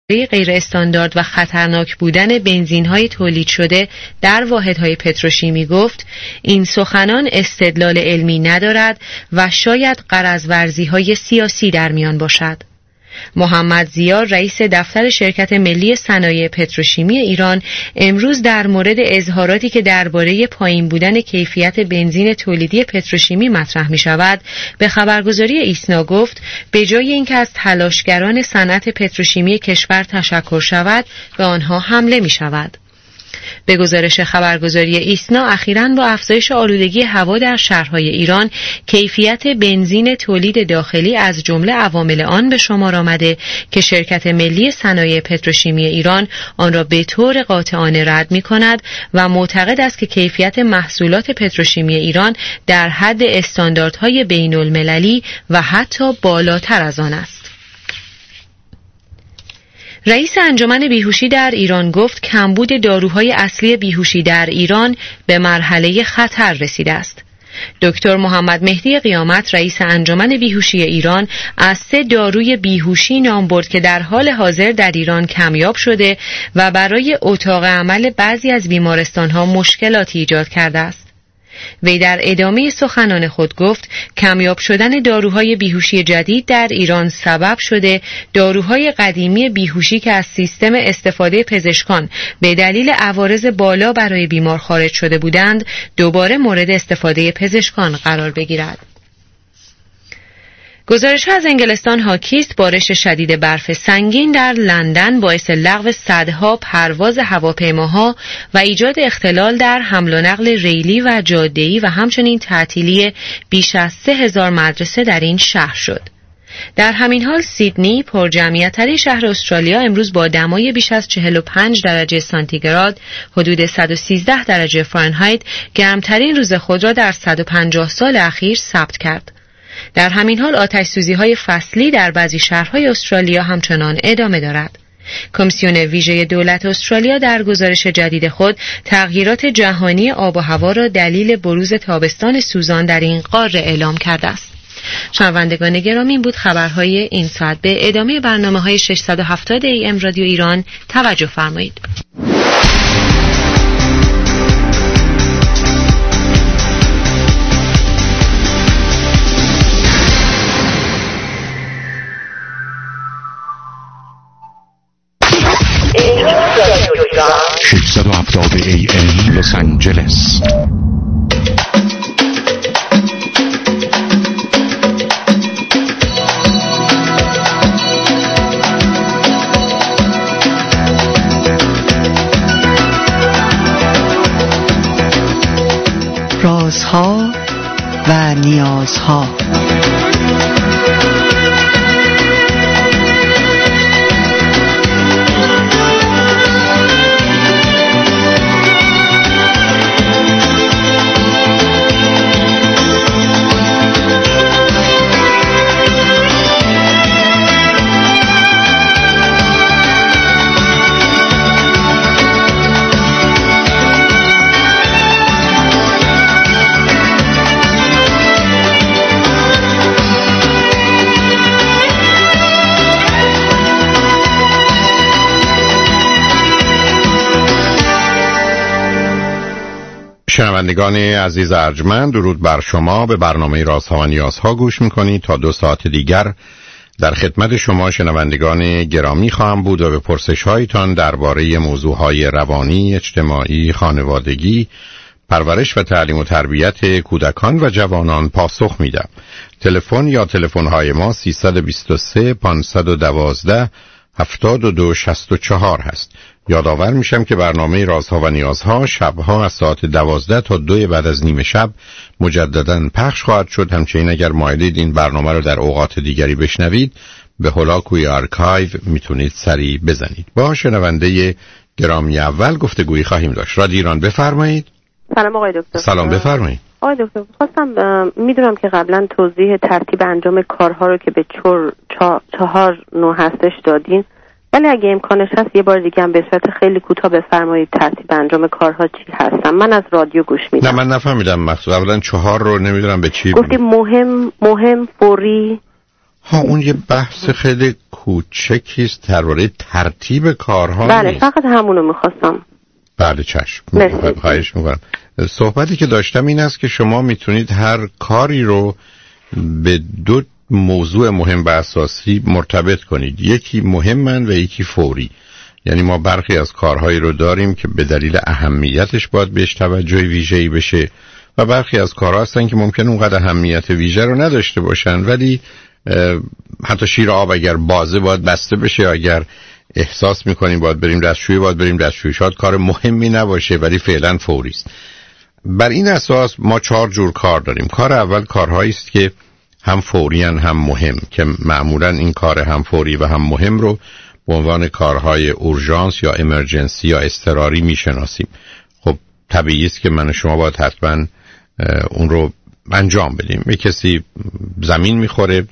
غیر استاندارد و خطرناک بودن بنزین‌های تولید شده در واحدهای پتروشیمی گفت این سخنان استدلال علمی ندارد و شاید غرض ورزی‌های سیاسی در میان باشد. محمد ضیا رئیس دفتر شرکت ملی صنایع پتروشیمی ایران امروز در مورد اظهاراتی که درباره پایین بودن کیفیت بنزین تولیدی پتروشیمی مطرح می شود به خبرگزاری ایسنا گفت به جای اینکه از تلاشگران صنعت پتروشیمی کشور تشکر شود به آنها حمله می شود. به گزارش خبرگزاری ایسنا اخیراً با افزایش آلودگی هوا در شهرهای ایران کیفیت بنزین تولید داخلی از جمله عوامل آن به شمار آمده که شرکت ملی صنایع پتروشیمی ایران آن را به طور قاطعانه رد می‌کند و معتقد است که کیفیت محصولات پتروشیمی ایران در حد استانداردهای بین‌المللی و حتی بالاتر از آن است. رئیس انجمن بیهوشی در ایران گفت کمبود داروهای اصلی بیهوشی در ایران به مرحله خطر رسیده است. دکتر محمد مهدی قیامت رئیس انجمن بیهوشی ایران از 3 داروی بیهوشی نام برد که در حال حاضر در ایران کمیاب شده و برای اتاق عمل بعضی از بیمارستان‌ها مشکلاتی ایجاد کرده است. وی در ادامه سخنان خود گفت کمیاب شدن داروهای بیهوشی جدید در ایران سبب شده داروهای قدیمی بیهوشی که از سیستم استفاده پزشکان به دلیل عوارض بالا برای بیمار خارج شده بودند دوباره مورد استفاده پزشکان قرار بگیرد. گزارش‌ها از انگلستان حاکی است بارش شدید برف سنگین در لندن باعث لغو صدها پرواز هواپیماها و ایجاد اختلال در حمل و نقل ریلی و جاده‌ای و همچنین تعطیلی بیش از 3000 مدرسه در این شهر شد. در همین حال سیدنی پرجمعیت‌ترین شهر استرالیا امروز با دمای بیش از 45 درجه سانتیگراد حدود 113 درجه فارنهایت گرمترین روز خود را در 150 سال اخیر ثبت کرد. در همین حال آتش‌سوزی‌های فصلی در بعضی شهرهای استرالیا همچنان ادامه دارد. کمیسیون ویژه دولت استرالیا در گزارش جدید خود تغییرات جهانی آب و هوا را دلیل بروز تابستان سوزان در این قاره اعلام کرده است. شنوندگان گرامی این بود خبرهای این ساعت. به ادامه برنامه‌های 670 AM رادیو ایران توجه فرمایید. AM لس آنجلس. رازها و نیازها. شنوندگان عزیز ارجمند، درود بر شما. به برنامه رازها و نیازها گوش میکنید. تا 2 ساعت دیگر در خدمت شما شنوندگان گرامی خواهم بود و به پرسش هایتان درباره موضوعهای روانی، اجتماعی، خانوادگی، پرورش و تعلیم و تربیت کودکان و جوانان پاسخ میدم. تلفن یا تلفن‌های ما 323 512 7264 هست. یادآور میشم که برنامه رازها و نیازها شبها از ساعت 12 تا 2 بعد از نیم شب مجدداً پخش خواهد شد. همچنین اگر مایلید این برنامه رو در اوقات دیگری بشنوید به هولاکوی آرکایو میتونید سری بزنید. با شنونده گرامی اول گفتگویی خواهیم داشت. رادیو ایران بفرمایید. سلام آقای دکتر. سلام بفرمایید. آقای دکتر خواستم میدونم که قبلا توضیح ترتیب انجام کارها رو که به 4 نوع هستش دادین، ولی اگه امکانش هست یه بار دیگه هم به صورت خیلی کوتاه بفرمایید ترتیب انجام کارها چی هستن. من از رادیو گوش میدم. نه من نفهمیدم مقصود. اولا 4 رو نمیدونم به چی گفتیم. مهم، فوری، اون یه بحث خیلی کوچکی است درباره ترتیب کارها. بله فقط همونو میخواستم. بله چشم، خواهش میکنم. صحبتی که داشتم این است که شما میتونید هر کاری رو به دو موضوع مهم و اساسی مرتبط کنید، یکی مهمن و یکی فوری. یعنی ما برخی از کارهایی رو داریم که به دلیل اهمیتش باید بهش توجه ویژه‌ای بشه و برخی از کارها هستن که ممکن اونقدر اهمیت ویژه رو نداشته باشن، ولی حتی شیر آب اگر بازه باید بسته بشه، اگر احساس میکنیم باید بریم دستشویی، شاید کار مهمی نباشه ولی فعلا فوری است. بر این اساس ما 4 جور کار داریم. کار اول کارهایی است که هم فوری هم مهم، که معمولا این کار هم فوری و هم مهم رو به عنوان کارهای اورژانس یا امرجنسی یا اضطراری میشناسیم. خب طبیعی است که من و شما باید حتما اون رو انجام بدیم. یک کسی زمین میخوره،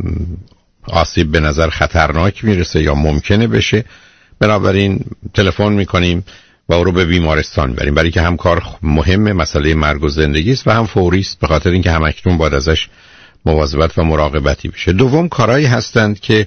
آسیب به نظر خطرناک میرسه یا ممکنه بشه، بنابراین تلفن میکنیم و او رو به بیمارستان میبریم، برای که هم کار مهمه، مسئله مرگ و زندگی است، و هم فوری است، به خاطر اینکه همکنون باید ازش مواظبت و مراقبتی بشه. دوم کارهایی هستند که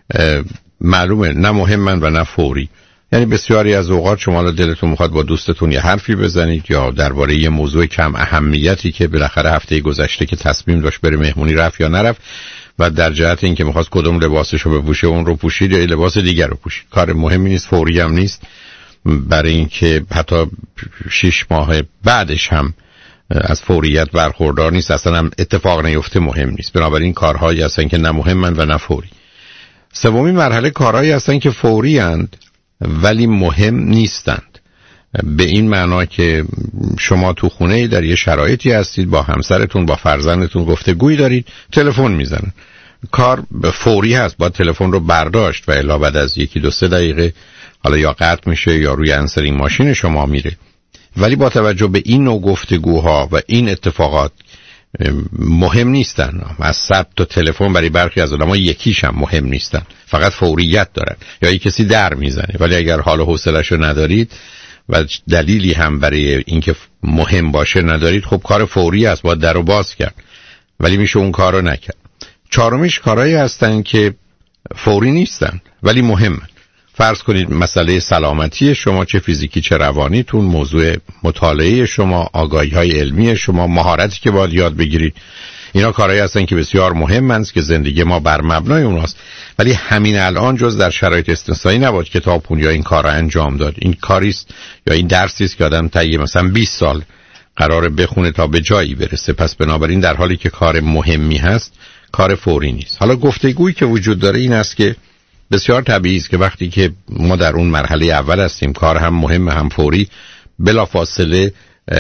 معلومه نه مهمن و نه فوری. یعنی بسیاری از اوقات شما دلتون میخواد با دوستتون یه حرفی بزنید یا درباره یه موضوع کم اهمیتی که بالاخره هفته گذشته که تصمیم داشت بره مهمونی رفت یا نرفت و در جهت اینکه میخواست کدوم لباسش رو بپوشه اون رو پوشید یا لباس دیگر رو پوشید. کار مهمی نیست، فوری هم نیست، برای اینکه حتی 6 ماه بعدش هم از فوریت برخوردار نیست، اصلا هم اتفاق نیفته مهم نیست. بنابراین کارهایی هستن که نه مهمن و نه فوری. سومین مرحله کارهایی هستن که فوری اند ولی مهم نیستند، به این معنا که شما تو خونه در یه شرایطی هستید، با همسرتون با فرزندتون گفتگویی دارید، تلفن میزنن، کار فوری هست، باید تلفن رو برداشت و الا بعد از 1-2-3 دقیقه حالا یا قطع میشه یا روی انسرینگ ماشین شما میره. ولی با توجه به این نوع گفتگوها و این اتفاقات مهم نیستن. از ثبت و تلفن برای برخی از آدم‌ها یکیش هم مهم نیستن، فقط فوریت دارن. یا یک کسی در میزنه، ولی اگر حال و حوصله‌شو ندارید و دلیلی هم برای اینکه مهم باشه ندارید، خب کار فوری است، باید درو باز کرد، ولی میشه اون کارو نکرد. چهارمیش کارهایی هستن که فوری نیستن ولی مهمن. فرض کنید مسئله سلامتی شما، چه فیزیکی چه روانیتون، موضوع مطالعه شما، آگاهی‌های علمی شما، مهارتی که باید یاد بگیرید، اینا کارهایی هستن که بسیار مهمن که زندگی ما بر مبنای اوناست. ولی همین الان جز در شرایط استثنایی نباید کتاب خون یا این کار را انجام داد. این کاریست یا این درسی است که آدم طی مثلا 20 سال قراره بخونه تا به جایی برسه. پس بنابراین در حالی که کار مهمی هست، کار فوری نیست. حالا گفتگویی که وجود داره این است که بسیار طبیعی است که وقتی که ما در اون مرحله اول هستیم، کار هم مهم هم فوری، بلافاصله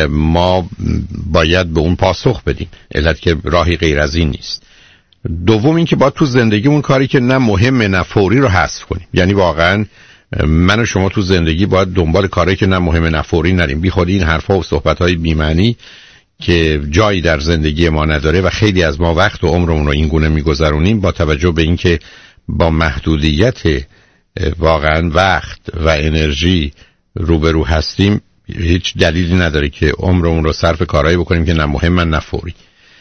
ما باید به اون پاسخ بدیم، علت که راهی غیر از این نیست. دوم این که باید تو زندگیمون کاری که نه مهمه نه فوری رو حذف کنیم. یعنی واقعا من و شما تو زندگی باید دنبال کاری که نه مهمه نه فوری نریم. بی خودی این حرفا و صحبت‌های بی‌معنی که جایی در زندگی ما نداره و خیلی از ما وقت و عمرمون رو این گونه می‌گذرونیم، با توجه به اینکه با محدودیت واقعا وقت و انرژی روبرو هستیم، هیچ دلیلی نداره که عمرمون رو صرف کارهایی بکنیم که نه مهمن نه فوری.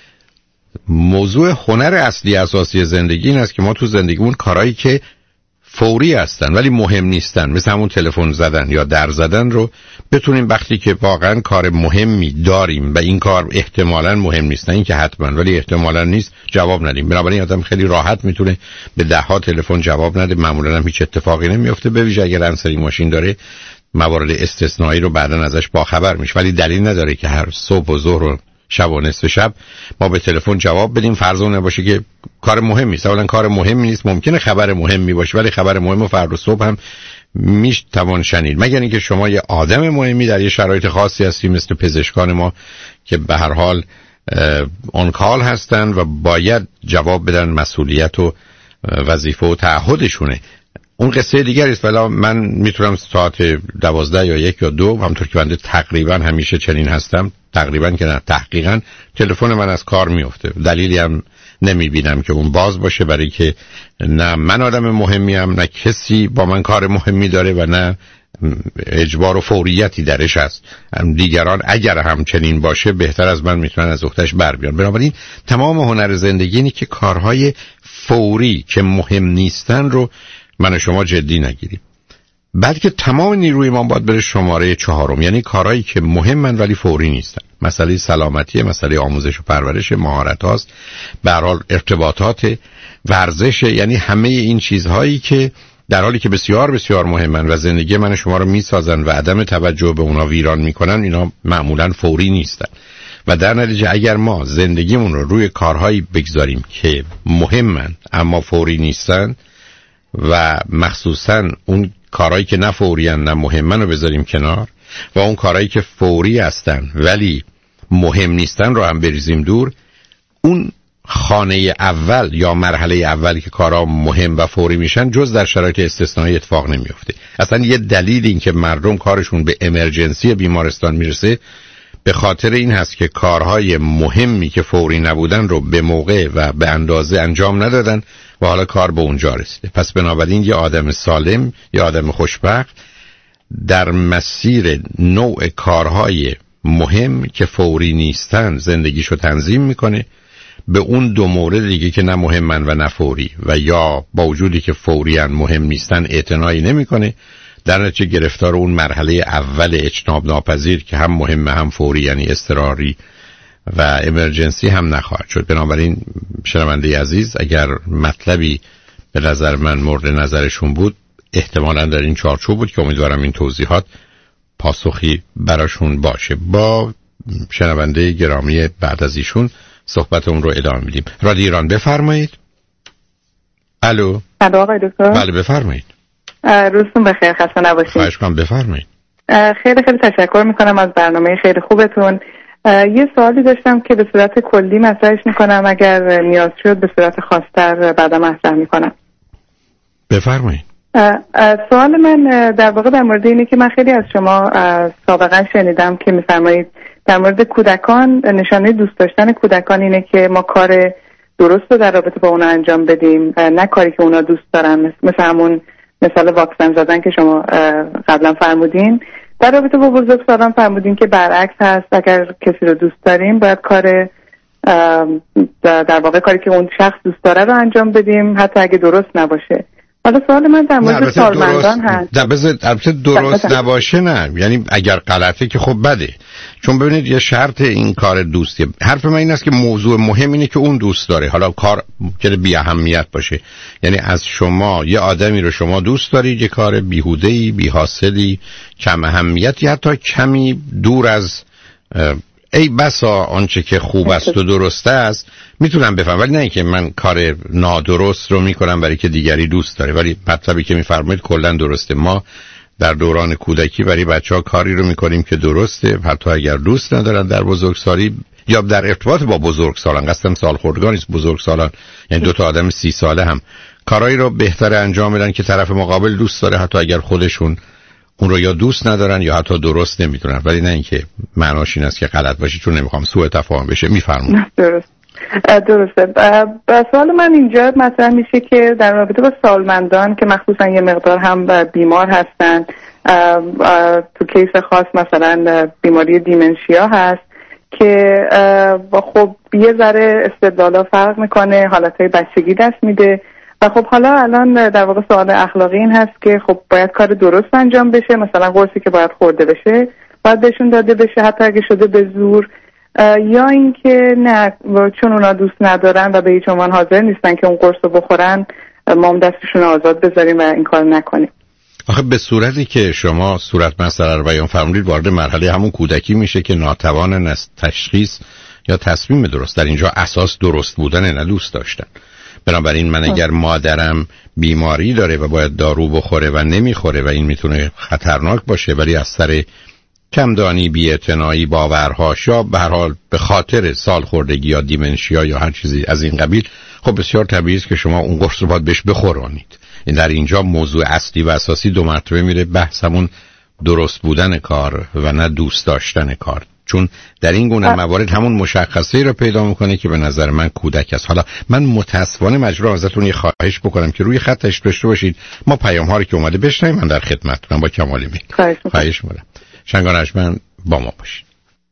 موضوع هنر اصلی اساسی زندگی این است که ما تو زندگیمون کارهایی که فوری هستن ولی مهم نیستن، مثل همون تلفن زدن یا در زدن، رو بتونیم وقتی که واقعا کار مهمی داریم و این کار احتمالاً مهم نیست، نه این که حتما ولی احتمالاً نیست، جواب ندیم. بنابراین آدم خیلی راحت میتونه به 10 ها تلفن جواب نده، معمولاً هم هیچ اتفاقی نمیفته، به ویژه اگر انسرینگ ماشین داره موارد استثنایی رو بعداً ازش باخبر میشه. ولی دلیل نداره که هر صبح و ظهر و شب و نصف شب ما به تلفن جواب بدیم، فرض اون باشه که کار مهمی است. اولا کار مهمی نیست، ممکنه خبر مهمی باشه ولی خبر مهم و فردا صبح هم میتوان شنید، مگر اینکه شما یه آدم مهمی در یه شرایط خاصی هستی، مثل پزشکان ما که به هر حال اون کال هستن و باید جواب بدن، مسئولیت و وظیفه و تعهدشونه. اون قصه دیگری است. ولی من میتونم ساعت 12 یا 1 یا 2، همونطور که بنده تقریبا همیشه چنین هستم، تقریبا که نه تحقیقا، تلفن من از کار میفته. دلیلی هم نمیبینم که اون باز باشه، برای که نه من آدم مهمیم، نه کسی با من کار مهمی داره و نه اجبار و فوریتی درش هست. دیگران اگر همچنین باشه بهتر از من میتونن از اختش بر بیان. بنابراین تمام هنر زندگی اینه که کارهای فوری که مهم نیستن رو من و شما جدی نگیریم، بلکه تمام نیروی ما باید بره شماره 4، یعنی کارهایی که مهمن ولی فوری نیستن. مسئله سلامتی، مسئله آموزش و پرورش، مهارت هاست، به هر حال ارتباطات، ورزش، یعنی همه این چیزهایی که در حالی که بسیار بسیار مهمن و زندگی من و شما رو میسازن و عدم توجه به اونا ویران میکنن، اینا معمولا فوری نیستن. و در نتیجه اگر ما زندگیمون رو روی کارهایی بگذاریم که مهمن اما فوری نیستن و مخصوصا اون کارهایی که نه فوری نه مهمن رو بذاریم کنار و اون کارهایی که فوری هستن ولی مهم نیستن رو هم بریزیم دور، اون خانه اول یا مرحله اولی که کارها مهم و فوری میشن جز در شرایط استثنایی اتفاق نمیفته. اصلا یه دلیل این که مردم کارشون به امرجنسی بیمارستان میرسه به خاطر این هست که کارهای مهمی که فوری نبودن رو به موقع و به اندازه انجام ندادن و حالا کار به اونجا رسیده. پس بنابراین یه آدم سالم، یه آدم خوشبخت در مسیر نوع کارهای مهم که فوری نیستن زندگیشو تنظیم میکنه، به اون دو مورد دیگه که نه مهمن و نه فوری و یا با وجودی که فوری مهم نیستن اعتنایی نمیکنه، در نتیجه گرفتار اون مرحله اول اجتناب ناپذیر که هم مهم هم فوری یعنی اضطراری و امرجنسی هم نخواهد شد. بنابراین شنونده عزیز اگر مطلبی به نظر من مورد نظرشون بود احتمالاً در این چارچوب بود که امیدوارم این توضیحات پاسخی براشون باشه. با شنونده گرامی بعد از ایشون صحبتمون رو ادامه میدیم. رادیو ایران بفرمایید. الو آقای دکتر. بله بفرمایید. روزتون بخیر، خسته نباشید. خواهش کنم بفرمایید. خیلی تشکر میکنم از برنامه خیلی خوبتون. یه سوالی داشتم که به صورت کلی مطرحش میکنم، اگر نیاز شد به صورت خاص‌تر بعدا مطرح میکنم. بفرمایید. سوال من در واقع در مورد اینه که من خیلی از شما سابقا شنیدم که میفرمایید در مورد کودکان نشانه دوست داشتن کودکان اینه که ما کار درست رو در رابطه با اونا انجام بدیم، نه کاری که اونا دوست دارن، مثل همون مثال واکسن زدن که شما قبلا فرمودین. در رابطه با بزرگسالان فرمودین که برعکس هست، اگر کسی رو دوست داریم باید کار در واقع کاری که اون شخص دوست داره رو انجام بدیم حتی اگه درست نباشه. حالا سوال من در مورد سالمندان هست. البته درست نباشه نه، یعنی اگر غلطه که خب بده، چون ببینید یه شرط این کار دوستیه. حرف من این است که موضوع مهم اینه که اون دوست داره. حالا کار که بی اهمیت باشه، یعنی از شما یه آدمی رو شما دوست دارید، یه کار بیهوده‌ای، بی حاصلی، کم اهمیتی، حتی کمی دور از ای بسا آنچه که خوب است و درسته است میتونم بفهم، ولی نه اینکه من کار نادرست رو میکنم برای که دیگری دوست داره. ولی مطلبی که میفرمایید کلا درسته. ما در دوران کودکی برای بچه‌ها کاری رو میکنیم که درسته، حتی اگر دوست ندارن در بزرگسالی یا در ارتباط با بزرگسالان، قصدم سالخوردگان نیست، بزرگسالان یعنی دو تا آدم 30 ساله هم کارایی رو بهتره انجام بدن که طرف مقابل دوست داره، حتی اگر خودشون اون رو یا دوست ندارن یا حتی درست نمیدونن. ولی نه اینکه معناش این است که غلط باشه، چون نمیخوام سوء تفاهم بشه. میفرمایید. درسته. سوال من اینجا مطرح میشه که در رابطه با سالمندان که مخصوصا یه مقدار هم بیمار هستن، تو کیس خاص مثلا بیماری دیمنشیا هست که خب یه ذره استدلالا فرق میکنه، حالتهای بچگی دست میده و خب حالا الان در واقع سوال اخلاقی این هست که خب باید کار درست انجام بشه، مثلا قرصی که باید خورده بشه باید بهشون داده بشه حتی اگه شده به زور، یا اینکه نه چون اونا دوست ندارن و به هیچ عنوان حاضر نیستن که اون قرص رو بخورن ما هم دستشون آزاد بذاریم و این کار نکنیم. آخه به صورتی که شما صورت مسئله رو بیان فرمودید وارد مرحله همون کودکی میشه که ناتوانن از تشخیص یا تصمیم درست. در اینجا اساس درست بودن نه دوست داشتن. بنابراین من اگر مادرم بیماری داره و باید دارو بخوره و نمیخوره و این میتونه خطرناک باشه، ولی از سر کمدانی، بی‌اعتنایی، باورهاش یا به هر حال به خاطر سالخوردگی یا دیمنشیا یا هر چیزی از این قبیل، خب بسیار طبیعی است که شما اون قرص رو باید بهش بخورانید. این در اینجا موضوع اصلی و اساسی دو مرتبه میره، بحثمون درست بودن کار و نه دوست داشتن کار. چون در این گونه موارد همون مشخصه رو پیدا میکنه که به نظر من کودک است. حالا من متاسفانه مجبورم ازتون یه خواهش بکنم که روی خطش داشته باشید، ما پیام ها رو که اومده بشنویم. من در خدمتتونم با کمال میل. خواهش میکنم. شنگان ارجمند با ما باشید.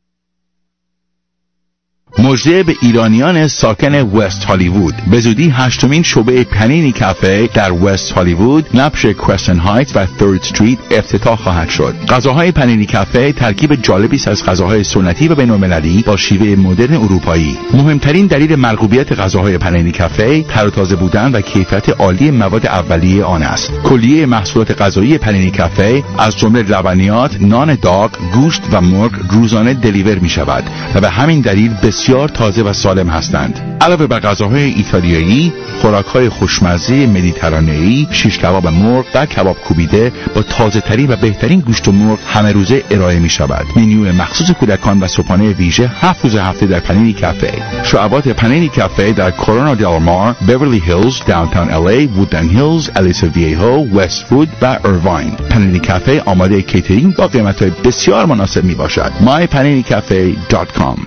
مژده به ایرانیان ساکن وست هالیوود. به زودی 8مین شعبه پنینی کافه در وست هالیوود نبش کرستن هایتس و 3rd استریت افتتاح خواهد شد. غذاهای پنینی کافه ترکیب جالبی است از غذاهای سنتی و بین‌المللی با شیوه مدرن اروپایی. مهمترین دلیل مرغوبیت غذاهای پنینی کافه تر و تازه بودن و کیفیت عالی مواد اولیه آن است. کلیه محصولات غذایی پنینی کافه از جمله لبنیات، نان داغ، گوشت و مرغ روزانه دلیور می شود و به همین دلیل بسیار تازه و سالم هستند. علاوه بر غذاهای ایتالیایی، خوراک‌های خوشمزه مدیترانه‌ای، شیش کباب مرغ و کباب کوبیده با تازه‌ترین و بهترین گوشت مرغ همه روزه ارائه می‌شود. منیو مخصوص کودکان و صبحانه ویژه 7 روز هفته در پنینی کافه. شعبات پنینی کافه در کورونا دل مار، بیورلی هیلز، داونتاون LA، وودلند هیلز، الیسا ویهو، وست‌وود و ایرواین. پنینی کافه آماده کیترینگ با قیمت‌های بسیار مناسب میباشد. mypaninicafe.com.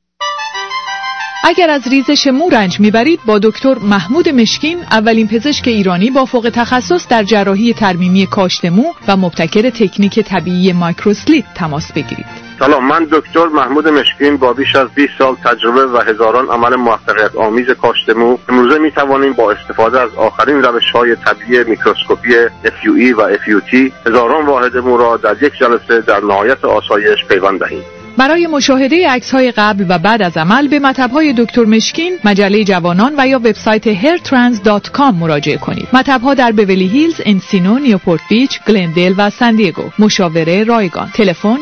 اگر از ریزش مو رنج میبرید با دکتر محمود مشکین، اولین پزشک ایرانی با فوق تخصص در جراحی ترمیمی کاشت مو و مبتکر تکنیک طبیعی مایکروسلیت تماس بگیرید. سلام، من دکتر محمود مشکین با بیش از 20 سال تجربه و هزاران عمل موفقیت آمیز کاشت مو امروزه میتوانیم با استفاده از آخرین روش‌های طبیعی میکروسکوپی FUE و FUT هزاران واحد مو را در یک جلسه در نهایت آسایش پیوند دهیم. برای مشاهده عکس‌های قبل و بعد از عمل به مطب‌های دکتر مشکین، مجله جوانان و یا وبسایت hairtrans.com مراجعه کنید. مطب‌ها در بیولی هیلز، انسینو، نیوپورت بیچ، گلندل و سان دیگو. مشاوره رایگان. تلفن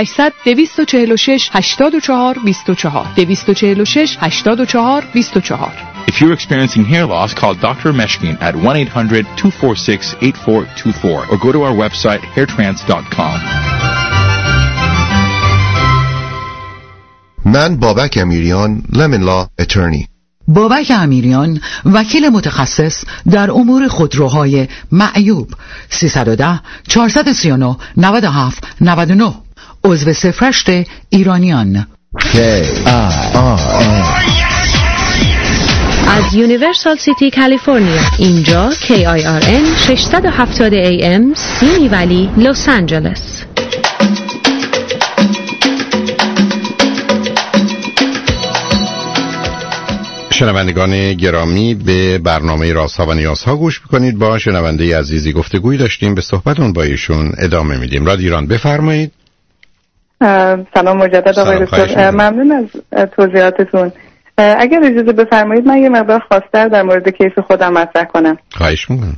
1-800-246-8424 246-8424. If you're experiencing hair loss, call Dr. Meshkin at 1-800-246-8424 or go to our website hairtrans.com. من بابک امیریان، لمن لا اترنی. بابک امیریان، وکیل متخصص در امور خودروهای معیوب. 310-439-97-99. عضو سفرشت ایرانیان. از یونیورسال سیتی کالیفرنیا. اینجا KIRN 670 AM سیمی ولی لس آنجلس. شنوندگان گرامی، به برنامه رازها و نیازها گوش میکنید. با شنونده عزیزی گفتگوی داشتیم، به صحبتون با ایشون ادامه میدیم. رادیو ایران، بفرمایید. سلام مجدد آقای دکتر، ممنون از توضیحاتتون. اگر اجازه بفرمایید من یه مقدار خاص‌تر در مورد کیس خودم مطرح کنم. خواهش میکنم.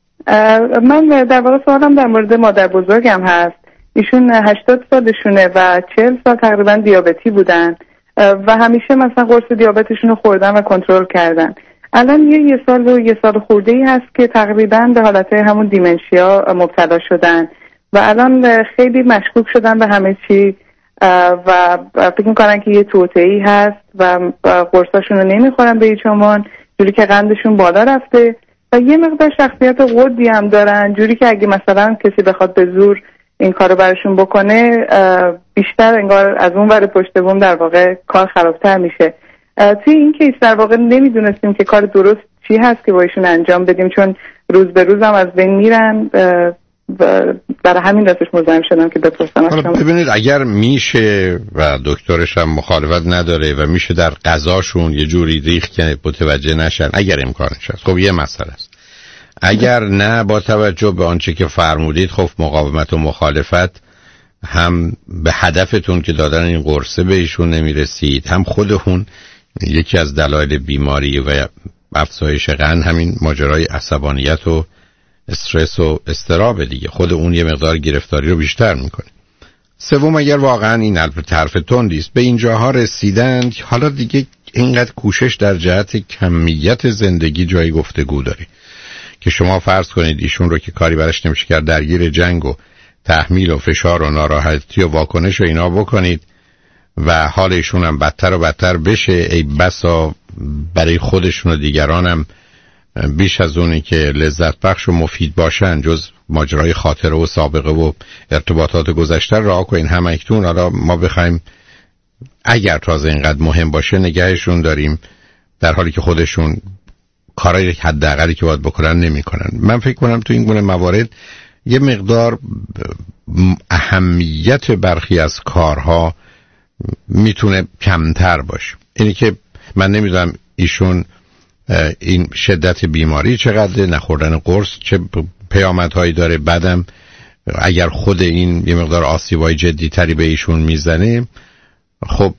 من در واقع سوالم در مورد مادر بزرگم هست. ایشون 80 سالشونه و 40 سال تقریبا دیابتی بودن و همیشه مثلا قرص دیابتشون رو خوردن و کنترل کردن. الان یه سال خورده‌ای هست که تقریبا به حالت همون دیمنشیا مبتلا شدن و الان خیلی مشکوک شدن به همه چی و فکر می‌کنن که یه توطئه‌ای هست و قرصاشون رو نمیخورن به هیچ عنوان، جوری که قندشون بالا رفته و یه مقدار شخصیت قدی هم دارن، جوری که اگه مثلا کسی بخواد به زور این کارو براشون بکنه بیشتر انگار از اون ور پشت بوم در واقع کار خرابتر میشه. توی این کیس در واقع نمیدونستیم که کار درست چی هست که با ایشون انجام بدیم، چون روز به روز هم از بین میرن. برای همین دستش مزاحم شدم که بپرسم. ببینید، اگر میشه و دکترش هم مخالفت نداره و میشه در غذاشون یه جوری ریخت که متوجه نشن، اگر امکانش هست، خب یه مسئله است. اگر نه، با توجه به آنچه که فرمودید، خب مقاومت و مخالفت هم به هدفتون که دادن این قرصه به ایشون نمیرسید، هم خودمون یکی از دلایل بیماری و افزایش قند همین ماجرای عصبانیت و استرس و اضطراب دیگه، خود اون یه مقدار گرفتاری رو بیشتر میکنه. سوم، اگر واقعا این حرف تندی است به اینجاها رسیدن، حالا دیگه اینقدر کوشش در جهت کمیت زندگی جای گفتگو داره که شما فرض کنید ایشون رو که کاری براش نمیشه کرد درگیر جنگ و تحمیل و فشار و ناراحتی و واکنش و اینا بکنید و حال ایشون هم بدتر و بدتر بشه، ای بسا برای خودشون و دیگران هم بیش از اونی که لذت بخش و مفید باشن جز ماجرای خاطره و سابقه و ارتباطات گذشته راه کنین. هم اکنون حالا ما بخوایم اگر تازه اینقدر مهم باشه نگهشون داریم، در حالی که خودشون کارهای حداقلی که باید بکنن نمیکنن. من فکر کنم تو این گونه موارد یه مقدار اهمیت برخی از کارها میتونه کمتر باشه. اینی که من نمیدونم ایشون این شدت بیماری چقدر، نخوردن قرص چه پیامدهایی داره، بعدم اگر خود این یه مقدار آسیبای جدی تری به ایشون میزنه، خب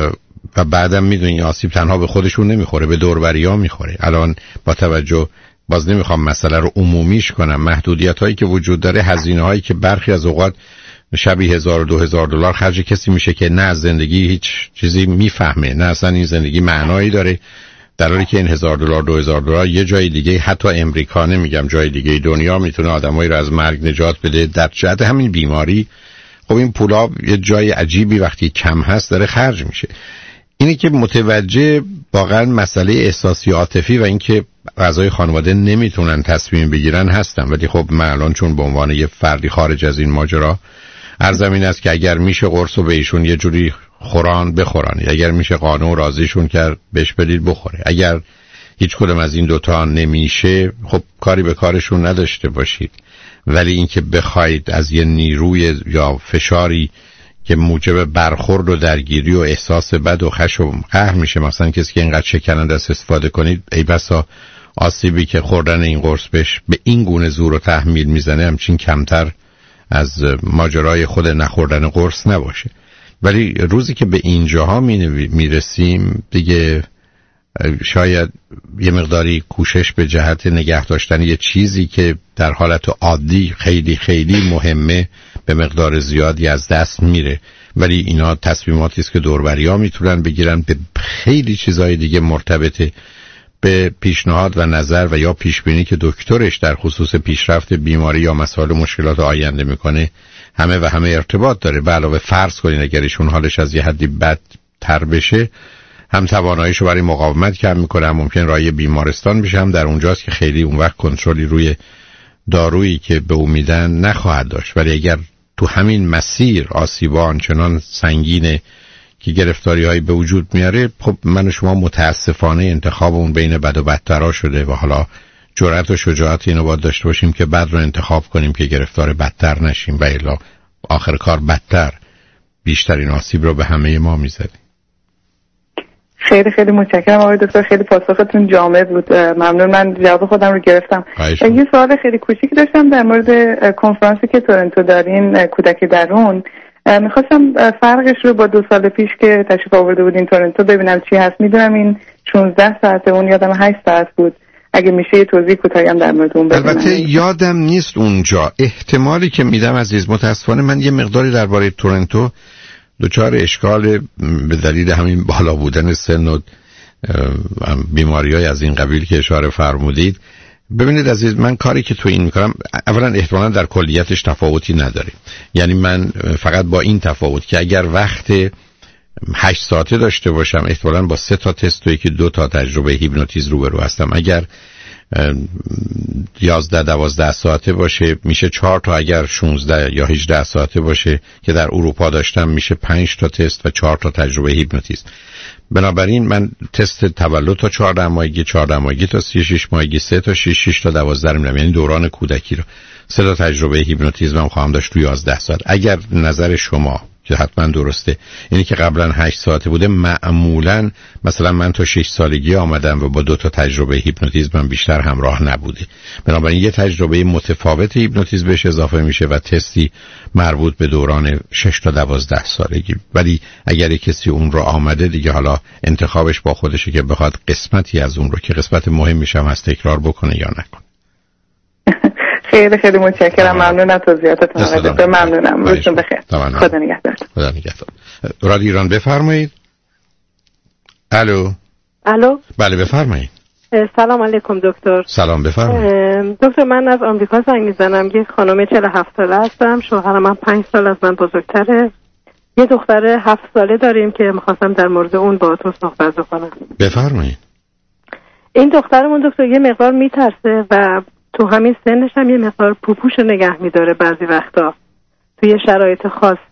و بعدم میدونی آسیب تنها به خودشون نمیخوره، به دوربریا میخوره. الان با توجه، باز نمیخوام مسئله رو عمومیش کنم، محدودیت هایی که وجود داره، هزینه هایی که برخی از اوقات شبی 1000 و 2000 دلار خرج کسی میشه که نه از زندگی هیچ چیزی میفهمه، نه اصلا این زندگی معنایی داره، در حالی که این 1000 دلار 2000 دلار یه جای دیگه، حتی امریکا نمیگم جای دیگه دنیا، میتونه آدمایی رو از مرگ نجات بده. در جهت همین بیماری خب این پولا یه جای عجیبی وقتی کم هست داره خرج میشه. اینی که متوجه واقعا مسئله احساسی عاطفی و اینکه اعضای خانواده نمیتونن تصمیم بگیرن هستم، ولی خب من الان چون به عنوان یه فردی خارج از این ماجرا عرضم این است که اگر میشه قرص رو به ایشون یه جوری بخورن، اگر میشه قانون راضیشون کرد بهش بدید بخوره، اگر هیچ کدوم از این دوتا نمیشه خب کاری به کارشون نداشته باشید. ولی اینکه بخواید از یه نیروی یا فشاری که موجب برخورد و درگیری و احساس بد و خشم و قهر میشه، مثلا کسی که اینقدر شکننده است استفاده کنید، ای بسا آسیبی که خوردن این قرص بهش به این گونه زور و تحمیل میزنه همچین کمتر از ماجرای خود نخوردن قرص نباشه. ولی روزی که به اینجاها میرسیم دیگه شاید یه مقداری کوشش به جهت نگه داشتن یه چیزی که در حالت عادی خیلی خیلی مهمه به مقدار زیادی از دست میره. ولی اینا تصمیماتی است که دوربریا میتونن بگیرن، به خیلی چیزهای دیگه مرتبطه به پیشنهاد و نظر و یا پیشبینی که دکترش در خصوص پیشرفت بیماری یا مسائل مشکلات آینده میکنه همه ارتباط داره. به علاوه فرض کنین اگر ایشون حالش از یه حدی بدتر بشه، هم تواناییشو برای مقاومت کم میکنه، هم ممکن راهی بیمارستان بشه، هم در اونجاست که خیلی اون وقت کنترلی روی دارویی که به او میدن نخواهد داشت. ولی اگر تو همین مسیر آسیبان چنان سنگینه که گرفتاری‌هایی به وجود میاره، خب من و شما متاسفانه انتخاب اون بین بد و بدترها شده و حالا جرأت و شجاعت اینو باید داشته باشیم که بد رو انتخاب کنیم که گرفتار بدتر نشیم و الا آخر کار بدتر بیشترین آسیب رو به همه ما میزنه. خیلی خیلی متشکرم آقای دکتر، خیلی پاسختون جامع بود، ممنون. من جواب خودم رو گرفتم. یه سوال خیلی کوچیکی داشتم در مورد کنفرانسی که تورنتو دارین، کودک درون. میخواستم فرقش رو با 2 سال پیش که تشریف آورده بودین تورنتو ببینم چی هست. میدونم این 16 ساعته، اون یادم 8 ساعت بود. اگه میشه یه توضیح کوتاهی هم در مورد اون بدید. البته یادم نیست اونجا. احتمالی که میدم عزیز، متاسفانه من یه مقداری درباره تورنتو دچار اشکال به دلیل همین بالا بودن سن و بیماری‌های از این قبیل که اشاره فرمودید. ببینید عزیز، من کاری که تو این میکنم اولا احتمالاً در کلیتش تفاوتی نداره. یعنی من فقط با این تفاوت که اگر وقت 8 ساعته داشته باشم احتمالاً با 3 تا تست و 2 تا تجربه هیپنوتیزم روبرو هستم. اگر 11-12 ساعته باشه میشه 4 تا، اگر 16 یا 18 ساعته باشه که در اروپا داشتم میشه 5 تا تست و 4 تا تجربه هیپنوتیزم. بنابراین من تست تولد تا 14 ماهگی، 14 ماهگی تا 36 ماهگی، 3 تا 6 تا 12 میرم، یعنی دوران کودکی رو 3 تا تجربه هیپنوتیزم هم خواهم داشت تو 11 ساعت. اگر نظر شما که حتما درسته اینی که قبلا 8 ساعته بوده، معمولا مثلا من تا 6 سالگی آمدم و با 2 تا تجربه هیپنوتیزم بیشتر همراه نبوده. بنابراین یه تجربه متفاوت هیپنوتیزم بهش اضافه میشه و تستی مربوط به دوران 6 تا 12 سالگی. ولی اگر کسی اون رو آمده دیگه، حالا انتخابش با خودشه که بخواد قسمتی از اون رو که قسمت مهم میشه از تکرار بکنه یا نکنه. خیلی خیلی متشکرم، ممنونم توضیحاتتون. ممنونم، روزتون بخیر. خدا نگهدار. خدا نگهدار. رادیو ایران بفرمایید. الو. بله بفرمایید. سلام علیکم دکتر. سلام بفرمایید. دکتر من از آمریکا زنگ میزنم. یک خانم 47 ساله هستم. شوهرم من 5 سال از من بزرگتره. یه دختر 7 ساله داریم که می‌خواستم در مورد اون باهاتون صحبت کنم. بفرمایید. این دخترمون دکتر یه مقدار میترسه و تو همین سنش هم یه مقدار پوپوش نگه میداره بعضی وقتا توی شرایط خاصی.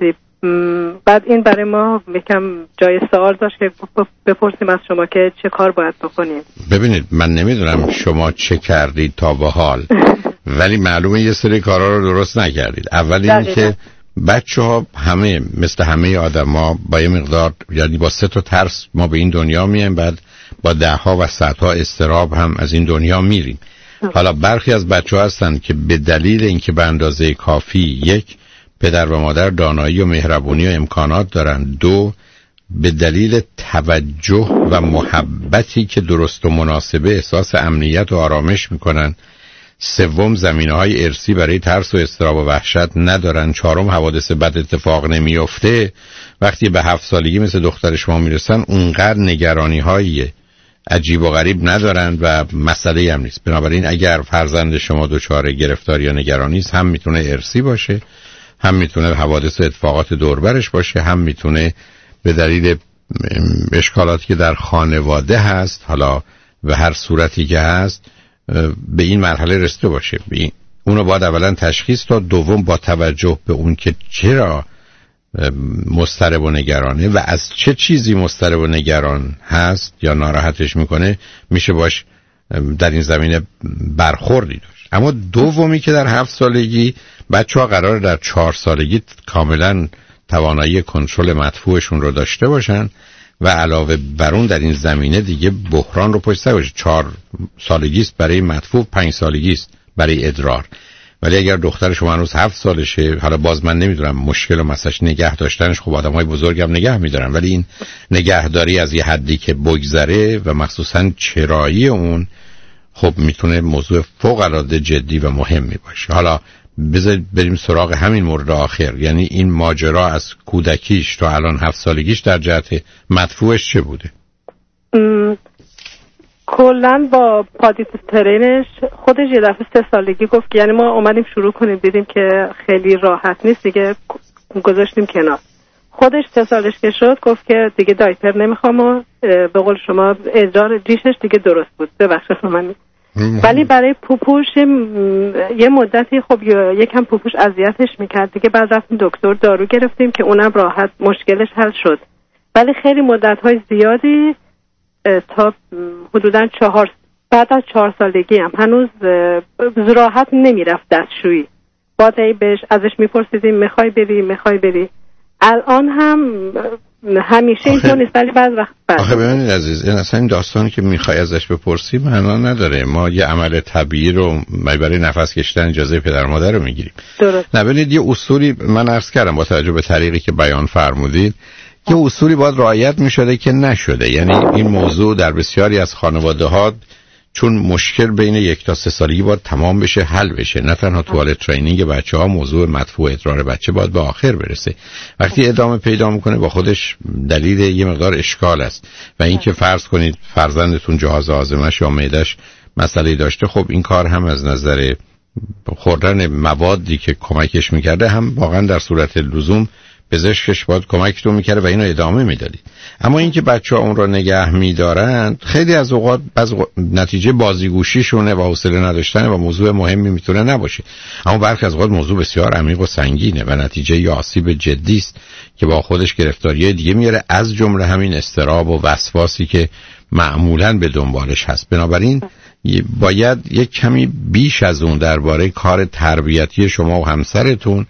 بعد این برای ما یکم جای سوال داشت که بپرسیم از شما که چه کار باید بکنیم. ببینید من نمیدونم شما چه کردید تا به حال ولی معلومه یه سری کارا رو درست نکردید. اول این که بچه‌ها همه مثل همه آدما با یه مقدار، یعنی با 3 تا ترس ما به این دنیا میایم، بعد با 10 ها و 100 ها اضطراب هم از این دنیا میریم. حالا برخی از بچه‌ها هستن که به دلیل اینکه به اندازه کافی 1 پدر و مادر دانایی و مهربونی و امکانات دارن، 2 به دلیل توجه و محبتی که درست و مناسبه احساس امنیت و آرامش میکنن، 3 زمینه‌های ارثی برای ترس و اضطراب و وحشت ندارن، 4 حوادث بد اتفاق نمیفته. وقتی به 7 سالگی مثل دختر شما میرسن اونقدر نگرانی‌های عجیب و غریب ندارن و مسئله هم نیست. بنابراین اگر فرزند شما دچار گرفتاری یا نگرانی است، هم میتونه ارثی باشه، هم میتونه حوادث و اتفاقات دوربرش باشه، هم میتونه به دلیل اشکالاتی که در خانواده هست، حالا به هر صورتی که هست به این مرحله رسیده باشه. اونو باید اولا تشخیص داد، دوم با توجه به اون که چرا مضطرب و نگرانه و از چه چیزی مضطرب و نگران هست یا ناراحتش میکنه میشه باش در این زمینه برخوردی داشت. اما دومی که در 7 سالگی بچه‌ها قراره در 4 سالگی کاملا توانایی کنترل مدفوعشون رو داشته باشن و علاوه بر اون در این زمینه دیگه بحران رو پشت سر باشه. 4 سالگی است برای مدفوع، 5 سالگی است برای ادرار. ولی اگر دختر شما هنوز 7 سالشه، حالا باز من نمیدونم مشکل و مسئلهش نگه داشتنش، خب آدمای بزرگم نگه میدارن، ولی این نگهداری از یه حدی که بگذره و مخصوصا چرایی اون خب میتونه موضوع فوق العاده جدی و مهمی باشه. حالا بذارید بریم سراغ همین مورد آخر، یعنی این ماجرا از کودکیش تا الان 7 سالگیش در جهت مدفوعش چه بوده؟ کلن با پادیت ترینش خودش یه دفعه 3 سالگی گفت که یعنی ما اومدیم شروع کنیم دیدیم که خیلی راحت نیست دیگه، گذاشتیم کنار. خودش 3 سالش که شد گفت که دیگه دایپر نمیخوام و به قول شما ادرار ریشش دیگه درست بود. ببخشید من ولی برای پوپوش یه مدتی خب یکم پوپوش اذیتش میکرد دیگه. بعد رفتیم دکتر دارو گرفتیم که اونم راحت مشکلش حل شد، ولی خیلی مدت‌های زیادی تا حدوداً 4 بعد از 4 سالگی هم هنوز راحت نمیرفت دستشویی. بعد بهش ازش میپرسیدیم میخوای بری. الان هم همیشه اینطور نیست ولی بعض وقت آخه ببینید عزیز، این اصلا این داستانی که میخوای ازش بپرسی معنا نداره. ما یه عمل طبیعی رو برای نفس کشیدن اجازه پدر مادر رو میگیریم. درست. نه ببینید یه اصولی من عرض کردم با توجه به طریقی که بیان فرمودید یه اصولی باید رعایت میشده که نشده. یعنی این موضوع در بسیاری از خانواده‌ها چون مشکل بین 1 تا 3 سالگی باید تمام بشه، حل بشه. نه تنها توالت ترینینگ بچه‌ها، موضوع مدفوع ادرار بچه باید به آخر برسه. وقتی ادامه پیدا میکنه با خودش دلیل یه مقدار اشکال است و اینکه فرض کنید فرزندتون جهاز هاضمه‌اش یا معده‌اش مسئله داشته، خب این کار هم از نظر خوردن موادی که کمکش میکرده هم واقعا در صورت لزوم پزشکش باید کمکتون میکرده و اینو ادامه میدادید. اما اینکه بچه‌ها اون رو نگه میدارن خیلی از اوقات نتیجه بازیگوشیشونه و حوصله نداشتن و موضوع مهمی میتونه نباشه. اما برخی از اوقات موضوع بسیار عمیق و سنگینه و نتیجه ی آسیب جدی است که با خودش گرفتاری دیگه میاره، از جمله همین اضطراب و وسواسی که معمولاً به دنبالش هست. بنابراین باید یک کمی بیش از اون درباره کار تربیتی شما و همسرتون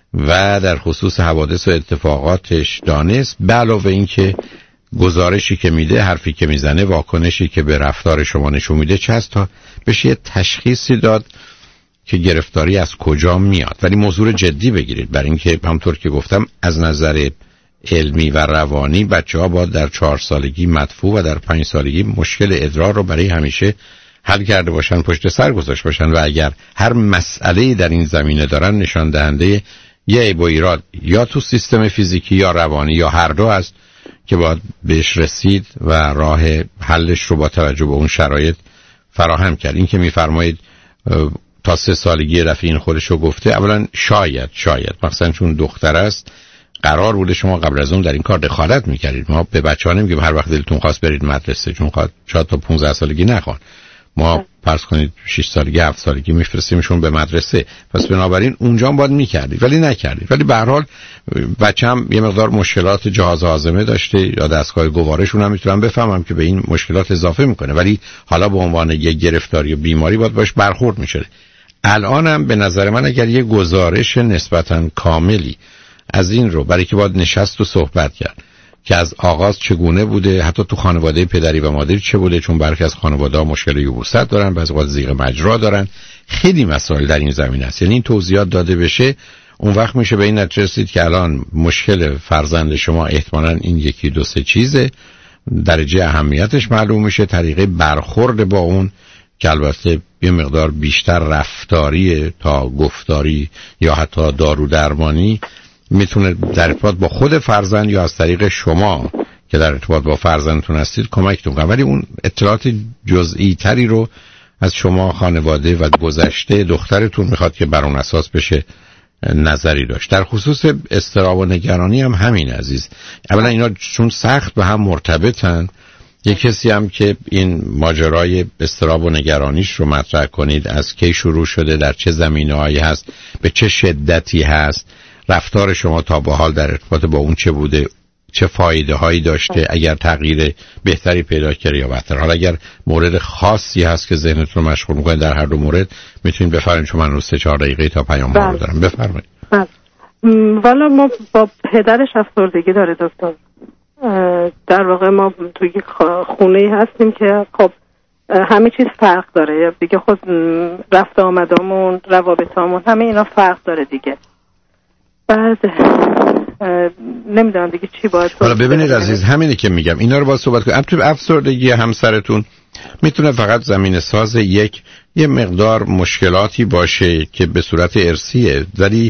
و در خصوص حوادث و اتفاقاتش دانست، به علاوه این که گزارشی که میده، حرفی که میزنه، واکنشی که به رفتار شما نشون میده چه هست تا بشه یه تشخیصی داد که گرفتاری از کجا میاد. ولی موضوع جدی بگیرید، برای اینکه همطور که گفتم از نظر علمی و روانی بچه‌ها باید در 4 سالگی مدفوع و در 5 سالگی مشکل ادرار رو برای همیشه حل کرده باشن، پشت سر گذاشته باشن و اگر هر مسئله‌ای در این زمینه دارن نشان دهنده یه عیب و ایراد یا تو سیستم فیزیکی یا روانی یا هر دو است که باید بهش رسید و راه حلش رو با توجه به اون شرایط فراهم کرد. این که میفرمایید تا 3 سالگی رفیق این خودش رو گفته، اولا شاید مثلا چون دختر است قرار بوده شما قبل از اون در این کار دخالت میکردید. ما به بچه‌ها نمیگیم هر وقت دلتون خواست برید مدرسه، چون شاید تا 15 سالگی نخوان. ما فرض کنید 6 سالگی 7 سالگی میفرستیمشون به مدرسه، پس بنابراین اونجا باید میکردید ولی نکردید. ولی به هر حال بچه‌م یه مقدار مشکلات جهاز هاضمه داشته یا دستگاه گوارشون هم میتونم بفهمم که به این مشکلات اضافه میکنه، ولی حالا به عنوان یه گرفتاری و بیماری باید باش برخورد میشه. الانم به نظر من اگر یه گزارش نسبتاً کاملی از این رو برای که باید نشست و صحبت کرد که از آغاز چگونه بوده، حتی تو خانواده پدری و مادری چه بوده، چون برخی از خانواده‌ها مشکل یبوست دارن، بعضی وقت زیغ مجرا دارن، خیلی مسائل در این زمینه است. یعنی این توضیحات داده بشه، اون وقت میشه به این نتیجه رسید که الان مشکل فرزند شما احتمالاً این یکی دو سه چیزه، درجه اهمیتش معلوم میشه، طریقه برخورد با اون که البته یه مقدار بیشتر رفتاریه تا گفتاری یا حتی دارو درمانی، میتونه در ارتباط با خود فرزند یا از طریق شما که در ارتباط با فرزندتون هستید کمکتون کنه. ولی اون اطلاعات جزئی تری رو از شما، خانواده و گذشته دخترتون میخواد که بر اون اساس بشه نظری داشت. در خصوص اضطراب و نگرانی هم همین عزیز، اولا اینا چون سخت به هم مرتبطن، یک کسی هم که این ماجرای اضطراب و نگرانیش رو مطرح کنید، از کی شروع شده، در چه زمینه‌هایی هست، به چه شدتی هست، رفتار شما تا به حال در ارتباط با اون چه بوده، چه فایده هایی داشته، اگر تغییر بهتری پیدا کرده یا بدتر. حالا اگر مورد خاصی هست که ذهنتون رو مشغول می‌کنه در هر دو مورد میتونید بفرمایید، چون من رو 3-4 دقیقه تا پیام ها رو دارم. بفرمایید. والا ما با پدرش افسردگی داره دکتر. در واقع ما توی خونه‌ای هستیم که خب همه چیز فرق داره دیگه، خود رفت آمدامون، روابطامون، همه اینا فرق داره دیگه. بعد نمیدونم دیگه چی باید. حالا ببینید عزیز، همینه که میگم اینا رو باید صحبت کنیم. تو افسردگی همسرتون میتونه فقط زمینه ساز یه مقدار مشکلاتی باشه که به صورت ارثیه، ولی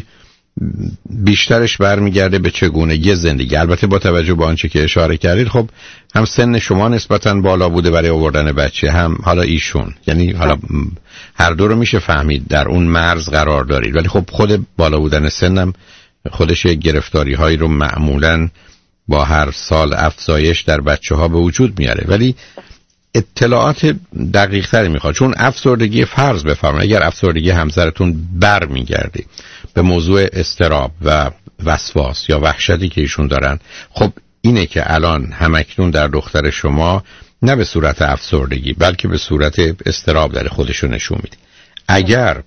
بیشترش برمیگرده به چگونگی زندگی. البته با توجه به آنچه که اشاره کردید، خب هم سن شما نسبتاً بالا بوده برای آوردن بچه، هم حالا ایشون، یعنی حالا هر دو رو میشه فهمید در اون مرز قرار دارید. ولی خب خود بالا بودن سنم خودش گرفتاری هایی رو معمولاً با هر سال افزایش در بچه ها به وجود میاره. ولی اطلاعات دقیق تری میخواد، چون افسردگی فرض بفرمایید اگر افسردگی همسرتون برمیگرده به موضوع اضطراب و وسواس یا وحشتی که ایشون دارن، خب اینه که الان همکنون در دختر شما نه به صورت افسردگی بلکه به صورت اضطراب داره خودشو نشون میده. اگر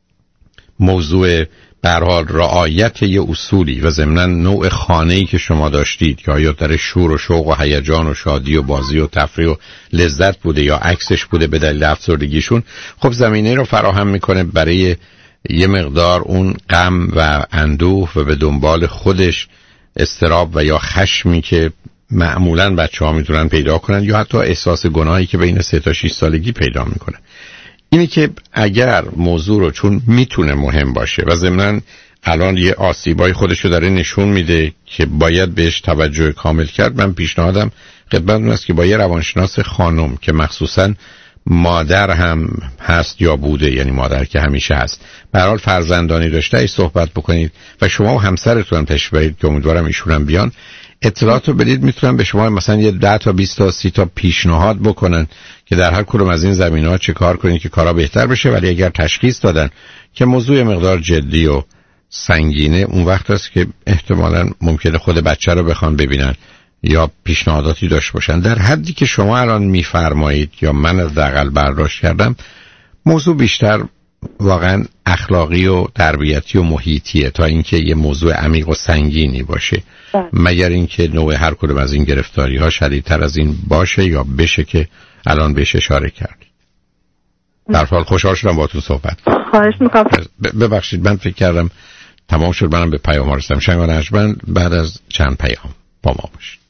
موضوع به هر حال رعایت یه اصولی و ضمناً نوع خانه‌ای که شما داشتید که آیا در شور و شوق و هیجان و شادی و بازی و تفریح و لذت بوده یا عکسش بوده به دلیل افسردگیشون، خب زمینه رو فراهم میکنه برای یه مقدار اون غم و اندوه و به دنبال خودش اضطراب و یا خشمی که معمولاً بچه‌ها میتونن پیدا کنن یا حتی احساس گناهی که بین 3 تا 6 سالگی پیدا میکنه. اینه که اگر موضوع رو چون میتونه مهم باشه و ضمناً الان یه آسیبای خودشو داره نشون میده که باید بهش توجه کامل کرد، من پیشنهادم خدمتتون است که با یه روانشناس خانم که مخصوصاً مادر هم هست یا بوده، یعنی مادر که همیشه هست، به هر حال فرزندانی داشته، ای صحبت بکنید و شما و همسرتون هم تشریف بیارید که امیدوارم ایشون هم بیان، اطلاعات رو بدید. میتونن به شما مثلا یه 10 تا 20 تا 30 تا پیشنهاد بکنن که در هر کدوم از این زمینه‌ها چه کار کنید که کارا بهتر بشه. ولی اگر تشخیص دادن که موضوع مقدار جدی و سنگینه، اون وقت است که احتمالاً ممکنه خود بچه رو بخوان ببینن یا پیشنهاداتی داشته باشن. در حدی که شما الان میفرمایید یا من از حداقل برداشت کردم، موضوع بیشتر واقعا اخلاقی و تربیتی و محیطیه تا اینکه یه موضوع عمیق و سنگینی باشه، مگر اینکه نوع هر کدوم از این گرفتاری ها شدیدتر از این باشه یا بشه که الان بهش اشاره کردید. در حال خوشحال شدم باهاتون صحبت. خواهش می‌کنم. ببخشید من فکر کردم تمام شد، منم به پیام ها رسیدم. شنگ و نجمن بعد از چند پیام با ما باشید.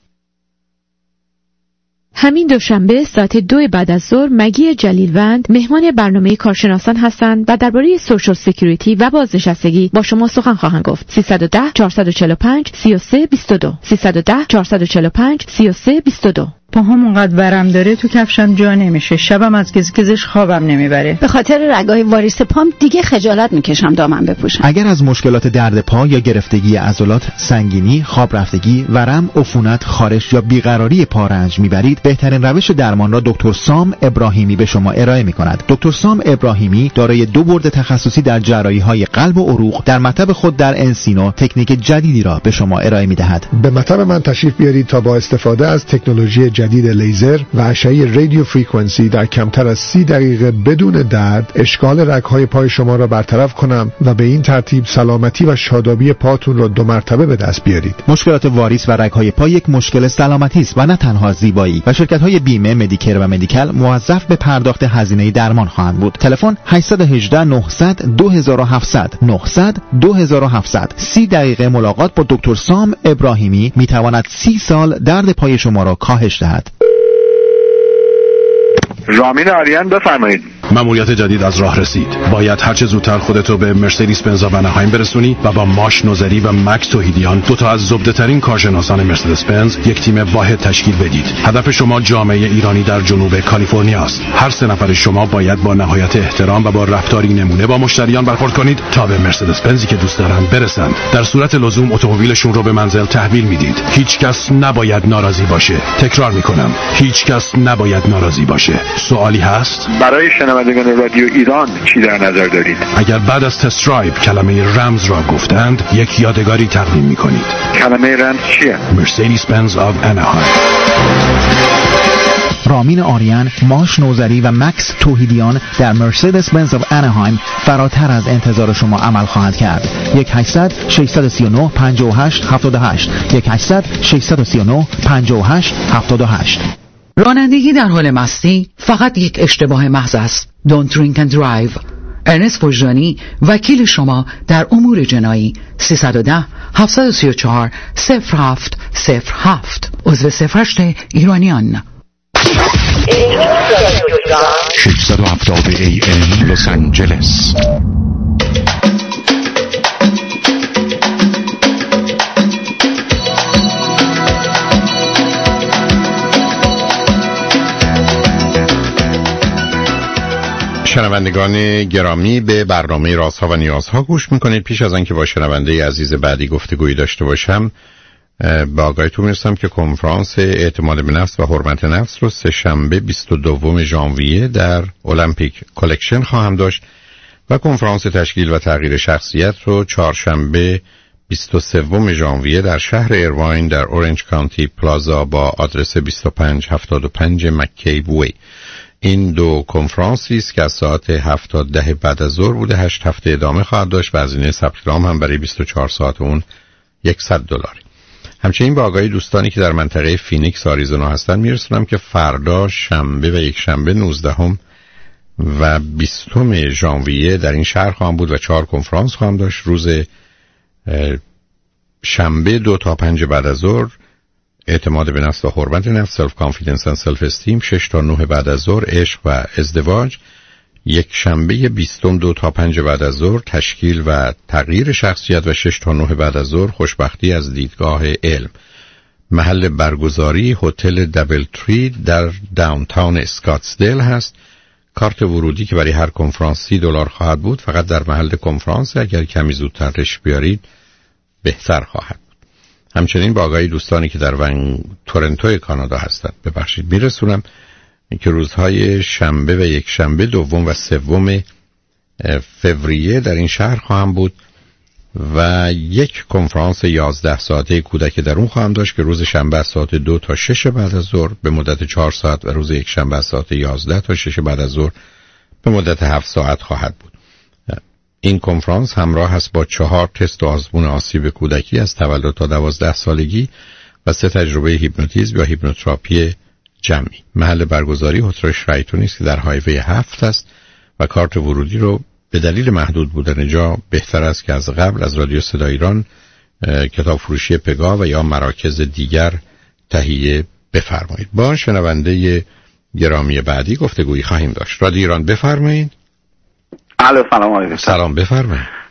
همین دوشنبه ساعت 2 بعد از ظهر مگی جلیلوند مهمان برنامه کارشناسان هستند و درباره سوشال سکیوریتی و بازنشستگی با شما سخن خواهند گفت. 310 445 33 22 310 445 33 22. پاهام اونقدر ورم داره تو کفشم جا نمیشه. شبم از گزگزش خوابم نمیبره. به خاطر رگای واریس پام دیگه خجالت میکشم دامن بپوشم. اگر از مشکلات درد پا یا گرفتگی عضلات، سنگینی، خواب رفتگی، ورم، عفونت، خارش یا بیقراری پا رنج میبرید، بهترین روش درمان را دکتر سام ابراهیمی به شما ارائه میکند. دکتر سام ابراهیمی دارای 2 بورد تخصصی در جراحی‌های قلب و عروق در مطب خود در انسینو تکنیک جدیدی را به شما ارائه میدهد. به مطب من تشریف بیارید تا با استفاده از تکنولوژی جدید لیزر و اشعه رادیو فرکانسی در کمتر از 30 دقیقه بدون درد اشکال رگ‌های پای شما را برطرف کنم و به این ترتیب سلامتی و شادابی پاتون را 2 مرتبه به دست بیارید. مشکلات واریس و رگ‌های پا یک مشکل سلامتی است و نه تنها زیبایی و شرکت‌های بیمه، مدیکر و مدیکال موظف به پرداخت هزینه درمان خواهند بود. تلفن 818 900 2700 900 2700. 30 دقیقه ملاقات با دکتر سام ابراهیمی میتواند 30 سال درد پای شما را کاهش دهد. رامین آریان بفرمایید. مأموریت جدید از راه رسید. باید هرچه زودتر خودتو به مرسدس بنز آنهایم برسونی و با ماش نوزری و مکس توحیدیان، 2 تا از زبده‌ترین کارشناسان مرسدس بنز، یک تیم واحد تشکیل بدید. هدف شما جامعه ایرانی در جنوب کالیفرنیا است. هر 3 نفر شما باید با نهایت احترام و با رفتاری نمونه با مشتریان برخورد کنید تا به مرسدس بنزی که دوست دارند برسند. در صورت لزوم اتومبیلشون رو به منزل تحویل میدید. هیچ کس نباید ناراضی باشه. تکرار میکنم، هیچ کس نباید ناراضی باشه. سوالی هست؟ برای شنوندگان رادیو ایران چی در نظر دارید؟ اگر بعد از تست درایو کلمه رمز را گفتند، یک یادگاری تقدیم می‌کنید. کلمه رمز چیه؟ مرسدس بنز آف اناهایم. رامین آریان، ماش نوزری و مکس توحیدیان در مرسدس بنز آف اناهایم فراتر از انتظار شما عمل خواهند کرد. 1-800 639 58 78 1-800 639 58 78. رانندگی در حال مستی فقط یک اشتباه محض است. Don't drink and drive. ارنست وجدانی، وکیل شما در امور جنایی. 310 734 0707. عضو 08 ایرانیان. 670 AM لس آنجلس. شنوندگان گرامی، به برنامه رازها و نیازها گوش میکنید. پیش از آنکه با شنونده عزیز بعدی گفتگویی داشته باشم، با آگاهیتون میرسم که کنفرانس اعتماد به نفس و حرمت نفس رو 3 شنبه 22 ژانویه در المپیک کلکشن خواهم داشت و کنفرانس تشکیل و تغییر شخصیت رو 4 شنبه 23 ژانویه در شهر ایرواین در اورنج کانتی پلازا با آدرس 2575 مکی وی. این 2 کنفرانسی است که از ساعت 7 تا 10 بعد از ظهر بوده. 8 هفته ادامه خواهد داشت و هزینه ثبت نام هم برای 24 ساعت اون $100. همچنین با آگاهی دوستانی که در منطقه فینیکس آریزونا هستن میرسونم که فردا شنبه و یک شنبه 19 و 20 ژانویه در این شهر خواهم بود و 4 کنفرانس خواهم داشت. روز شنبه 2 تا 5 بعد از ظهر اعتماد به نفس و حرمت نفس، سلف کانفیدنس و سلف استیم. 6 تا 9 بعد از ظهر عشق و ازدواج. یک شنبه 20 2 تا 5 بعد از ظهر تشکیل و تغییر شخصیت و 6 تا 9 بعد از ظهر خوشبختی از دیدگاه علم. محل برگزاری هتل دبل تری در داونتاون اسکاتسدل هست. کارت ورودی که برای هر کنفرانس $30 خواهد بود، فقط در محل کنفرانس. اگر کمی زودتر تشریف بیارید بهتر خواهد بود. همچنین با آگاهی دوستانی که در تورنتو کانادا هستند میرسونم که روزهای شنبه و یک شنبه 2 و 3 فوریه در این شهر خواهم بود و یک کنفرانس 11 ساعته کودک درون خواهم داشت که روز شنبه از ساعت 2 تا 6 بعد از ظهر به مدت 4 ساعت و روز یک شنبه از ساعت 11 تا 6 بعد از ظهر به مدت 7 ساعت خواهد بود. این کنفرانس همراه است با 4 تست و آزمون آسیب کودکی از تولد تا 12 سالگی و 3 تجربه هیپنوتیزم یا هیپنوتراپی جمعی. محل برگزاری هتل شرایتون است که در هایوی 7 است و کارت ورودی رو به دلیل محدود بودن جا بهتر است که از قبل از رادیو صدای ایران، کتاب فروشی پگاه و یا مراکز دیگر تهیه بفرمایید. با شنونده گرامی بعدی گفتگویی خواهیم داشت. رادیو ایران بفرمایید. الو، سلام علیکم. سلام، بفرمایید.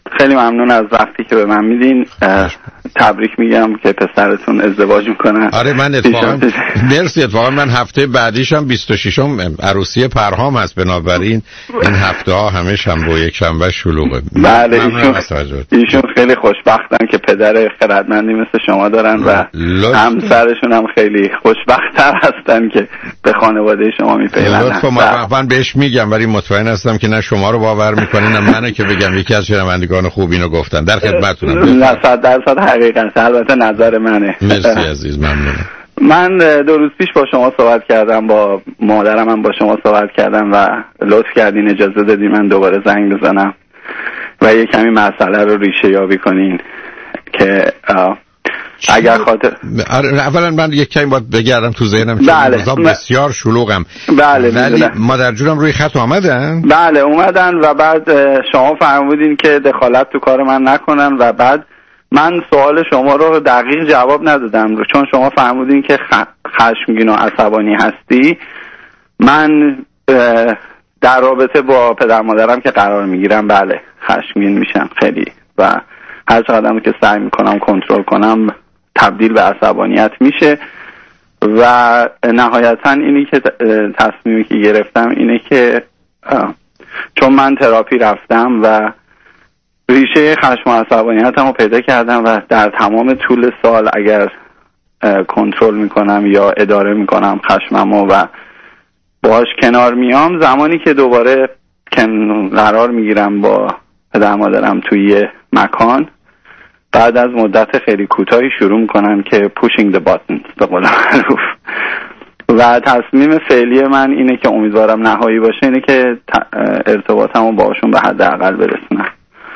خیلی ممنون از وقتی که به من میدین. تبریک میگم که پسرتون ازدواج میکنن. آره من اتفاقا مرسی. اتفاقا من هفته بعدیشم 26م عروسی پرهام هست، بنابراین این هفته ها همه شنبه و یک شنبه شلوغه. بله ایشون خیلی خوشبختن که پدر خردمندی مثل شما دارن و همسرشون هم خیلی خوشبخت‌تر هستن که به خانواده شما میپیوندن. من بهش میگم ولی مطمئن هستم که نه شما رو باور میکنین نه منو که بگم یکی از شنوندگان خوب اینو گفتن. در خدمتتونم. 100% حقیقت البته نظر منه. مرسی عزیز، ممنونم. من 2 روز پیش با شما صحبت کردم، با مادرم هم با شما صحبت کردم و لطف کردین اجازه دادین من دوباره زنگ بزنم و یه کمی مسئله رو ریشه یابی کنین که اگر خاطر اولا من یک کمی باید بگردم تو ذهنم چون بسیار شلوغم. بله ولی مادر جونم روی خط اومدن؟ بله اومدن و بعد شما فرمودین که دخالت تو کار من نکنن و بعد من سوال شما رو دقیق جواب ندادم چون شما فرمودین که خشمگین و عصبانی هستی. من در رابطه با پدر مادرم که قرار میگیرم بله خشمگین میشم خیلی و هر چقدر که سعی میکنم کنترل کنم تبدیل به عصبانیت میشه و نهایتا اینی که تصمیمی که گرفتم اینه که چون من تراپی رفتم و ریشه خشم و عصبانیتم رو پیدا کردم و در تمام طول سال اگر کنترل میکنم یا اداره میکنم خشممو و باهاش کنار میام، زمانی که دوباره قرار میگیرم با پدر مادرم توی مکان بعد از مدت خیلی کوتاهی شروع میکنن که pushing the buttons به قول معروف و تصمیم فعلی من اینه که امیدوارم نهایی باشه اینه که ارتباطمو باشون به حداقل برسونم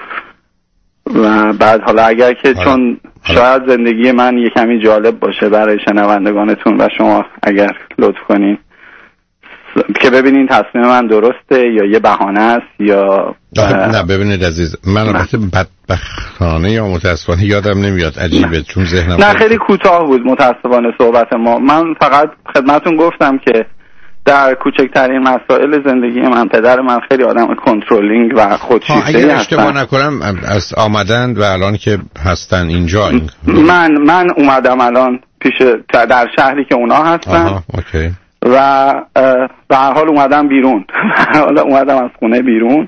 و بعد حالا اگر که چون شاید زندگی من یه کمی جالب باشه برای شنوندگانتون و شما اگر لطف کنین که ببینین تصمیم من درسته یا یه بهانه است یا نه. ببینید عزیز من البته بدبختانه یا متاسفانه یادم نمیاد، عجیبه چون ذهنم نه خیلی کوتاه بود متاسفانه صحبت ما. من فقط خدمتون گفتم که در کوچکترین مسائل زندگی من پدر من خیلی آدم کنترلینگ و خودشیفته‌ای هستن. اگر اشتباه نکنم از آمدن و الان که هستن اینجا من اومدم الان پیش در شهری که اونا هستن. اوکی. و به هر حال اومدم بیرون حالا اومدم از خونه بیرون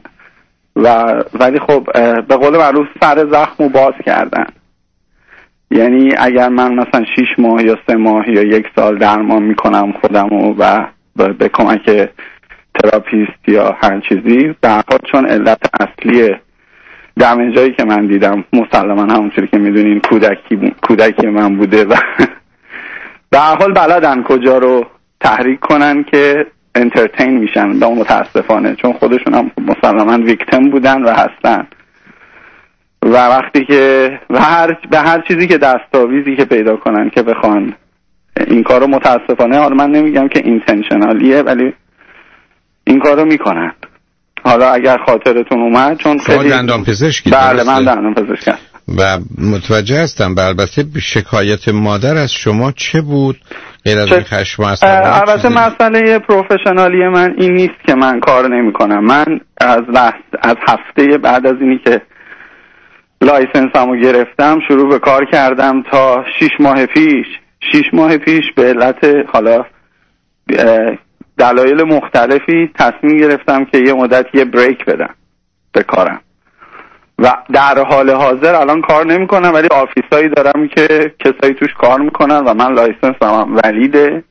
ولی خب به قول معروف سر زخمو باز کردن. یعنی اگر من مثلا 6 ماه یا 3 ماه یا 1 سال درمان میکنم خودمو و به کمک تراپیست یا هر چیزی، به هر حال چون علت اصلی دمیجایی که من دیدم مسلما همونطوری که میدونین کودکی من بوده و به هر حال بلدن کجا رو تحریک کنن که انترتین میشن به متاسفانه چون خودشون هم مسلما ویکتیم بودن و هستن و وقتی که به هر چیزی که دستاویزی که پیدا کنن که بخوان این کارو متاسفانه حالا من نمیگم که اینتنشنالیه ولی این کارو میکنن. حالا اگر خاطرتون اومد چون خیلی دندان پزشکی بله من دندان پزشکی و متوجه هستم. البته شکایت مادر از شما چه بود غیر از این خشم و عصبانیت؟ البته مسئله پروفشنالی من این نیست که من کار نمی کنم. من از هفته بعد از اینی که لایسنسمو گرفتم شروع به کار کردم تا 6 ماه پیش به علت حالا دلایل مختلفی تصمیم گرفتم که یه مدت یه بریک بدم به کارم و در حال حاضر الان کار نمی کنم ولی آفیسایی دارم که کسایی توش کار میکنن و من لایسنسم ولیده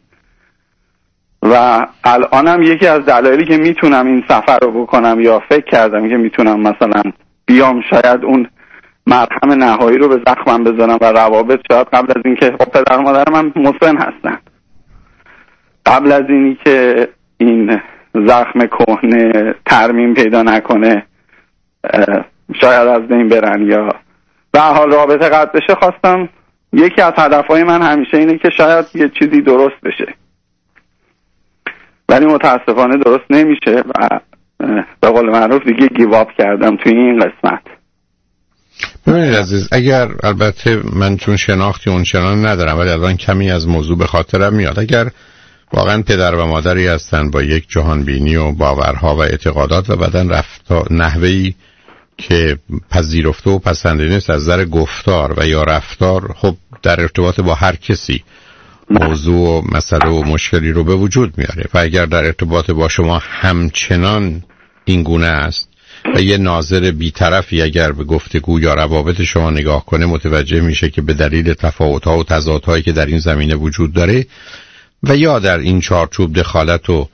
و الانم یکی از دلایلی که میتونم این سفر رو بکنم یا فکر کردم که میتونم مثلا بیام شاید اون مرهم نهایی رو به زخمم بزنم و روابط شاید قبل از این که پدر مادرم هم مسن هستن قبل از اینی که این زخم کهنه ترمیم پیدا نکنه شاید از بین برن یا به هر حال رابطه قطع بشه. خواستم یکی از هدفهای من همیشه اینه که شاید یه چیزی درست بشه ولی متاسفانه درست نمیشه و به قول معروف دیگه گیواب کردم توی این قسمت. ببینید عزیز اگر البته من چون شناختی اونچنان ندارم ولی الان کمی از موضوع به خاطرم میاد، اگر واقعا پدر و مادری هستن با یک جهان بینی و باورها و اعتقادات و بعدن نحوهی که پذیرفته و پسنده نیست از نظر گفتار و یا رفتار، خب در ارتباط با هر کسی موضوع و مسئله و مشکلی رو به وجود میاره. و اگر در ارتباط با شما همچنان این گونه است و یه ناظر بی‌طرفی اگر به گفتگو یا روابط شما نگاه کنه، متوجه میشه که به دلیل تفاوت‌ها و تضادهایی که در این زمینه وجود داره و یا در این چارچوب دخالت و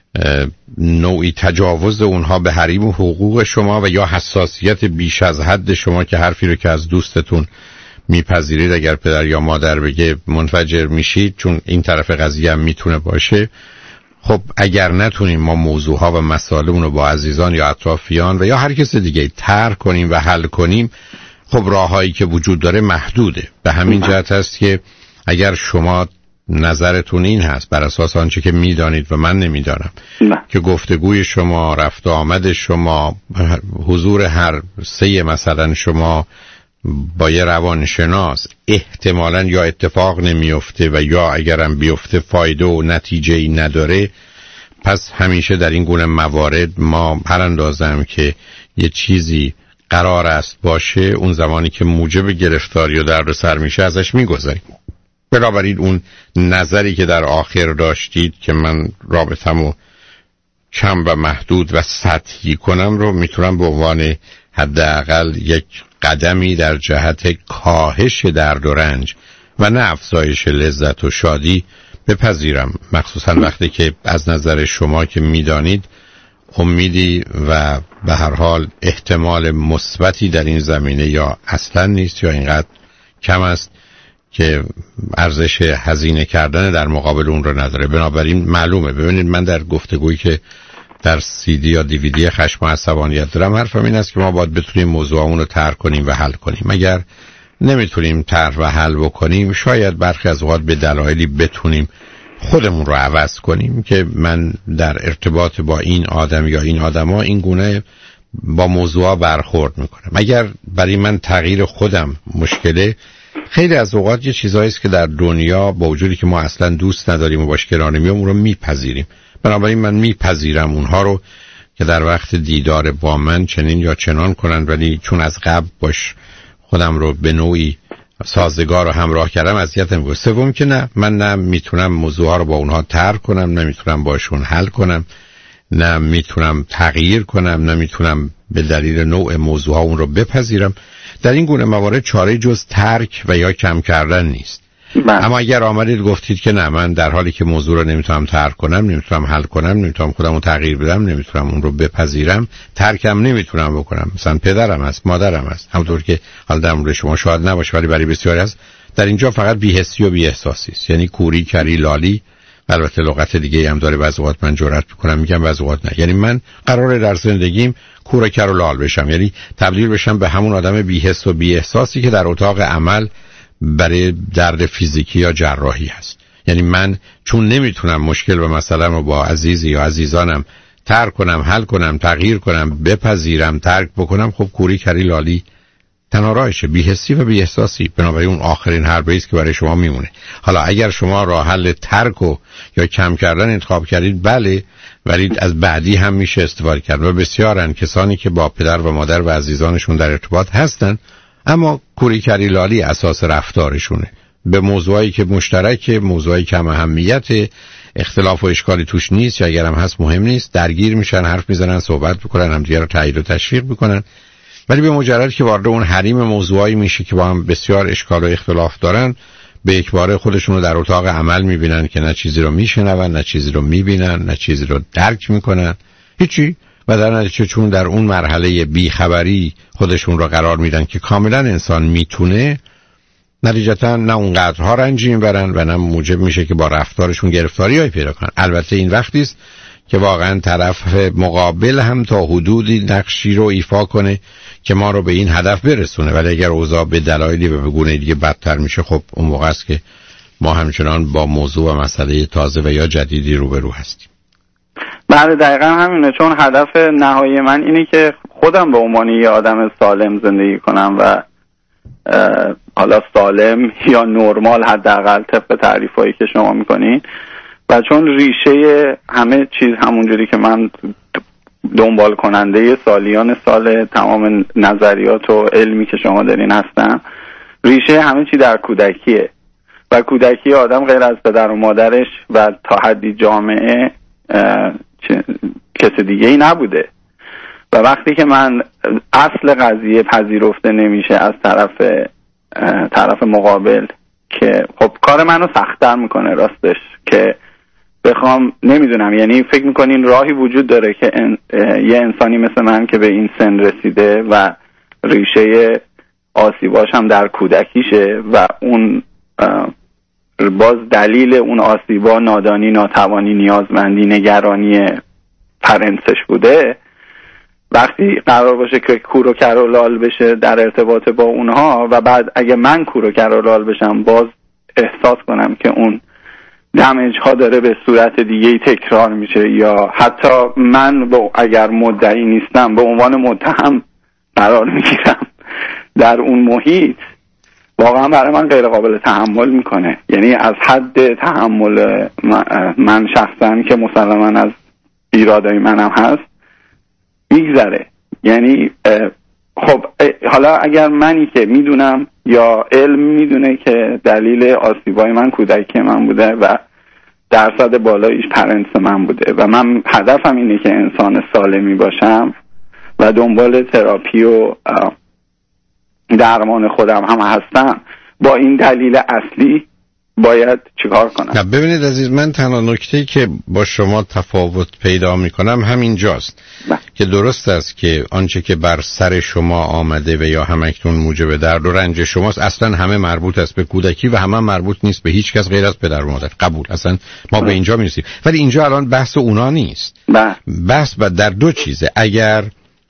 نوعی تجاوز اونها به حریم و حقوق شما و یا حساسیت بیش از حد شما که حرفی رو که از دوستتون میپذیرید اگر پدر یا مادر بگه منفجر میشید، چون این طرف قضیه هم میتونه باشه. خب اگر نتونیم ما موضوعها و مسائلمون رو با عزیزان یا اطرافیان و یا هر کس دیگه طرح کنیم و حل کنیم، خب راههایی که وجود داره محدوده. به همین جهت هست که اگر شما نظرتون این هست بر اساس آنچه که میدانید و من نمیدانم که گفتگوی شما، رفت و آمد شما، حضور هر سه مثلا شما با یه روانشناس احتمالاً یا اتفاق نمیفته و یا اگرم بیفته فایده و نتیجه‌ای نداره، پس همیشه در این گونه موارد ما هر اندازم که یه چیزی قرار است باشه، اون زمانی که موجب گرفتاری و دردسر میشه ازش میگذاریم. بنابراین اون نظری که در آخر داشتید که من رابطمو کم و محدود و سطحی کنم رو میتونم به عنوان حداقل یک قدمی در جهت کاهش درد و رنج و نه افزایش لذت و شادی بپذیرم، مخصوصا وقتی که از نظر شما که میدانید امیدی و به هر حال احتمال مثبتی در این زمینه یا اصلا نیست یا اینقدر کم است که ارزش هزینه کردن در مقابل اون رو نداره. بنابراین معلومه. ببینید من در گفتگویی که در CD یا DVD خشم و عصبانیت دارم، حرفم این است که ما باید بتونیم موضوعمون رو طرح کنیم و حل کنیم. اگر نمیتونیم طرح و حل بکنیم، شاید برخی از اوقات به دلایلی بتونیم خودمون رو عوض کنیم که من در ارتباط با این آدم یا این آدما این گونه با موضوعا برخورد میکنم. اگر برای من تغییر خودم مشکله، خیلی از اوقات یه چیزایی است که در دنیا با وجودی که ما اصلا دوست نداریم و باش کنار نمیام اون رو میپذیریم. بنابراین من میپذیرم اونها رو که در وقت دیدار با من چنین یا چنان کنند، ولی چون از قبل باش خودم رو به نوعی سازگار و همراه کردم اذیت نمی‌کنه. سوم که نه، من نه میتونم موضوعا رو با اونها طرح کنم، نمیتونم باشون حل کنم، نه میتونم تغییر کنم، نمیتونم به دلیل نوع موضوعها اون رو بپذیرم. در این گونه موارد چاره جز ترک و یا کم کردن نیست. اما اگر آمدید گفتید که نه، من در حالی که موضوع رو نمیتونم ترک کنم، نمیتونم حل کنم، نمیتونم خودم رو تغییر بدم، نمیتونم اون رو بپذیرم، ترکم نمیتونم بکنم، مثلا پدرم هست، مادرم هست، همونطور که حالا در مورد شما شاید نباشه ولی برای بسیاری هست، در اینجا فقط بی‌حسی و بی‌احساسی است. یعنی کوری، کری، لالی. البته لغت دیگه هم داره، بعضی وقت من جرئت میکنم میگم، بعضی وقت نه. یعنی من قراره در زندگیم کور و کر و لال بشم، یعنی تبدیل بشم به همون آدم بی‌حس و بی‌احساسی که در اتاق عمل برای درد فیزیکی یا جراحی هست. یعنی من چون نمیتونم مشکل و مسئله رو با عزیزی یا عزیزانم ترک کنم، حل کنم، تغییر کنم، بپذیرم، ترک بکنم، خب کوری، کری، لالی تنها راهشه، بی‌حسی و بی‌احساسی. بنابراین اون آخرین حربه است که برای شما میمونه. حالا اگر شما راه حل ترک و یا کم کردن انتخاب کردید، بله، ولی از بعدی هم میشه استفاده کرد و بسیارن کسانی که با پدر و مادر و عزیزانشون در ارتباط هستن اما کوری، کری، لالی اساس رفتارشونه. به موضوعی که مشترک، موضوعی کم اهمیت، اختلاف و اشکالی توش نیست، یا اگر هم هست مهم نیست، درگیر میشن، حرف میزنن، صحبت میکنن، همدیگه رو تایید و تشویق میکنن. ولی به مجرد که وارد اون حریم موضوعی میشه که با هم بسیار اشکال و اختلاف دارن، به یکباره خودشون رو در اتاق عمل میبینن که نه چیزی رو میشنون، نه چیزی رو میبینن، نه چیزی رو درک میکنن، هیچی. و در نتیجه چون در اون مرحله بیخبری خودشون رو قرار میدن که کاملا انسان میتونه، نتیجتا نه اونقدرها رنجی میبرن و نه موجب میشه که با رفتارشون گرفتاری‌های پیدا کنن. البته این وقتی است که واقعا طرف مقابل هم تا حدودی نقشی رو ایفا کنه که ما رو به این هدف برسونه. ولی اگر اوضاع به دلایلی و به گونه دیگه بدتر میشه، خب اون موقع است که ما همچنان با موضوع و مسئله تازه و یا جدیدی روبرو هستیم. بله دقیقا همینه، چون هدف نهایی من اینه که خودم به عنوان یه آدم سالم زندگی کنم و حالا سالم یا نرمال حداقل طبق تعریفایی که شما میکنین. و چون ریشه همه چیز همونجوری که من دنبال کننده سالیان سال تمام نظریات و علمی که شما دارین هستم. ریشه همه چی در کودکیه و کودکی آدم غیر از پدر و مادرش و تا حدی جامعه کس دیگه ای نبوده و وقتی که من اصل قضیه پذیرفته نمیشه از طرف مقابل که خب کار منو سخت‌تر میکنه راستش که بخوام نمیدونم، یعنی فکر میکنین راهی وجود داره که یه انسانی مثل من که به این سن رسیده و ریشه آسیباش هم در کودکیشه و اون باز دلیل اون آسیبا نادانی، ناتوانی، نیازمندی، نگرانی پرنسش بوده، وقتی قرار باشه که کور و کر و لال بشه در ارتباط با اونها و بعد اگه من کور و کر و لال بشم باز احساس کنم که اون دمیج ها داره به صورت دیگه‌ای تکرار میشه یا حتی من اگر مدعی نیستم به عنوان متهم قرار میگیرم در اون محیط، واقعا برای من غیر قابل تحمل میکنه. یعنی از حد تحمل من شخصا که مسلما از ایرادای منم هست میگذره. یعنی خب حالا اگر منی که میدونم یا علم میدونه که دلیل آسیبای من کودکی من بوده و درصد بالاییش پرنس من بوده و من هدفم اینه که انسان سالمی باشم و دنبال تراپی و درمان خودم هم هستم، با این دلیل اصلی باید چیکار کنم؟ ببینید عزیز من، تنها نکته‌ای که با شما تفاوت پیدا میکنم همینجاست که درست است که آنچه که بر سر شما آمده و یا همکنون موجب درد و رنج شماست اصلا همه مربوط است به کودکی و همه مربوط نیست به هیچ کس غیر از پدر و مادر. قبول، اصلا ما به اینجا میرسیم. ولی اینجا الان بحث اونا نیست. بحث در دو چیزه. اگر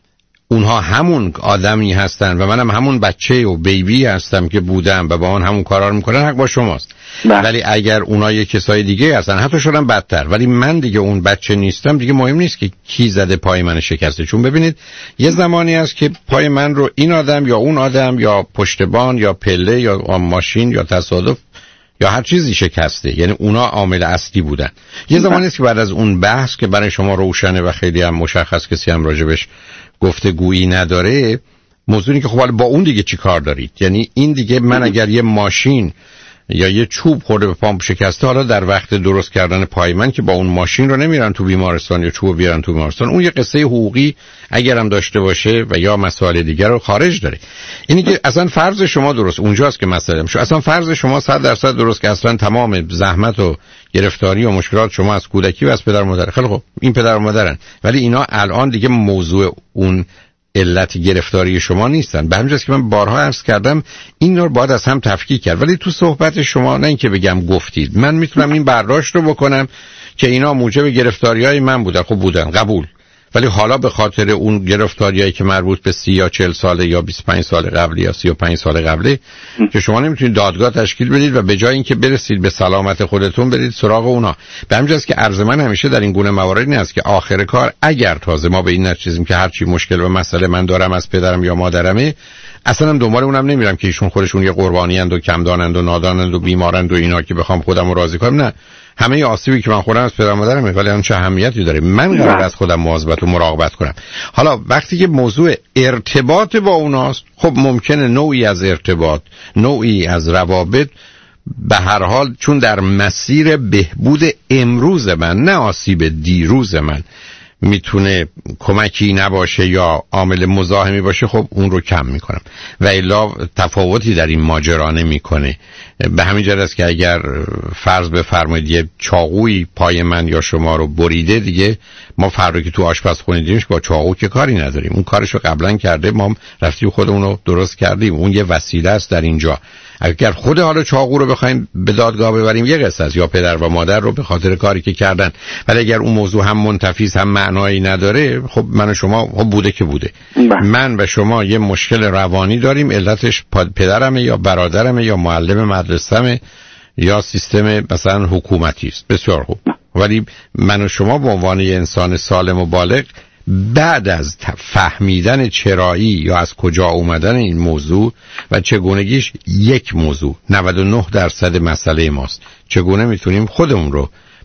اونها همون آدمی هستن و منم همون بچه و بیبی هستم که بودم و با آن همون کارا میکنن، حق با شماست. ولی اگر اونها یه کسای دیگه هستن، حتی شدن بدتر، ولی من دیگه اون بچه نیستم، دیگه مهم نیست که کی زده پای من شکسته. چون ببینید یه زمانی هست که پای من رو این آدم یا اون آدم یا پشتبان یا پله یا ماشین یا تصادف یا هر چیزی شکسته، یعنی اونا عامل اصلی بودن. یه زمانی است که بعد از اون بحث که برای شما روشنه و خیلی هم مشخص، کسی هم راجبش گفتگویی نداره، موضوعی که خب حالا با اون دیگه چی کار دارید؟ یعنی این دیگه من اگر یه ماشین یا یه چوب خورده به پام شکسته، حالا در وقت درست کردن پای من که با اون ماشین رو نمیرن تو بیمارستان یا چوب بیارن تو بیمارستان، اون یه قصه حقوقی اگرم داشته باشه و یا مسائل دیگر رو خارج داره. اینی که اصلا فرض شما درست اونجاست که مسئله میشه. اصلا فرض شما 100% درست که اصلا تمام زحمت و گرفتاری و مشکلات شما از کودکی و از پدر و مادر. خیلی خب این پدر و مادرن، ولی اینا الان دیگه موضوع اون علت گرفتاری شما نیستن. به همین جاست که من بارها عرض کردم این رو باید از هم تفکیک کرد. ولی تو صحبت شما نه اینکه بگم گفتید، من میتونم این برداشت رو بکنم که اینا موجب گرفتاری‌های من بودن. خب بودن، قبول. ولی حالا به خاطر اون گرفتاریایی که مربوط به 30 یا 40 ساله یا 25 سال قبل یا 35 سال قبله که شما نمیتونید دادگاه تشکیل بدید و به جای اینکه برسید به سلامت خودتون برید سراغ اونا. به همین جاست که عرض من همیشه در این گونه موارد این است که آخر کار اگر تازه ما به این نتیجه که هر چی مشکل و مسئله من دارم از پدرم یا مادرمه، اصلا دنبال اونم نمیرم که ایشون خودشون یه قربانی اند و کم دانند و نادانند و بیمارند و اینا که بخوام خودم رو راضی کنم. نه، همه آسیبی که من خوردم از پدر و مادرمه، ولی اون چه اهمیتی داره؟ من قرار از خودم مواظبت و مراقبت کنم. حالا وقتی که موضوع ارتباط با اوناست، خب ممکنه نوعی از ارتباط، نوعی از روابط به هر حال چون در مسیر بهبود امروز من نه آسیب دیروز من میتونه کمکی نباشه یا عامل مزاحمی باشه، خب اون رو کم میکنم و الا تفاوتی در این ماجرا نمیکنه. به همین جهت است که اگر فرض بفرمایید یه چاقویی پای من یا شما رو بریده، دیگه ما فردا که تو آشپزخونه دیدیمش با چاقو که کاری نداریم، اون کارشو قبلا کرده، ما رفتیم خودمون رو درست کردیم، اون یه وسیله است در اینجا. اگر خود حالا چاقو رو بخوایم به دادگاه ببریم یه قصه است، یا پدر و مادر رو به خاطر کاری که کردن. ولی اگر اون موضوع هم منتفیض هم معنایی نداره، خب من و شما خب بوده که بوده. من و شما یه مشکل روانی داریم، علتش پدرمه یا برادرمه یا معلم مدرسه‌مه یا سیستم مثلا حکومتی است. بسیار خوب. ولی من و شما به عنوان یه انسان سالم و بالغ بعد از فهمیدن چرایی یا از کجا اومدن این موضوع و چگونگیش، یک موضوع 99% مسئله ماست، چگونه میتونیم خودمون رو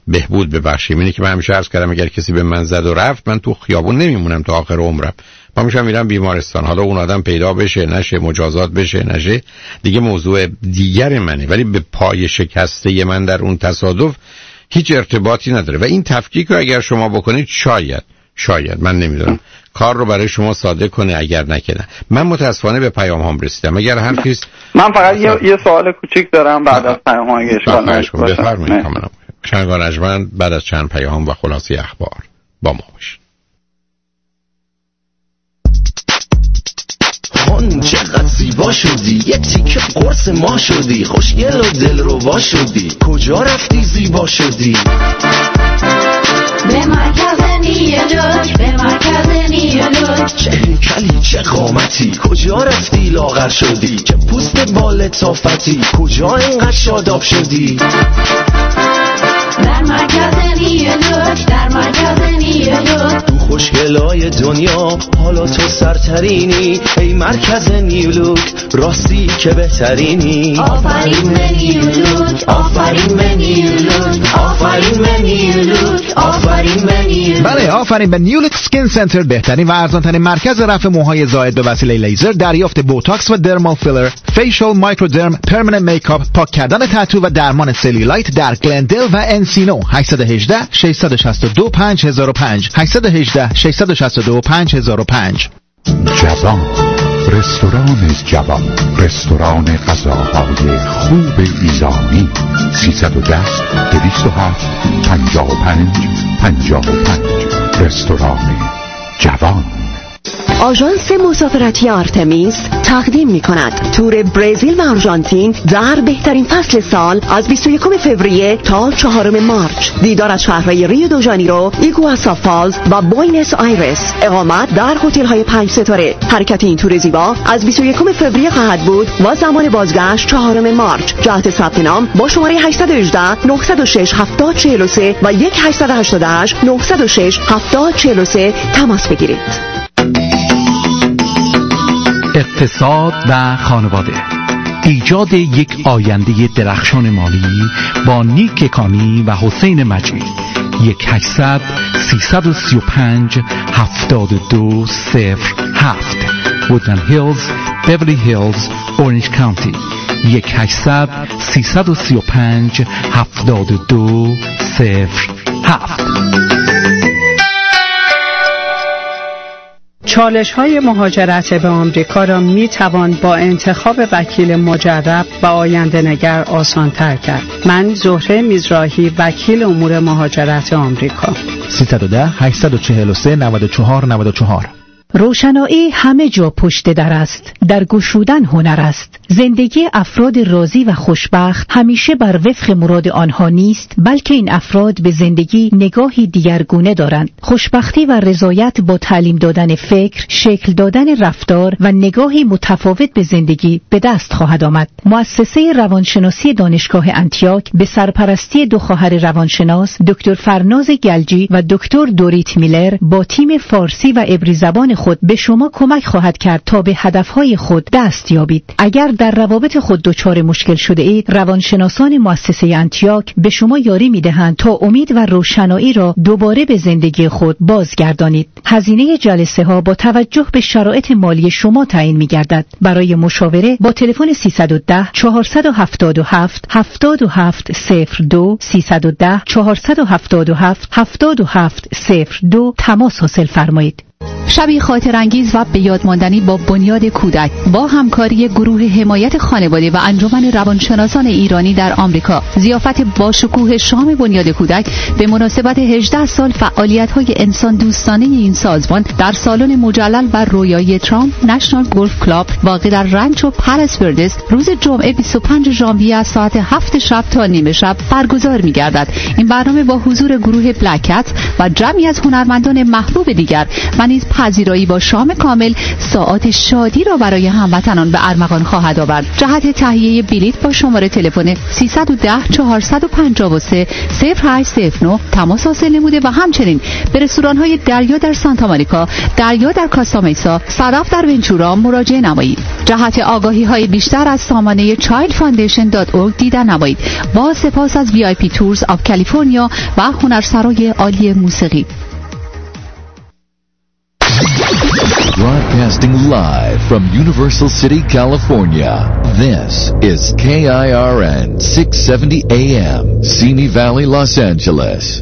بهبود ببخشیم. اینه که من همیشه عرض کردم اگر کسی به من زد و رفت، من تو خیابون نمیمونم تا آخر عمرم، من میشم میرم بیمارستان. حالا اون آدم پیدا بشه نشه، مجازات بشه نشه، دیگه موضوع دیگر منه، ولی به پای شکسته من در اون تصادف هیچ ارتباطی نداره. و این تفکیک رو اگر شما بکنید شاید من نمیدونم کار رو برای شما ساده کنه، اگر نکنه. من متاسفانه به پیام هم رسیدم. اگر حرفی من فقط یه سوال کوچیک دارم بعد از پیام ها اگه اشکال نداشته باشه. بفرمایید. شنگان رجمند بعد از چند پیام و خلاصه اخبار با ما باشید. خان چقدر زیبا شدی، یک تیکه قرص ما شدی، خوشگل و دلربا شدی، کجا رفتی زیبا شدی؟ به مرکز نیلوک، به مرکز نیلوک. چه هیکلی چه قامتی، کجا رفتی لاغر شدی، چه پوست بال تافتی، کجا اینقدر شاداب شدی؟ در مرکز نیلوک، در مرکز نیلوک. تو خوشگلای دنیا حالا تو سرترینی، ای مرکز نیلوک راستی که بهترینی. آفرین به نیلوک، آفرین به نیلوک، آفرین به نیلوک، آفرین به نیلوک. بله، آفرین به نیولوک سکین سنتر، بهترین و ارزان‌ترین مرکز رفع موهای زائد به وسیله لیزر، دریافت بوتاکس و درمال فیلر، فیشال مایکرودرم، پرمننت میکاپ، پاک کردن تتو و درمان سلیولایت در گلندل و انسینو. 818 662 5005 818 662 5005. جوان، رستوران جوان، رستوران غذاهای خوب ایرانی. 310 207 55 55. رستوران جوان. آژانس مسافرتی آرتمیس تقدیم می کند تور برزیل و آرژانتین در بهترین فصل سال از 21 فوریه تا 4 مارچ. دیدار از شهرهای ریو دو ژانیرو، ایگواسا فالز و بوینس آیرس. اقامت در هتل‌های 5 ستاره. حرکت این تور زیبا از 21 فوریه خواهد بود و زمان بازگشت 4 مارچ. جهت ثبت نام با شماره 818 906 7043 و 1888 906 7043 تماس بگیرید. اقتصاد و خانواده، ایجاد یک آینده درخشان مالی با نیک کانی و حسین مجید. 1-800-335-7207 وودلند هیلز، بیورلی هیلز، اورنج کانتی. 1-800-335-7207. چالش‌های مهاجرت به آمریکا را می‌توان با انتخاب وکیل مجرب و آینده‌نگر آسان‌تر کرد. من زهره میزراهی، وکیل امور مهاجرت آمریکا. 310 843 94 94. روشنایی همه جا پشت در است. در گشودن هنر است. زندگی افراد راضی و خوشبخت همیشه بر وفق مراد آنها نیست، بلکه این افراد به زندگی نگاهی دیگرگونه دارند. خوشبختی و رضایت با تعلیم دادن فکر، شکل دادن رفتار و نگاهی متفاوت به زندگی به دست خواهد آمد. مؤسسه روانشناسی دانشگاه انتیاک به سرپرستی دو خواهر روانشناس دکتر فرناز گلجی و دکتر دوریت میلر با تیم فارسی و عبری زبان خود به شما کمک خواهد کرد تا به هدفهای خود دست یابید. اگر در روابط خود دچار مشکل شده اید، روانشناسان مؤسسه انتیاک به شما یاری می‌دهند تا امید و روشنایی را دوباره به زندگی خود بازگردانید. هزینه جلسه ها با توجه به شرایط مالی شما تعیین می‌گردد. برای مشاوره با تلفن 310 477 7702 310 477 7702 تماس حاصل فرمایید. شبی خاطر انگیز و به یاد ماندنی با بنیاد کودک با همکاری گروه حمایت خانواده و انجمن روانشناسان ایرانی در آمریکا. ضیافت با شکوه شام بنیاد کودک به مناسبت 18 سال فعالیت‌های انسان دوستانه این سازمان در سالن مجلل و رویایی ترامپ نشنال گولف کلاب واقع در رانچو پالاس وردس روز جمعه 25 ژانویه از ساعت 7 شب تا نیمه شب برگزار می‌گردد. این برنامه با حضور گروه بلک کت و جمعی از هنرمندان محبوب دیگر و و نیز پذیرایی با شام کامل ساعات شادی را برای هموطنان به ارمغان خواهد آورد. جهت تهیه بلیط با شماره تلفن 310 453 0809 تماس حاصل نموده و همچنین به رستوران‌های دریا در سانتا مونیکا، دریا در کاستامیسا، صدف در ونچورا مراجعه نمایید. جهت آگاهی‌های بیشتر از سامانه childfoundation.org دیدن نمایید. با سپاس از VIP Tours of California و هنرسرای عالی موسیقی. Broadcasting live from Universal City, California. This is KIRN 670 AM, Simi Valley, Los Angeles.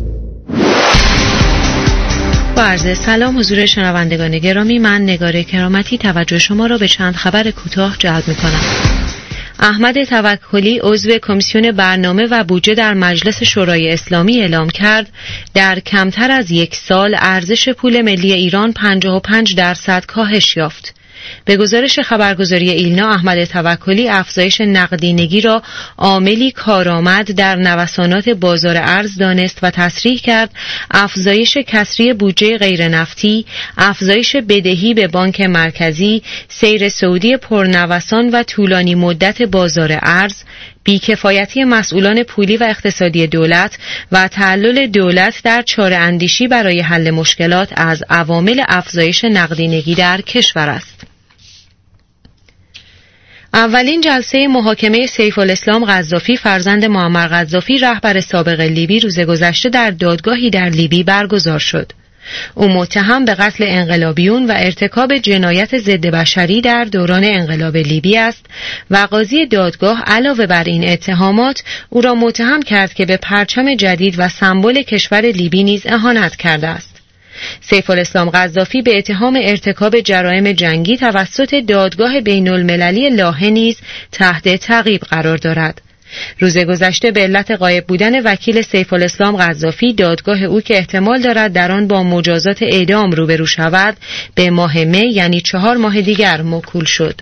با عرض سلام حضور شنوندگان گرامی، من نگار کرامتی توجه شما را به چند خبر کوتاه جلب می‌کنم. احمد توکلی عضو کمیسیون برنامه و بودجه در مجلس شورای اسلامی اعلام کرد در کمتر از یک سال ارزش پول ملی ایران 55% کاهش یافت. به گزارش خبرگزاری ایلنا، احمد توکلی افزایش نقدینگی را عاملی کارآمد در نوسانات بازار ارز دانست و تصریح کرد افزایش کسری بودجه غیرنفتی، افزایش بدهی به بانک مرکزی، سیر سعودی پرنوسان و طولانی مدت بازار ارز، بیکفایتی مسئولان پولی و اقتصادی دولت و تعلل دولت در چاره‌اندیشی برای حل مشکلات از عوامل افزایش نقدینگی در کشور است. اولین جلسه محاکمه سیف الاسلام قذافی فرزند معمر قذافی رهبر سابق لیبی روز گذشته در دادگاهی در لیبی برگزار شد. او متهم به قتل انقلابیون و ارتکاب جنایت ضد بشری در دوران انقلاب لیبی است و قاضی دادگاه علاوه بر این اتهامات او را متهم کرد که به پرچم جدید و سمبل کشور لیبی نیز اهانت کرده است. سیف الاسلام قذافی به اتهام ارتکاب جرایم جنگی توسط دادگاه بین المللی لاهه نیز تحت تعقیب قرار دارد. روز گذشته به علت غایب بودن وکیل سیف الاسلام قذافی، دادگاه او که احتمال دارد در آن با مجازات اعدام روبرو شود به ماه می یعنی 4 ماه دیگر موکول شد.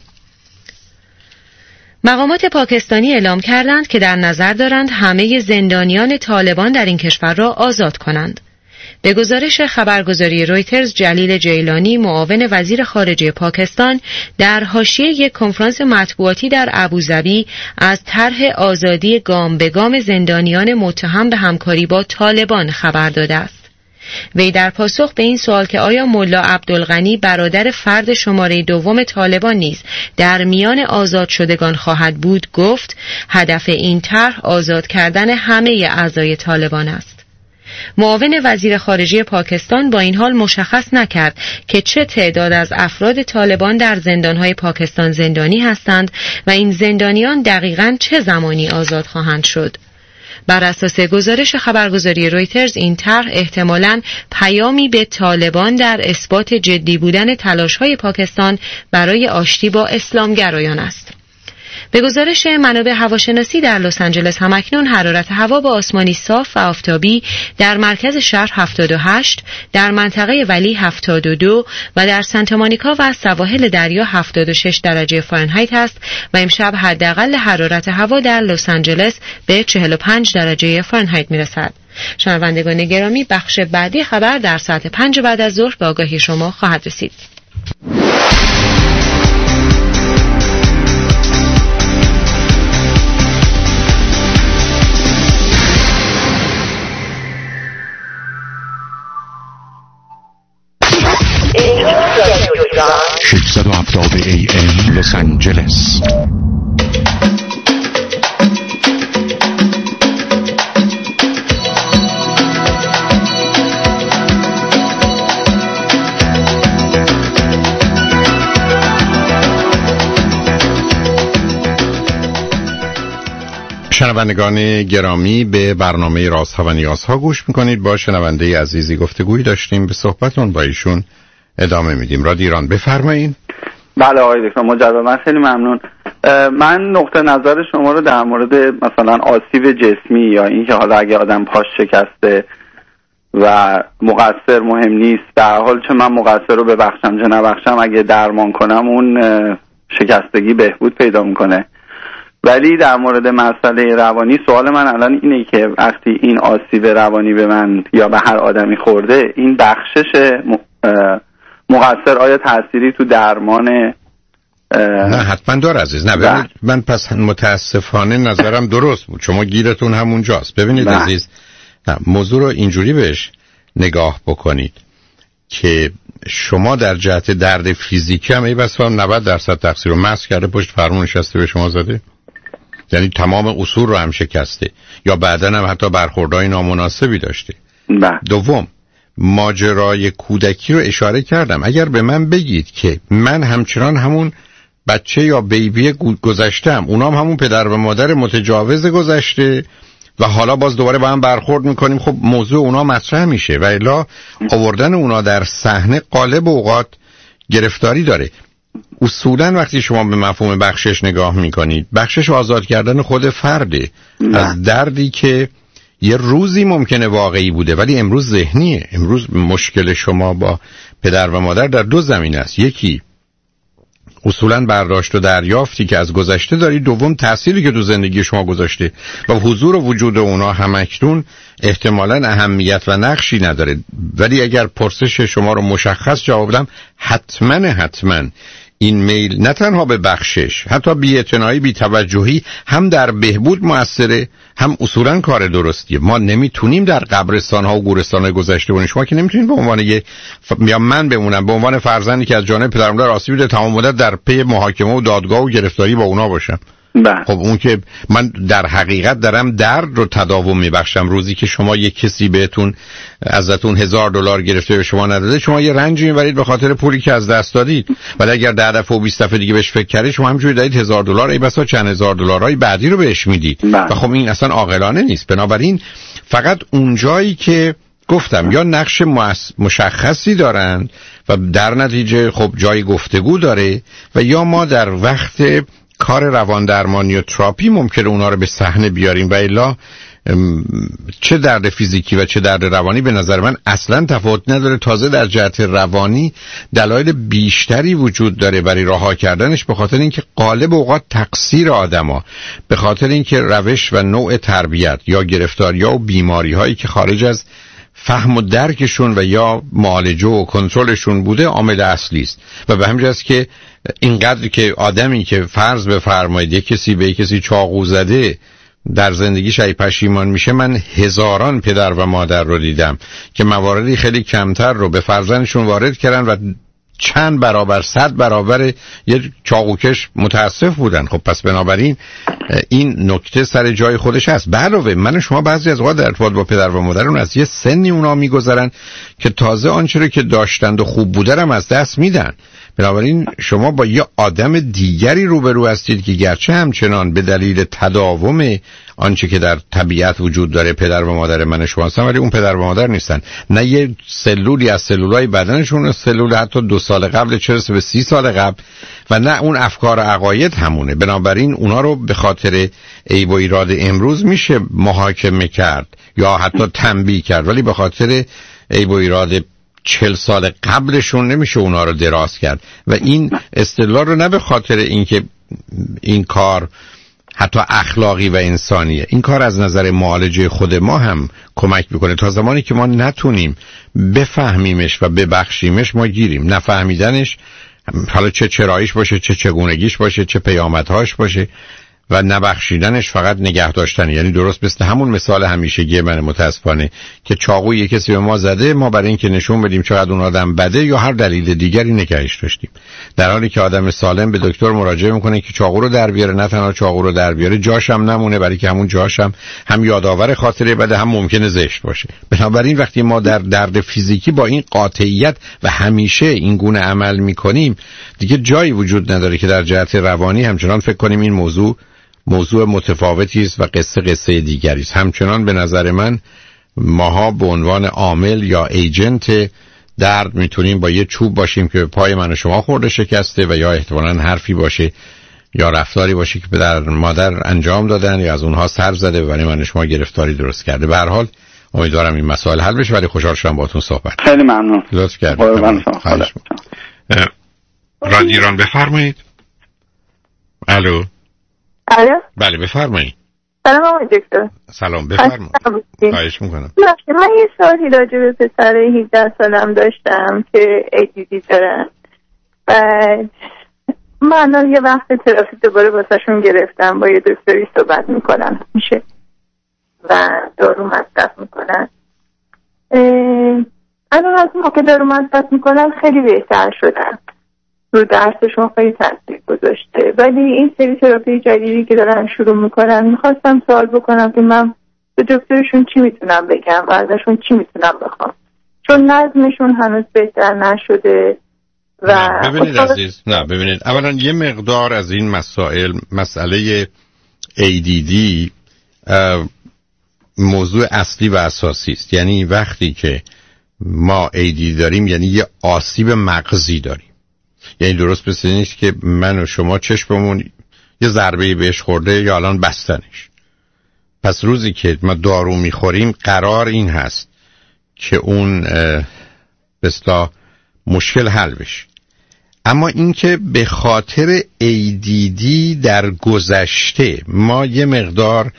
مقامات پاکستانی اعلام کردند که در نظر دارند همه زندانیان طالبان در این کشور را آزاد کنند. به گزارش خبرگزاری رویترز، جلیل جیلانی معاون وزیر خارجه پاکستان در حاشیه یک کنفرانس مطبوعاتی در ابوظبی از طرح آزادی گام به گام زندانیان متهم به همکاری با طالبان خبر داده است. وی در پاسخ به این سوال که آیا ملا عبدالغنی برادر فرد شماره 2 طالبان نیز در میان آزاد شدگان خواهد بود گفت هدف این طرح آزاد کردن همه اعضای طالبان است. معاون وزیر خارجه پاکستان با این حال مشخص نکرد که چه تعداد از افراد طالبان در زندانهای پاکستان زندانی هستند و این زندانیان دقیقاً چه زمانی آزاد خواهند شد. بر اساس گزارش خبرگزاری رویترز این طرح احتمالاً پیامی به طالبان در اثبات جدی بودن تلاش‌های پاکستان برای آشتی با اسلامگرایان است. به گزارش منابع هواشناسی در لس آنجلس همکنون حرارت هوا با آسمانی صاف و آفتابی در مرکز شهر 78، در منطقه ولی 72 و در سانتا مونیکا و سواحل دریا 76 درجه فارنهایت است و امشب حداقل حرارت هوا در لس آنجلس به 45 درجه فارنهایت میرسد. شنوندگان گرامی، بخش بعدی خبر در ساعت 5 بعد از ظهر به آگاهی شما خواهد رسید. AM لس آنجلس. شنوندگان گرامی، به برنامه رازها و نیازها گوش میکنید. با شنونده عزیزی گفتگویی داشتیم، به صحبتون با ایشون ادامه میدیم. رادیو ایران بفرمایید. بله آقای دکتر مجددا خیلی ممنون. من نقطه نظر شما رو در مورد مثلا آسیب جسمی یا اینکه حالا اگه آدم پاش شکسته و مقصر مهم نیست، در حال چه من مقصر رو ببخشم چه نبخشم، اگه درمان کنم اون شکستگی بهبود پیدا میکنه. ولی در مورد مسئله روانی سوال من الان اینه که وقتی این آسیب روانی به من یا به هر آدمی خورده، این بخشش مقصر آیا تأثیری تو درمان نه حتما داره عزیز. نه ببینید من پس متاسفانه نظرم درست بود، شما گیرتون همونجاست. ببینید عزیز، موضوع رو اینجوری بهش نگاه بکنید که شما در جهت درد فیزیکی هم ای بس 90% تقصیر رو مس کرده پشت فرمون نشسته به شما زده، یعنی تمام اصول رو هم شکسته یا بعداً هم حتی برخوردهای نامناسبی داشته. دوم، ماجرای کودکی رو اشاره کردم. اگر به من بگید که من همچنان همون بچه یا بیبی گذشتم، اونام همون پدر و مادر متجاوز گذشته و حالا باز دوباره با هم برخورد میکنیم، خب موضوع اونا مطرح میشه و الا آوردن اونا در صحنه غالب اوقات گرفتاری داره. اصولا وقتی شما به مفهوم بخشش نگاه میکنید، بخشش آزاد کردن خود فرده از دردی که یه روزی ممکنه واقعی بوده ولی امروز ذهنیه. امروز مشکل شما با پدر و مادر در دو زمینه است. یکی اصولا برداشت و دریافتی که از گذشته داری، دوم تأثیری که تو زندگی شما گذاشته و حضور و وجود اونا همکنون احتمالاً اهمیت و نقشی نداره. ولی اگر پرسش شما رو مشخص جواب بدم، حتما این میل نه تنها به بخشش، حتی بی‌اعتنایی، بی‌توجهی هم در بهبود موثره، هم اصولا کار درستیه. ما نمیتونیم در قبرستان‌ها و گورستان‌های گذشته بمونیم. شما که نمیتونید به عنوان یا من بمونم به عنوان فرزندی که از جانب پدر و مادر آسیب دیده تمام مدت در پی محاکمه و دادگاه و گرفتاری با اونا باشم. خب اون که من در حقیقت دارم درد رو تداوم میبخشم. روزی که شما یک کسی بهتون ازتون $1000 گرفته به شما نداده، شما یه رنجی میبرید به خاطر پولی که از دست دادید، ولی اگر 10 دفعه و 20 دفعه دیگه بهش فکر کردید، شما همینجوری دادید $1000 ای بسا چند هزار دلارهای بعدی رو بهش میدید و خب این اصلا عاقلانه نیست. بنابراین فقط اون جایی که گفتم یا نقش مشخصی دارن و در نتیجه خب جای گفتگو داره و یا ما در وقت کار روان درمانی و تراپی ممکنه اونا رو به صحنه بیاریم و الا چه درد فیزیکی و چه درد روانی به نظر من اصلا تفاوت نداره. تازه در جهت روانی دلایل بیشتری وجود داره برای رها کردنش، به خاطر اینکه غالب اوقات تقصیر آدما به خاطر اینکه روش و نوع تربیت یا گرفتاری‌ها و بیماری‌هایی که خارج از فهم و درکشون و یا معالجه و کنترلشون بوده عامل اصلی است. و به همین جاست که اینقدر که آدمی که فرض بفرمایید یک کسی به یک کسی چاقو زده در زندگیش ای پشیمان میشه، من هزاران پدر و مادر رو دیدم که مواردی خیلی کمتر رو به فرزندشون وارد کردن و چند برابر 100 برابر یه چاقوکش متاسف بودن. خب پس بنابراین این نکته سر جای خودش هست. به علاوه من و شما بعضی از اوقات در ارتباط با پدر و مادرون از یه سنی اونا میگذرن که تازه آنچه رو که داشتند و خوب بودن هم از دست میدن. بنابراین شما با یه آدم دیگری روبرو هستید که گرچه همچنان به دلیل تداوم آنچه که در طبیعت وجود داره پدر و مادر من شما هستن، ولی اون پدر و مادر نیستن. نه یه سلولی از سلولای بدنشون سلول حتی 2 سال قبل، چه رسه به 30 سال قبل، و نه اون افکار و عقاید همونه. بنابراین اونا رو به خاطر عیب و ایراد امروز میشه محاکمه کرد یا حتی تنبیه کرد، ولی به خاطر عیب و ایراد 40 سال قبلشون نمیشه اونا رو دراز کرد. و این استدلال رو نه به خاطر اینکه این کار حتی اخلاقی و انسانیه، این کار از نظر معالجه خود ما هم کمک میکنه. تا زمانی که ما نتونیم بفهمیمش و ببخشیمش ما گیریم. نفهمیدنش حالا چه چراییش باشه، چه چگونگیش باشه، چه پیامدهاش باشه، و نبخشیدنش فقط نگه داشتن. یعنی درست مثل همون مثال همیشگی من متاسفانه که چاقوی یک کسی به ما زده، ما برای اینکه نشون بدیم چقدر اون آدم بده یا هر دلیل دیگری نگهش داشتیم، در حالی که آدم سالم به دکتر مراجعه میکنه که چاقو رو در بیاره. نه تنها چاقو رو در بیاره، جاش هم نمونه، برای که همون جاش هم یادآور خاطره بده، هم ممکنه زشت باشه. بنابراین وقتی ما در درد فیزیکی با این قاطعیت و همیشه این گونه عمل میکنیم، دیگه جایی وجود نداره که در جهت روانی همچنان فکر کنیم این موضوع متفاوتی است و قصه دیگری است. همچنان به نظر من ماها به عنوان عامل یا ایجنت درد میتونیم با یه چوب باشیم که پای من و شما خورده شکسته، و یا احتمالاً حرفی باشه یا رفتاری باشه که پدر مادر انجام دادن یا از اونها سر زده و برای من و شما گرفتاری درست کرده. به هر حال امیدوارم این مسائل حل بشه، ولی خوشحال شدم باهاتون صحبت. خیلی ممنون. لطف کردید. رادیو ایران بفرمایید. الو. الو. بله بفرمایید. سلام آقای دکتر. سلام، بفرمایید. خواهش میکنم. من یه سوالی راجع به پسر 18 سالم داشتم که ADD دارن. بعد من یه وقت تراپی دوباره واسهشون گرفتم، با یه دکتری صحبت میکنن میشه و دارو مصرف میکنن. الان از موقع دارو مصرف میکنن خیلی بهتر شدن، رو درسشون خیلی تاثیر گذاشته. ولی این سری تراپی جدیدی که دارن شروع میکنن، میخواستم سوال بکنم که من به دکترشون چی میتونم بگم و ازشون چی میتونم بخوام، چون نظمشون هنوز بهتر نشده. و ببینید عزیز، ببینید اولا یه مقدار از این مسئله ADD موضوع اصلی و اساسی است. یعنی وقتی که ما ADD داریم یعنی یه آسیب مغزی داریم. یعنی درست مثل نیست که من و شما چشممون یه ضربه بهش خورده یا الان بستنش. پس روزی که ما دارو میخوریم قرار این هست که اون بستا مشکل حل بشه. اما اینکه به خاطر ADD در گذشته ما یه مقدار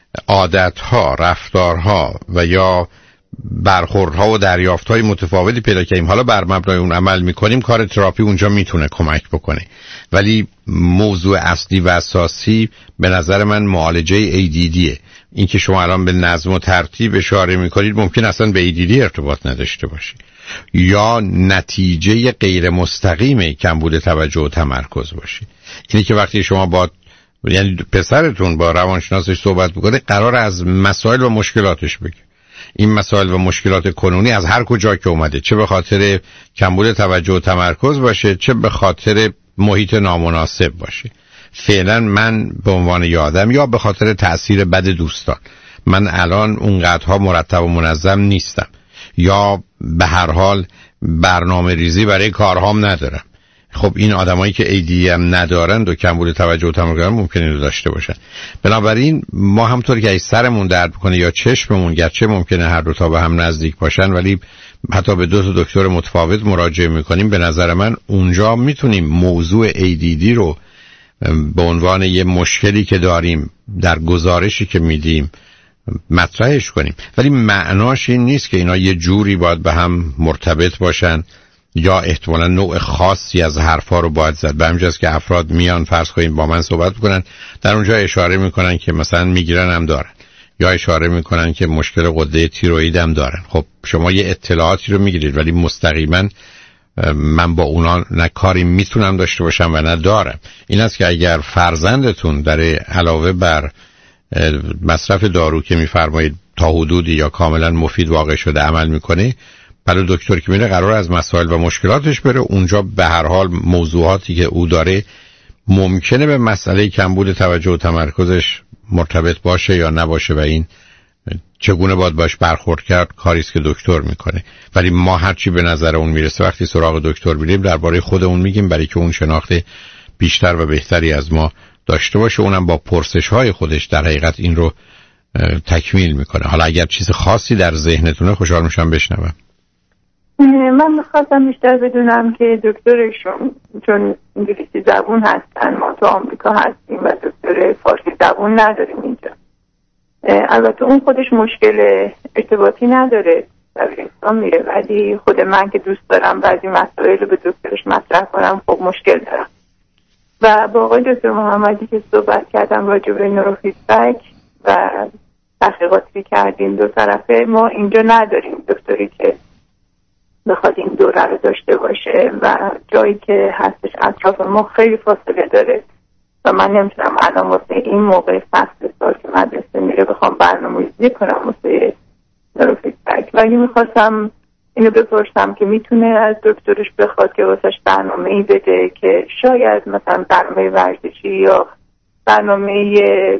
عادتها، رفتارها و یا برخوردها و دریافتهای متفاوتی پیدا کردیم، حالا بر مبنای اون عمل میکنیم، کار تراپی اونجا میتونه کمک بکنه. ولی موضوع اصلی و اساسی به نظر من معالجه ADDه. این که شما الان به نظم و ترتیب اشاره میکنید ممکن اصلا به ADD ارتباط نداشته باشه یا نتیجه غیر مستقیم کمبود توجه و تمرکز باشه. اینی که وقتی شما با یعنی پسرتون با روانشناسش صحبت بکنه قرار از مسائل و مشکلاتش بگه. این مسائل و مشکلات کنونی از هر کجا که اومده، چه به خاطر کمبود توجه و تمرکز باشه، چه به خاطر محیط نامناسب باشه. فعلا من به عنوان یه آدم یا به خاطر تأثیر بد دوستان، من الان اونقدرها مرتب و منظم نیستم یا به هر حال برنامه ریزی برای کارهام ندارم. خب این آدمایی که ADD هم ندارن و کمبود توجه و تمرکز ممکنه رو داشته باشن. بنابراین ما همطور که سرمون درد کنه یا چشممون، گرچه ممکنه هر دو تا به هم نزدیک باشن ولی حتی به 2 تا دکتر متفاوت مراجعه میکنیم، به نظر من اونجا میتونیم موضوع ADD رو به عنوان یه مشکلی که داریم در گزارشی که میدیم مطرحش کنیم. ولی معناش این نیست که اینا یه جوری باید به هم مرتبط باشن یا احتمالا نوع خاصی از حرفا رو باید زد. به همجاست که افراد میان فرض کنیم با من صحبت بکنن، در اونجا اشاره میکنن که مثلا میگیرن هم دارن یا اشاره میکنن که مشکل غده تیروئید هم دارن. خب شما یه اطلاعاتی رو میگیرید ولی مستقیما من با اونا نه کاری میتونم داشته باشم و نه دارم. این است که اگر فرزندتون در علاوه بر مصرف دارو که میفرمایید تا حدودی یا کاملا مفید واقع شده عمل میکنه، برای دکتر که میره قرار از مسائل و مشکلاتش بره. اونجا به هر حال موضوعاتی که او داره ممکنه به مسئله کمبود توجه و تمرکزش مرتبط باشه یا نباشه و این چگونه باید باش برخورد کرد کاریست که دکتر میکنه. ولی ما هرچی به نظر اون میرسه وقتی سراغ دکتر میریم درباره خودمون میگیم، برای که اون شناخت بیشتر و بهتری از ما داشته باشه، اونم با پرسش های خودش در حقیقت این رو تکمیل میکنه. حالا اگر چیز خاصی در ذهنتونه خوشحال میشم بشنوم. من میخواستم بیشتر بدونم که دکترشون، چون انگلیسی زبون هستن، ما تو آمریکا هستیم و دکتر فارسی زبون نداریم اینجا. البته اون خودش مشکل ارتباطی نداره، دبیرستان میره، ولی خود من که دوست دارم بعضی مسائل رو به دکترش مطرح کنم خب مشکل دارم. و با آقای دکتر محمدی که صحبت کردم راجع به نوروفیدبک و تحقیقاتی کردیم دو طرفه، ما اینجا نداریم دکتری که بخواد این دوره رو داشته باشه و جایی که هستش اطراف ما خیلی فاصله داره و من نمیتونم الان واسه این موقع فصل سال که مدرسه میره بخوام برنامه‌ریزی کنم واسه نوروفیدبک. ولی میخواستم اینو بپرسم که میتونه از دکترش بخواد که واسش برنامه‌ای بده که شاید مثلا برنامه ورزشی یا برنامه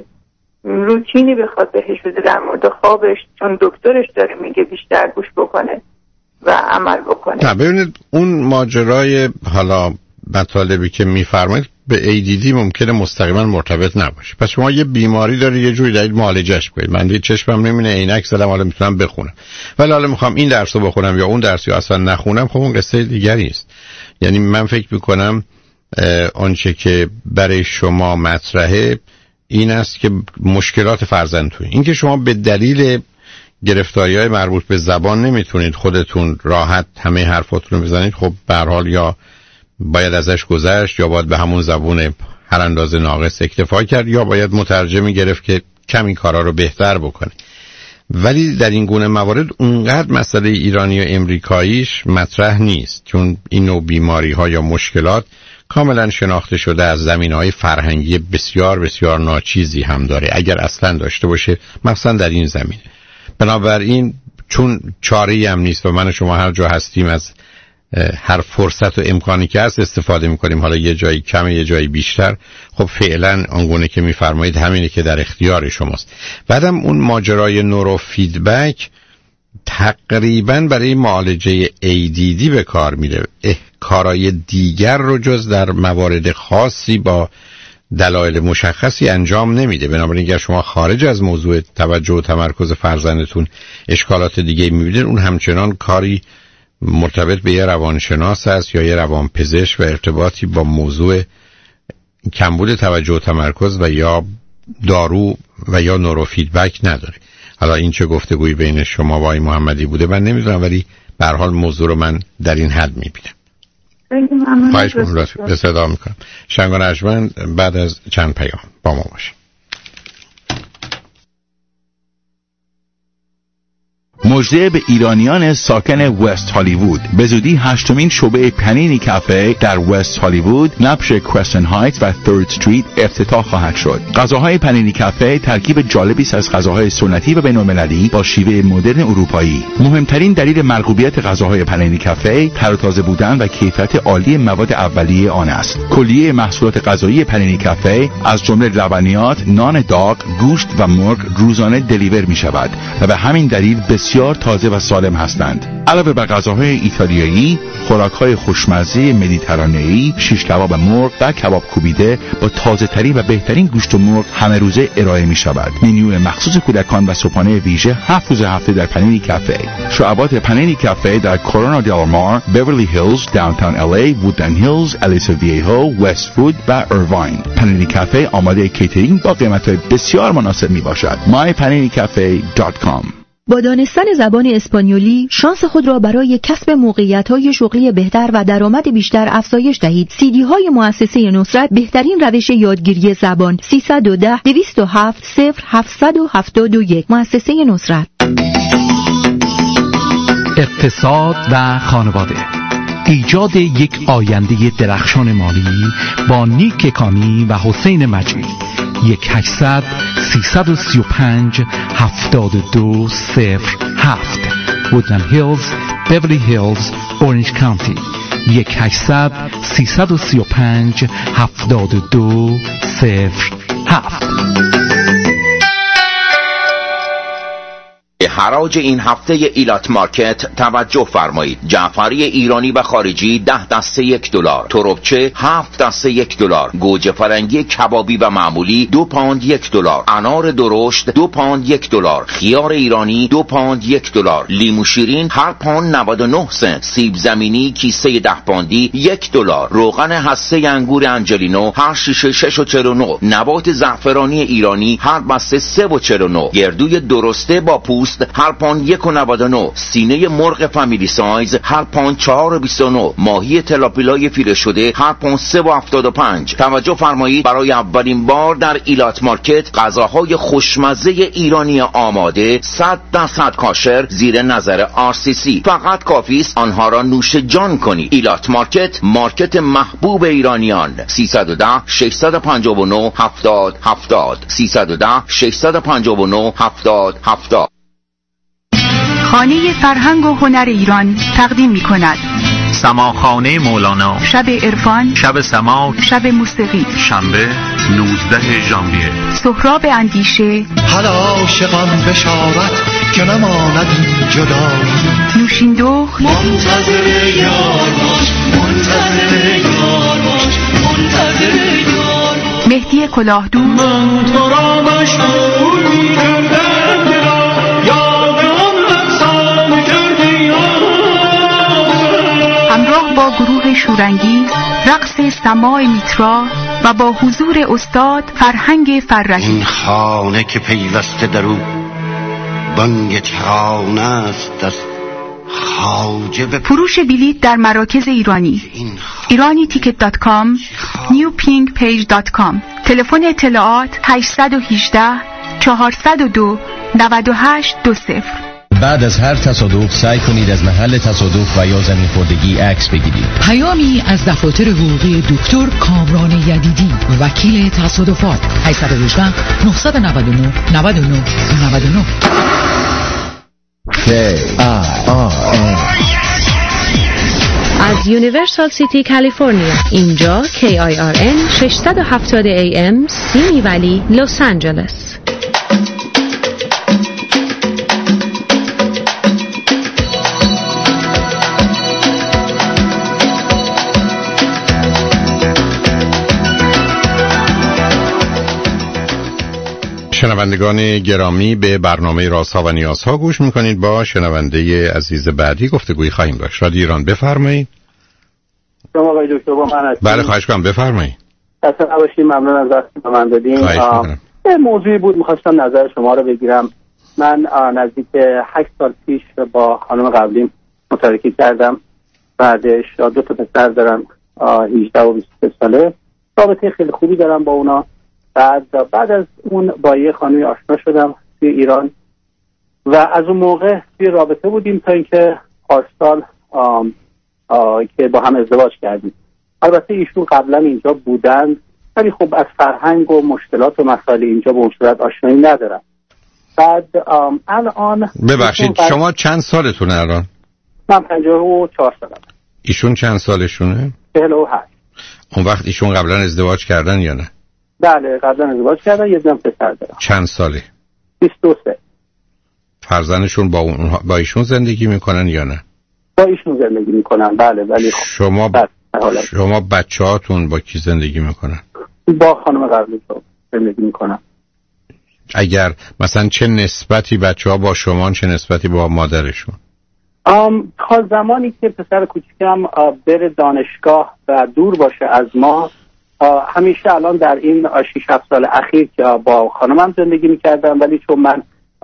روتینی بخواد بهش بده در مورد خوابش، چون دکترش داره میگه بیشتر گوش بکنه و عمل بکنه. ببینید اون ماجرای حالا مطالبی که میفرمایید به ADD ممکنه مستقیما مرتبط نباشه. پس شما یه بیماری داری یه جوری دارید معالجش کنید. من دیگه چشمم نمیبینه، عینک زدم، حالا میتونم بخونم، ولی حالا میخوام این درس رو بخونم یا اون درس رو اصلا نخونم، خب اون قصه دیگری است. یعنی من فکر میکنم آنچه که برای شما مطرحه این است که مشکلات فرزندتون، این که شما به دلیل گرفتاری‌های مربوط به زبان نمیتونید خودتون راحت همه حرفاتون رو بزنید، خب به هر حال یا باید ازش گذشت یا باید به همون زبون هر اندازه ناقص اکتفا کرد یا باید مترجمی گرفت که کمی کارا رو بهتر بکنه. ولی در این گونه موارد اونقدر مسئله ایرانی و امریکاییش مطرح نیست، چون این نوع بیماری‌ها یا مشکلات کاملا شناخته شده از زمینه‌های فرهنگی بسیار بسیار ناچیزی هم داره اگر اصلا داشته باشه، مثلا در این زمینه. بنابراین چون چاره‌ای هم نیست و من و شما هر جا هستیم از هر فرصت و امکانی که هست استفاده می‌کنیم، حالا یه جایی کم یه جایی بیشتر، خب فعلا آنگونه که می‌فرمایید همینه که در اختیار شماست. بعدم اون ماجرای نورو فیدبک تقریبا برای معالجه ADD به کار میره، کارهای دیگر رو جز در موارد خاصی با دلایل مشخصی انجام نمیده. بنابراین اگر شما خارج از موضوع توجه و تمرکز فرزندتون اشکالات دیگه میبینید، اون همچنان کاری مرتبط به یه روانشناس هست یا یه روانپزشک و ارتباطی با موضوع کمبود توجه و تمرکز و یا دارو و یا نورو فیدبک نداره. حالا این چه گفتگویی بین شما و آقای محمدی بوده من نمیدونم، ولی به هر حال موضوع رو من در این حد میبینم. خواهش می‌کنم به صدا میکنم. شنگ و نجمن بعد از چند پیام با ما باشید. مژده به ایرانیان ساکن وست هالیوود، به زودی 8مین شعبه پنینی کافه در وست هالیوود نبش کرستن هایتس و 3rd استریت افتتاح خواهد شد. غذاهای پنینی کافه ترکیب جالبی است از غذاهای سنتی و بین‌المللی با شیوه مدرن اروپایی. مهمترین دلیل مرغوبیت غذاهای پنینی کافه تر و تازه بودن و کیفیت عالی مواد اولیه آن است. کلیه محصولات غذایی پنینی کافه از جمله لبنیات، نان داغ، گوشت و مرغ روزانه دلیور می شود و به همین دلیل بسیار تازه و سالم هستند. علاوه بر غذاهای ایتالیایی، خوراک‌های خوشمزه مدیترانه‌ای، شیش کباب مرغ و کباب کوبیده با تازه‌ترین و بهترین گوشت و مرغ همه روزه ارائه می‌شود. منیو مخصوص کودکان و صبحانه ویژه 7 روز هفته در پنینی کافه. شعبات پنینی کافه در کورونا دل مار، بیورلی هیلز، داونتاون LA، وودلند هیلز، الیسا ویهو، وست‌وود و ایرواین. پنینی کافه آماده کیترینگ با قیمت‌های بسیار مناسب میباشد. mypaninicafe.com. با دانستن زبان اسپانیولی شانس خود را برای کسب موقعیت‌های شغلی بهتر و درآمد بیشتر افزایش دهید. CD-های مؤسسه نصرت بهترین روش یادگیری زبان. 310-207-0771 مؤسسه نصرت. اقتصاد و خانواده، ایجاد یک آینده درخشان مالی با نیک کانی و حسین مجید. 1-800-335-7207 وودلند هیلز، بیورلی هیلز، اورنج کانتی. 1-800-335-7207. حراج این هفته ایلات مارکت توجه فرمایید. جعفری ایرانی و خارجی 10 دسته $1، تربچه 7 دسته $1، گوجه فرنگی کبابی و معمولی 2 پوند $1، انار درشت 2 پوند $1، خیار ایرانی 2 پوند $1، لیمو شیرین هر پوند 99 سنت، سیب زمینی کیسه 10 پوندی $1، روغن هسته انگور انجلینو هر شیشه 6.49، نبات زعفرانی ایرانی هر بسته 3.49، گردوی درسته با پوست هر پوند 1.99، سینه مرغ فامیلی سایز هر پوند 4.29، ماهی تلاپیلای فیله شده هر پوند 3.75. توجه فرمایید، برای اولین بار در ایلات مارکت غذاهای خوشمزه ایرانی آماده 100% کاشر زیر نظر RCC. فقط کافی است آنها را نوش جان کنید. ایلات مارکت، مارکت محبوب ایرانیان. 310-659-7070 310-659-7070. خانه فرهنگ و هنر ایران تقدیم می کند سماخانه مولانا، شب عرفان، شب سماع، شب موسیقی، شنبه 19 ژانویه. سهراب اندیشه، حالا عاشقان بشارت که نماند جدایی، نوشین دخت، منتظر یار باش، منتظر یار باش، منتظر یار باش. مهدی کلاهدو، من تو را مشغول می کردم، همراه با گروه شورانگیز، رقص سماع میترا و با حضور استاد فرهنگ فرهی. این خانه که پیوسته در او بانگ ترانه است از خواجه. فروش بلیط در مراکز ایرانی، iranieticket.com، newpinkpage.com. تلفن اطلاعات 818 402 9820. بعد از هر تصادف سعی کنید از محل تصادف و یا زمین خوردگی عکس بگیرید. پیامی از دفاتر حقوقی دکتر کامران یدیدی، وکیل تصادفات. 818 999 99 99. از یونیورسال سیتی کالیفرنیا، اینجا KIRN 670 AM سیمی ولی لس آنجلس. شنوندگان گرامی، به برنامه رازها و نیازها گوش میکنید. با شنونده عزیز بعدی گفتگوی خواهیم داشت. رادیو ایران، بفرمایید. شما آقای دکتر با من هستید؟ بله، خواهش کنم، بفرمایید. اصلا نباشید، ممنون از وقتی به من دادین. یه موضوعی بود میخواستم نظر شما رو بگیرم. من نزدیک 8 سال پیش با خانم قبلیم متارکه کردم. بعدش 2 تا پسر دارم، 18 و 23 ساله. رابطه خیلی خوبی دارم با اونا. بعد از اون با یه خانمی آشنا شدم توی ایران و از اون موقع توی رابطه بودیم تا اینکه پارسال که با هم ازدواج کردیم. البته ایشون قبلا اینجا بودن، ولی خب از فرهنگ و مشکلات و مسائل اینجا به اون صورت آشنایی ندارم. بعد الان ببخشید، شما چند سالتونه الان؟ من 54 سالم. ایشون چند سالشونه؟ 47. اون وقت ایشون قبلا ازدواج کردن یا نه؟ بله، قبلا ازدواج کردن، یه زن پسر دارم. چند ساله؟ 23. فرزندشون با ایشون زندگی میکنن یا نه؟ با ایشون زندگی میکنن، بله. ولی شما بچه‌هاتون با کی زندگی میکنن؟ با خانم قبلی زندگی میکنن. اگر مثلا چه نسبتی بچه‌ها با شما، چه نسبتی با مادرشون؟ تا زمانی که پسر کوچیکم بره دانشگاه و دور باشه از ما، همیشه الان در این 6-7 سال اخیر که با خانمم زندگی میکردم، ولی چون من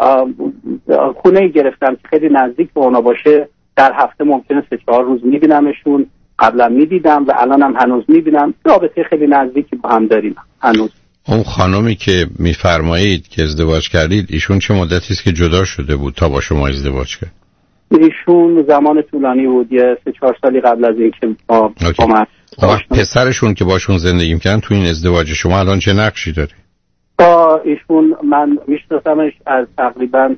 خونه گرفتم که خیلی نزدیک به اونا باشه، در هفته ممکنه 3-4 روز میبینمشون. قبلا میدیدم و الان هم هنوز میبینم. رابطه خیلی نزدیکی با هم داریم هنوز. اون خانمی که میفرمایید که ازدواج کردید، ایشون چه مدتی است که جدا شده بود تا با شما ازدواج کرد؟ ایشون زمان طولانی بود، یه 3-4 سالی قبل از اینکه با من. پسرشون که باشون زندگی میکنن تو این ازدواج شما الان چه نقشی داره؟ ایشون من میشناسمش از تقریبا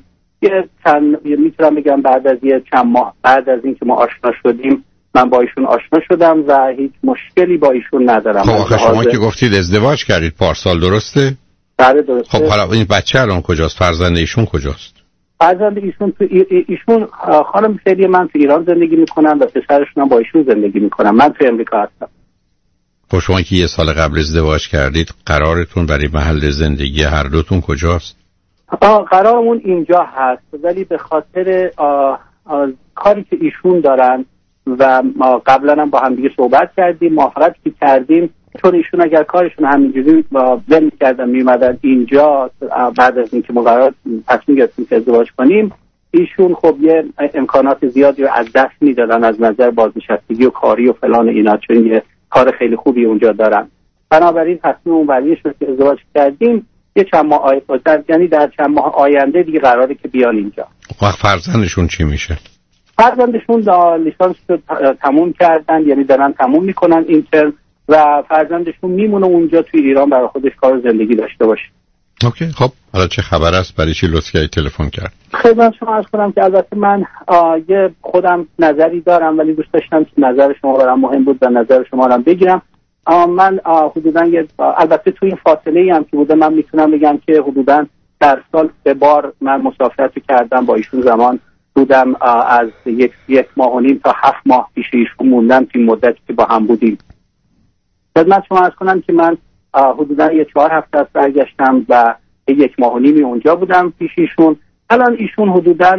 میتونم بگم بعد از یه چند ماه بعد از اینکه ما آشنا شدیم، من با ایشون آشنا شدم و هیچ مشکلی با ایشون ندارم. خب آخه شما که گفتید ازدواج کردید پارسال، درسته؟ بله درسته. خب حالا این بچه الان کجاست؟ فرزند ایشون کجاست؟ فرزند ایشون ایشون خانم فعلی من تو ایران زندگی میکنن و پسرشون هم با ایشون زندگی میکنن. من تو امریکا هستم. خب شما که یه سال قبل ازدواج کردید، قرارتون برای محل زندگی هر دوتون کجاست؟ قرارمون اینجا هست، ولی به خاطر کاری که ایشون دارن و ما قبلا هم با هم دیگه صحبت کردیم، موافقت که کردیم، چون ایشون اگر کارشون همینجوری ول می‌کردن میومدن اینجا بعد از اینکه ما قرار تصمیم گرفتیم که ازدواج کنیم، ایشون خب یه امکانات زیادی رو از دست میدادن از نظر بازنشستگی و کاری و فلان اینا، چون یه کار خیلی خوبی اونجا دارن. بنابراین تصمیم اون شد که ازدواج کردیم. یه چند ماه یعنی در چند ماه آینده دیگه قراره که بیان اینجا. وقت فرزندشون چی میشه؟ فرزندشون لیسانس رو تموم کردن، یعنی دارن تموم میکنن این ترم و فرزندشون میمونه اونجا توی ایران برای خودش کار و زندگی داشته باشه. اوکی، خب حالا چه خبر است؟ برای چی لطفی تلفن کرد؟ خدمت شما عرض کنم که البته من یه خودم نظری دارم، ولی دوست داشتم که نظر شما برام مهم بود و نظر شما رو بگیرم. من حدوداً البته توی این فاصله‌ای هم که بوده، من میتونم بگم که حدوداً در سال 3 بار من مسافرت کردم با ایشون. زمان بودم از 1 ماه و نیم تا 7 ماه پیش ایشون موندم توی مدتی که با هم بودیم. خدمت شما عرض کنم که من حدوداً 4 هفته از برگشتم و 1 ماه و نیمی اونجا بودم پیش ایشون. الان ایشون حدوداً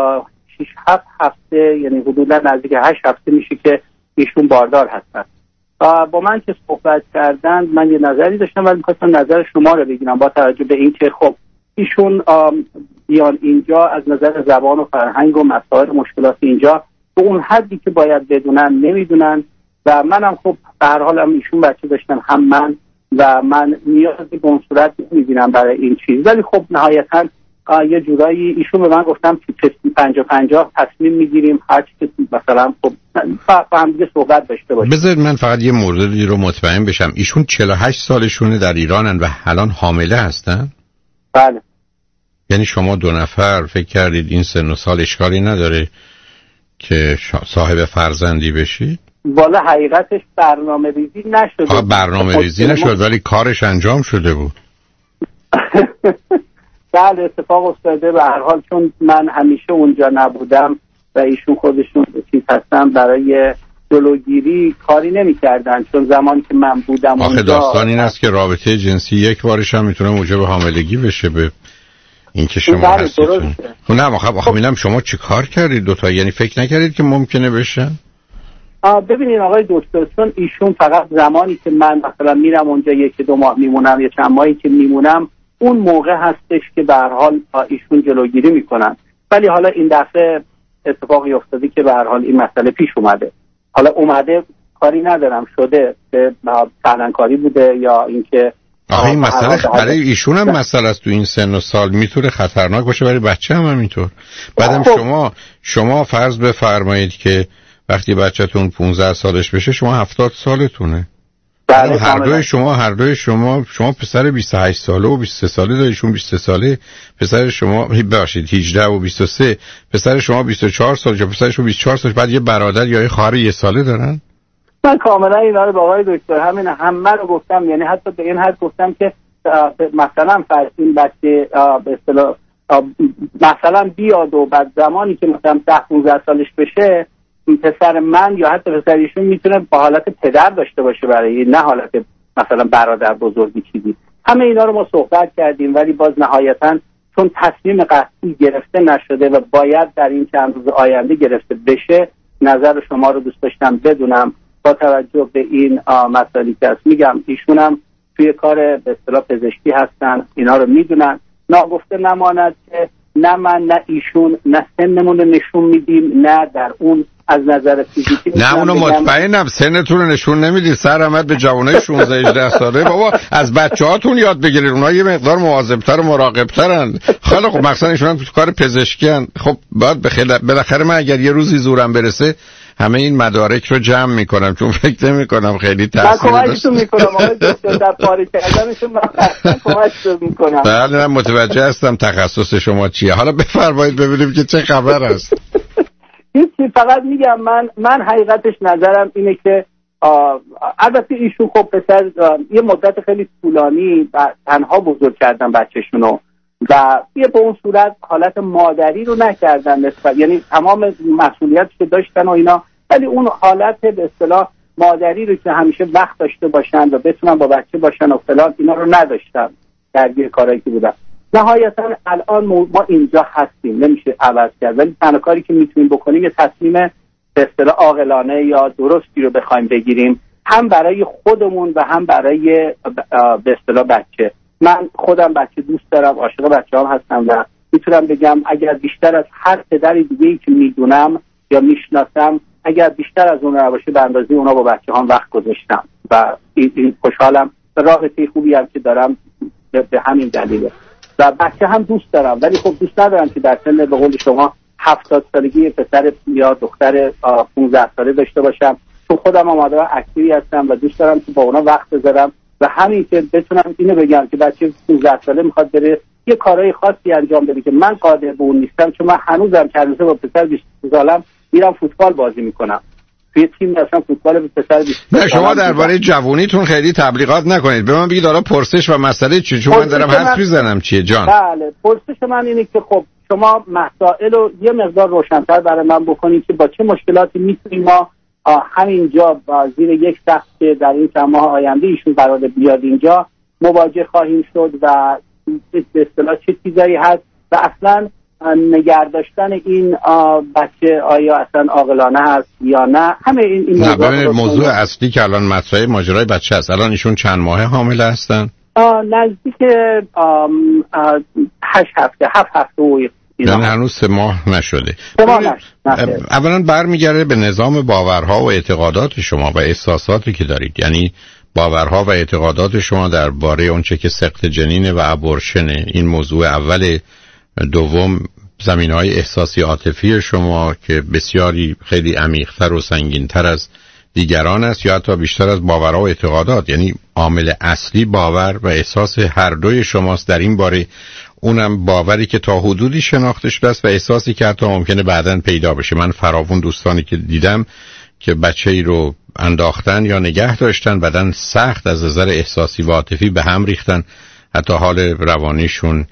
6-7 هفته، یعنی حدوداً نزدیک 8 هفته میشه که ایشون باردار هستن با من که صحبت کردن من یه نظری داشتم ولی می‌خواستم نظر شما رو بگیرم با توجه به اینکه خب ایشون بیان اینجا از نظر زبان و فرهنگ و مسائل مشکلات اینجا به اون حدی که باید بدونن نمیدونن و منم خب به هر حال ایشون بچه داشتن هم من و من نیازی به اون صورت نمی‌بینم برای این چیز ولی خب نهایتاً یه جورایی ایشون به من گفتم که 50-50 تصمیم میگیریم هر چی که مثلا خب با هم دیگه صحبت داشته باشیم. بذارید من فقط یه موردی رو مطمئن بشم. ایشون 48 سالشونه در ایرانن و الان حامله هستن؟ بله. یعنی شما دو نفر فکر کردید این سن و سال اشکالی نداره که صاحب فرزندی بشید؟ والا حقیقتش برنامه ریزی نشده. برنامه ریزی نشد ولی کارش انجام شده بود. بله اتفاق افتاده به هر حال چون من همیشه اونجا نبودم و ایشون خودشون چیز هستن برای جلوگیری کاری نمی‌کردن چون زمانی که من بودم آخه داستان این است که رابطه جنسی یک بارش هم میتونه موجب حاملگی بشه به این که شما هستید. نه خب اینم شما چی کار کردید دوتا یعنی فکر نکردید که ممکنه بشه؟ ببینید آقای دکتر چون ایشون فقط زمانی که من مثلا میرم اونجا 1-2 ماه میمونم یا چند ماهی که میمونم اون موقع هستش که به هر حال ایشون جلوگیری میکنن ولی حالا این دفعه اتفاقی افتاده که به هر حال این مسئله پیش اومده کاری ندارم شده که کاری بوده یا اینکه این مسئله برای ایشون هم مسئله است تو این سن و سال میتونه خطرناک باشه برای بچه هم همینطور بعدم شما فرض بفرمایید که وقتی بچه‌تون 15 سالش بشه شما 70 سالتونه بله هر دوی شما پسر 28 ساله و 23 ساله داریشون 23 ساله پسر شما ببخشید 18 و 23 پسر شما 24 سال یا پسرشون 24 سال بعد یه برادر یا یه خواهر 1 ساله دارن. من کاملا اینا رو با آقای دکتر همه رو گفتم یعنی حتی به این حد گفتم که مثلا فرض این بچه به اصطلاح مثلا بیاد و بعد زمانی که مثلا 10-15 سالش بشه پسر من یا حتی پسر ایشون میتونه با حالت پدر داشته باشه برای نه حالت مثلا برادر بزرگی چیزی. همه اینا رو ما صحبت کردیم ولی باز نهایتاً چون تصمیم قطعی گرفته نشده و باید در این چند روز آینده گرفته بشه نظر شما رو دوست داشتم بدونم با توجه به این مسائلی که میگم ایشون هم توی کار به اصطلاح پزشکی هستن اینا رو میدونن ناگفته نماند که نه من نه ایشون نه سنمون رو نشون میدیم نه در اون از نظر فیزیکی نه اونو مطمئنم سنتون رو نشون نمیدید سر احمد به جوانای 16-18 ساله بابا از بچه‌هاتون یاد بگیرید اونها یه مقدار مواظب‌تر و مراقب‌ترن خیلی خب مثلا ایشون هم تو کار پزشکی ان خب بعد بالاخره من اگر یه روزی زورم برسه همه این مدارک رو جمع میکنم چون فکر نمی‌کنم خیلی تاثیر داشته من میکنم آقای دکتر در پاره کردنشون من کمک میکنم. بله من متوجه هستم تخصص شما چیه حالا بفرمایید ببینیم که چه خبر است. هیچی فقط میگم من حقیقتش نظرم اینه که البته ایشون خب پسر یه مدت خیلی طولانی تنها بزرگ کردن بچه‌شونو و یه به اون صورت حالت مادری رو نکردن نسبت یعنی تمام مسئولیتش رو داشتن و اینا ولی اون حالت به اصطلاح مادری رو که همیشه وقت داشته باشن و بتونن با بچه باشن و فلان اینا رو نداشتن درگیر کارهایی که بودن. نهایتا الان ما اینجا هستیم نمیشه عوض کرد ولی تنها کاری که میتونیم بکنیم یه تصمیم به اصطلاح عاقلانه یا درستی رو بخوایم بگیریم هم برای خودمون و هم برای به اصطلاح بچه. من خودم بچه دوست دارم عاشق بچه‌ام هستم و میتونم بگم اگر بیشتر از هر پدر دیگه‌ای که میدونم یا میشناسم اگر بیشتر از اون باشه به اندازه اونا با بچه‌هام وقت گذاشتم و این خوشحالم به رابطه خوبی هم که دارم به همین دلیله و بچه هم دوست دارم ولی خب دوست ندارم که در سن به قول شما 70 سالگی پسر یا دختر 15 ساله داشته باشم چون خودم هم آدم اکتیوی هستم و دوست دارم که با اونا وقت بذارم و همین که بتونم اینو بگم که بچه 15 ساله میخواد بره یه کارهای خاصی انجام بده که من قادر به اون نیستم چون من هنوزم که با پسر 20 سالم میرم فوتبال بازی میکنم توی تیم اصلا فوتبال به پسر 20 نه شما درباره جوونیتون خیلی تبلیغات نکنید به من بگید حالا پرسش و مسئله چیه چون من دارم حرف میزنم چیه جان. بله پرسش من اینه که خب شما مسائل رو یه مقدار روشن‌تر برای من بکنید که با چه مشکلاتی میتونیم ما همینجا زیر یک سقف که در این چند ماه آینده ایشون قرار بیاد اینجا مواجه خواهیم شد و به اصطلاح چه چیزایی هست و اصلا نگه داشتن این بچه آیا اصلا عاقلانه هست یا نه. همه این موضوع اصلی که الان مطرح ماجرای بچه است. الان ایشون چند ماه حامله هستن؟ نزدیک 7 هفته و یعنی هنوز 3 ماه نشده. اولا برمیگرده به نظام باورها و اعتقادات شما و احساساتی که دارید. یعنی باورها و اعتقادات شما درباره اونچه که سقط جنین و ابورشنه، این موضوع اول. دوم زمینه‌های احساسی عاطفی شما که بسیاری خیلی عمیق‌تر و سنگین‌تر از دیگران است یا حتی بیشتر از باورها و اعتقادات. یعنی عامل اصلی باور و احساس هر دوی شماست در این باره. اونم باوری که تا حدودی شناخته شده است و احساسی که حتی ممکنه بعداً پیدا بشه. من فراوون دوستانی که دیدم که بچه‌ای رو انداختن یا نگه داشتن، بعداً سخت از نظر احساسی و عاطفی به هم ریختن، حتی حال روانیشون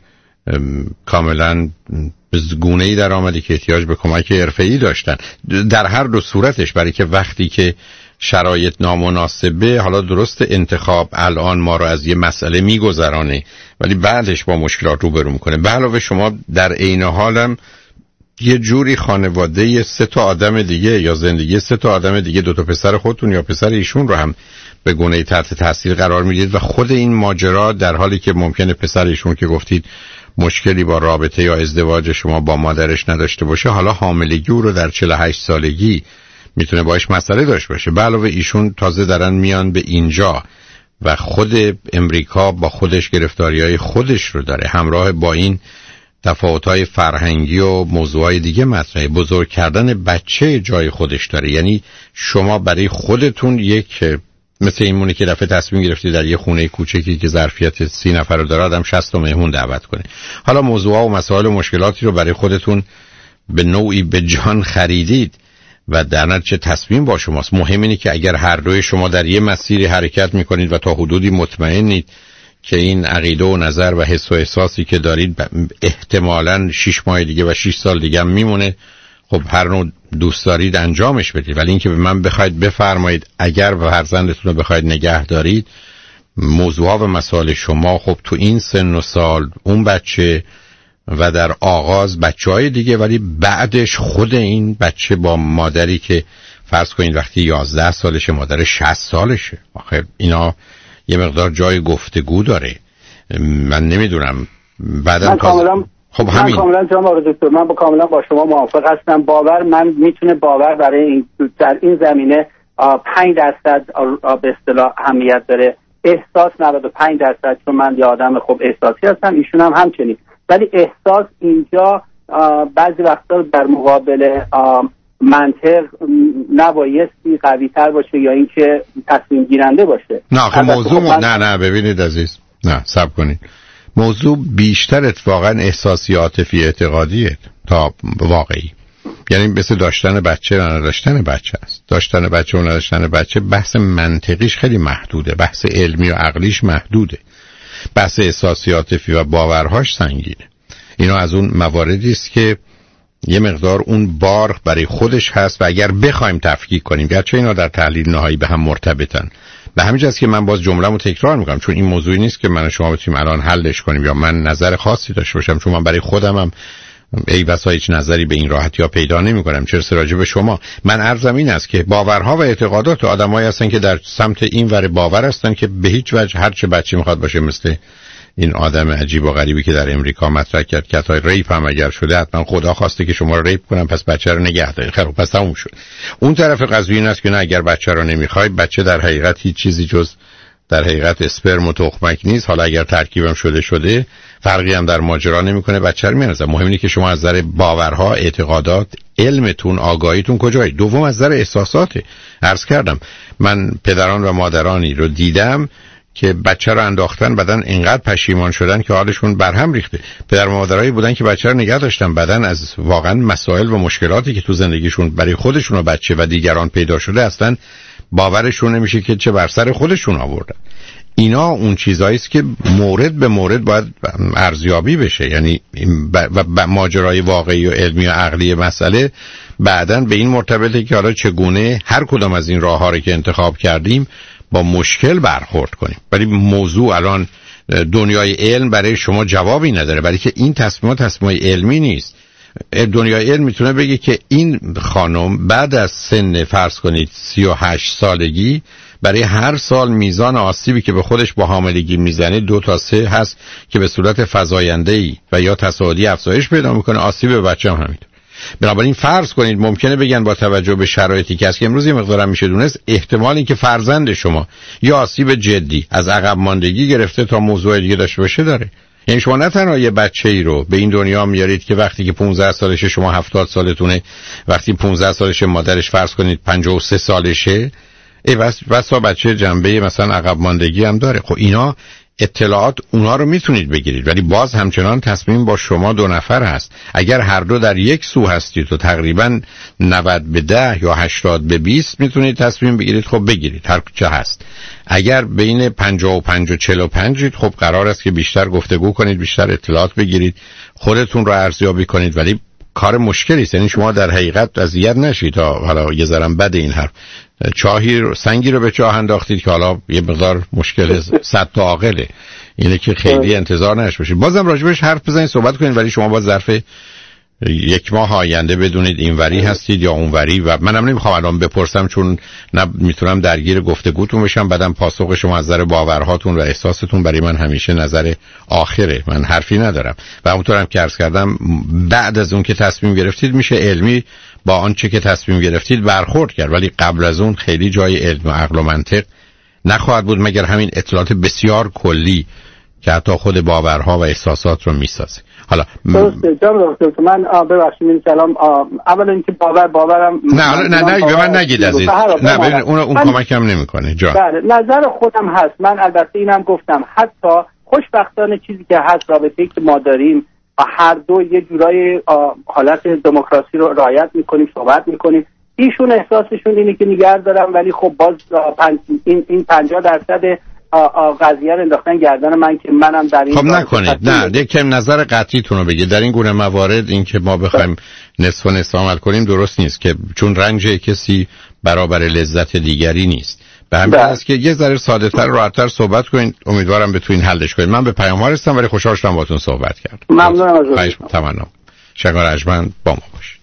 کاملا به گونه‌ای در آمده که احتیاج به کمک حرفه‌ای داشتن. در هر دو صورتش، برای که وقتی که شرایط نامناسبه، حالا درست انتخاب الان ما رو از یه مسئله میگذرانه ولی بعدش با مشکلات روبرو میکنه. به علاوه شما در عین حالم یه جوری خانواده 3 آدم دیگه یا زندگی 3 آدم دیگه، 2 پسر خودتون یا پسر ایشون رو هم به گونه‌ای تحت تاثیر قرار میدید و خود این ماجرا در حالی که ممکنه پسر ایشون که گفتید مشکلی با رابطه یا ازدواج شما با مادرش نداشته باشه، حالا حاملگی رو در 48 سالگی میتونه باش مسئله داشته باشه. به علاوه ایشون تازه دارن میان به اینجا و خود امریکا با خودش گرفتاری‌های خودش رو داره، همراه با این تفاوت‌های فرهنگی و موضوعای دیگه مطرحه. بزرگ کردن بچه جای خودش داره. یعنی شما برای خودتون یک مثل این مونه که دفعه تصمیم گرفتی در یه خونه کوچکی که ظرفیت 30 نفر رو داره آدم 60 مهمون دعوت کنه. حالا موضوعا و مسائل و مشکلاتی رو برای خودتون به نوعی به جان خریدید و در نتیجه تصمیم با شماست. مهم اینه که اگر هر دوی شما در یه مسیری حرکت میکنید و تا حدودی مطمئنید که این عقیده و نظر و حس و احساسی که دارید احتمالاً 6 ماه دیگه و 6 سال دیگه هم میمونه، خب هر نوع دوست دارید انجامش بدید. ولی اینکه به من بخواید بفرمایید اگر فرزندتون رو بخواید نگه دارید، موضوعها و مسائل شما خب تو این سن و سال اون بچه و در آغاز بچه‌های دیگه، ولی بعدش خود این بچه با مادری که فرض کنید وقتی 11 سالشه مادر 60 سالشه. آخه اینا یه مقدار جای گفتگو داره. من نمیدونم بعدم خب همین. من کاملا جناب آقای دکتر، من کاملا با شما موافق هستم. باور من میتونه باور برای این در این زمینه 5% به اصطلاح اهمیت داره. احساس 95%، چون من یه آدم خب احساسی هستم، ایشون هم همچنین. ولی احساس اینجا بعضی وقتا در مقابل منطق نبایستی قوی تر باشه یا اینکه تصمیم گیرنده باشه. نه خب موضوع نه ببینید عزیز، نه صبر کنید. موضوع بیشتر اتفاقا احساسی عاطفی اعتقادیه تا واقعی. یعنی مثل داشتن بچه و نداشتن بچه است. داشتن بچه و نداشتن بچه بحث منطقیش خیلی محدوده، بحث علمی و عقلیش محدوده، بحث احساسی عاطفی و باورهاش سنگینه. اینا از اون مواردی است که یه مقدار اون بار برای خودش هست و اگر بخوایم تفکیک کنیم، گرچه اینا در تحلیل نهایی به هم مرتبطن، به همین جاست که من باز جمله‌مو تکرار میکنم، چون این موضوعی نیست که من و شما بتونیم الان حلش کنیم یا من نظر خاصی داشته باشم، چون من برای خودم هم ای بسا هیچ نظری به این راحتی ها پیدا نمی‌کنم، چه رسه راجع به شما. من عرضم این است که باورها و اعتقادات آدمایی هستن که در سمت این ور باور هستن که به هیچ وجه هر چه بچه میخواد باشه، مثل این آدم عجیب و غریبی که در امریکا مطرح کرد که حتی ریپ هم اگر شده حتما خدا خواسته که شما رو ریپ کنم پس بچه رو نگه دارید. خب پس تموم شد. اون طرف قضیه این است که نه، اگر بچه رو نمیخوای، بچه در حقیقت هیچ چیزی جز در حقیقت اسپرم و تخمک نیست. حالا اگر ترکیبم شده فرقی هم در ماجرا نمیکنه، بچه رو میارزه. مهم اینه که شما از نظر باورها، اعتقادات، علمتون، آگاهیتون کجایی. دوم از نظر احساساته. عرض کردم من پدران و مادرانی رو دیدم که بچه رو انداختن، بعدن اینقدر پشیمان شدن که حالشون برهم ریخته. پدر و مادرایی بودن که بچه رو نگه داشتن، بعدن از واقعا مسائل و مشکلاتی که تو زندگیشون برای خودشون و بچه و دیگران پیدا شده اصلا باورشون نمیشه که چه بر سر خودشون آوردن. اینا اون چیزایی است که مورد به مورد باید ارزیابی بشه. یعنی و ماجرای واقعی و علمی و عقلی مسئله بعدن به این مرتبطه که حالا چگونه هر کدام از این راه‌ها رو که انتخاب کردیم با مشکل برخورد کنیم. ولی موضوع الان دنیای علم برای شما جوابی نداره، برای که این تصمیمات علمی نیست. دنیای علم میتونه بگه که این خانم بعد از سن فرض کنید 38 سالگی برای هر سال میزان آسیبی که به خودش با حاملگی میزنه 2 تا 3 هست که به صورت فزاینده‌ای و یا تصاعدی افزایش پیدا میکنه. آسیب به بچه هم همینطور. بنابراین فرض کنید ممکنه بگن با توجه به شرایطی که هست که امروز یه مقدارم میشه دونست، احتمال این که فرزند شما یا آسیب جدی از عقب ماندگی گرفته تا موضوع دیگه داشته باشه داره. یعنی شما نه تنها یه بچه‌ای رو به این دنیا میارید که وقتی که 15 سالشه شما 70 سالتونه، وقتی 15 سالشه مادرش فرض کنید 53 سالشه، بس بچه جنبه مثلا عقب ماندگی هم داره. خب اینا اطلاعات اونا رو میتونید بگیرید، ولی باز همچنان تصمیم با شما 2 نفر هست. اگر هر دو در یک سو هستید تو تقریبا 90 به 10 یا 80 به 20 میتونید تصمیم بگیرید، خب بگیرید هر چه هست. اگر بین 55 و 45 خب قرار است که بیشتر گفتگو کنید، بیشتر اطلاعات بگیرید، خودتون رو ارزیابی کنید، ولی کار مشکلی است. یعنی شما در حقیقت اذیت نشید تا حالا یه ذره بد این حرف سنگی رو به چاه انداختید که حالا یه مقدار مشکل 100 تا عاقله. اینه که خیلی انتظار نشید. بازم راجبش حرف بزنید، صحبت کنید، ولی شما باز ظرف 1 ماه آینده بدونید اینوری هستید یا اونوری. و منم نمیخوام الان بپرسم چون نه میتونم درگیر گفتگوتون بشم، بعدم پاسخ شما از نظر باورهاتون و احساستون برای من همیشه نظر آخره، من حرفی ندارم. و همونطورم که عرض کردم بعد از اون که تصمیم گرفتید میشه علمی با آنچه که تصمیم گرفتید برخورد کرد، ولی قبل از اون خیلی جای علم و عقل و منطق نخواهد بود مگر همین اطلاعات بسیار کلی که حتی خود باورها و احساسات رو میسازه. حالا درسته جناب دکتر، من ببخشید این کلام اولا اینکه باورم نه به من نگید عزیز، نه ببین اون کمکم نمیکنه. بله نظر خودم هست. من البته اینم گفتم حتی خوشبختانه چیزی که هست رابطه‌ای که ما داریم هر دو یه جورای حالت دموکراسی رو رعایت میکنیم، صحبت میکنیم. ایشون احساسشون اینه که نگه دارم، ولی خب باز این 50% قضیه رو انداختن گردن من که منم در این خب نکنید. نه یکم نظر قطعیتون رو بگید. در این گونه موارد این که ما بخوایم نصف و نصف عمل کنیم درست نیست، که چون رنج کسی برابر لذت دیگری نیست. به همین است که یه ذره ساده‌تر و راحت‌تر صحبت کنید. امیدوارم بتونین حلش کنید. من به پیام‌ها رسیدم ولی خوشحال شدم باهاتون صحبت کردم. ممنونم از شما. تمام. شکر ارجمند با ما باشید.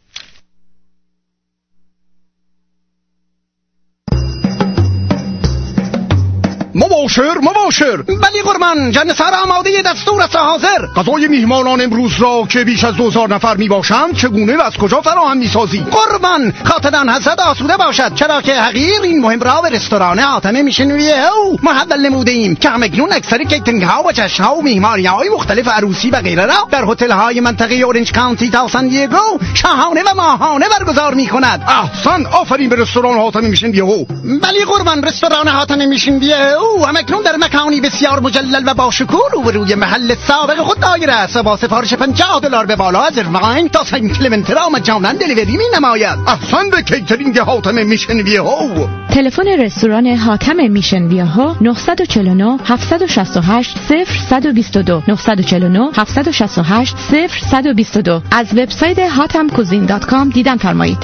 مباشر بلی قربان جنسر آماده دستور است حاضر. غذای میهمانان امروز را که بیش از 2000 نفر می باشند چگونه و از کجا فراهم می سازی؟ قربان خاطران حضرت آسوده باشد، چرا که حقیر این مهم را به رستوران حاتم میشنویه او محول نموده ایم که همکنون اکثر کیترینگ ها و جشن ها و مهمانی های مختلف عروسی و غیره را در هتل های منطقه اورنج کانتی تا سان دیگو شاهانه و ماهانه برگزار می کند. احسن، آفرین به رستوران حاتم میشنویه او. بلی قربان رستوران حاتم میشنویه او همکنون در مکانی بسیار مجلل و با شکوه روبروی محل سابق خود دایر است و با سفارش $50 به بالا از ایرواین تا سن کلمنت را مجانا دلیوری می نماید. احسن به کیترینگ حاتم میشنویه او. تلفن رستوران حاتم میشنویه ها 949 768 0122 949 768 0122. از وبسایت hatamcuisine.com دیدن فرمایید.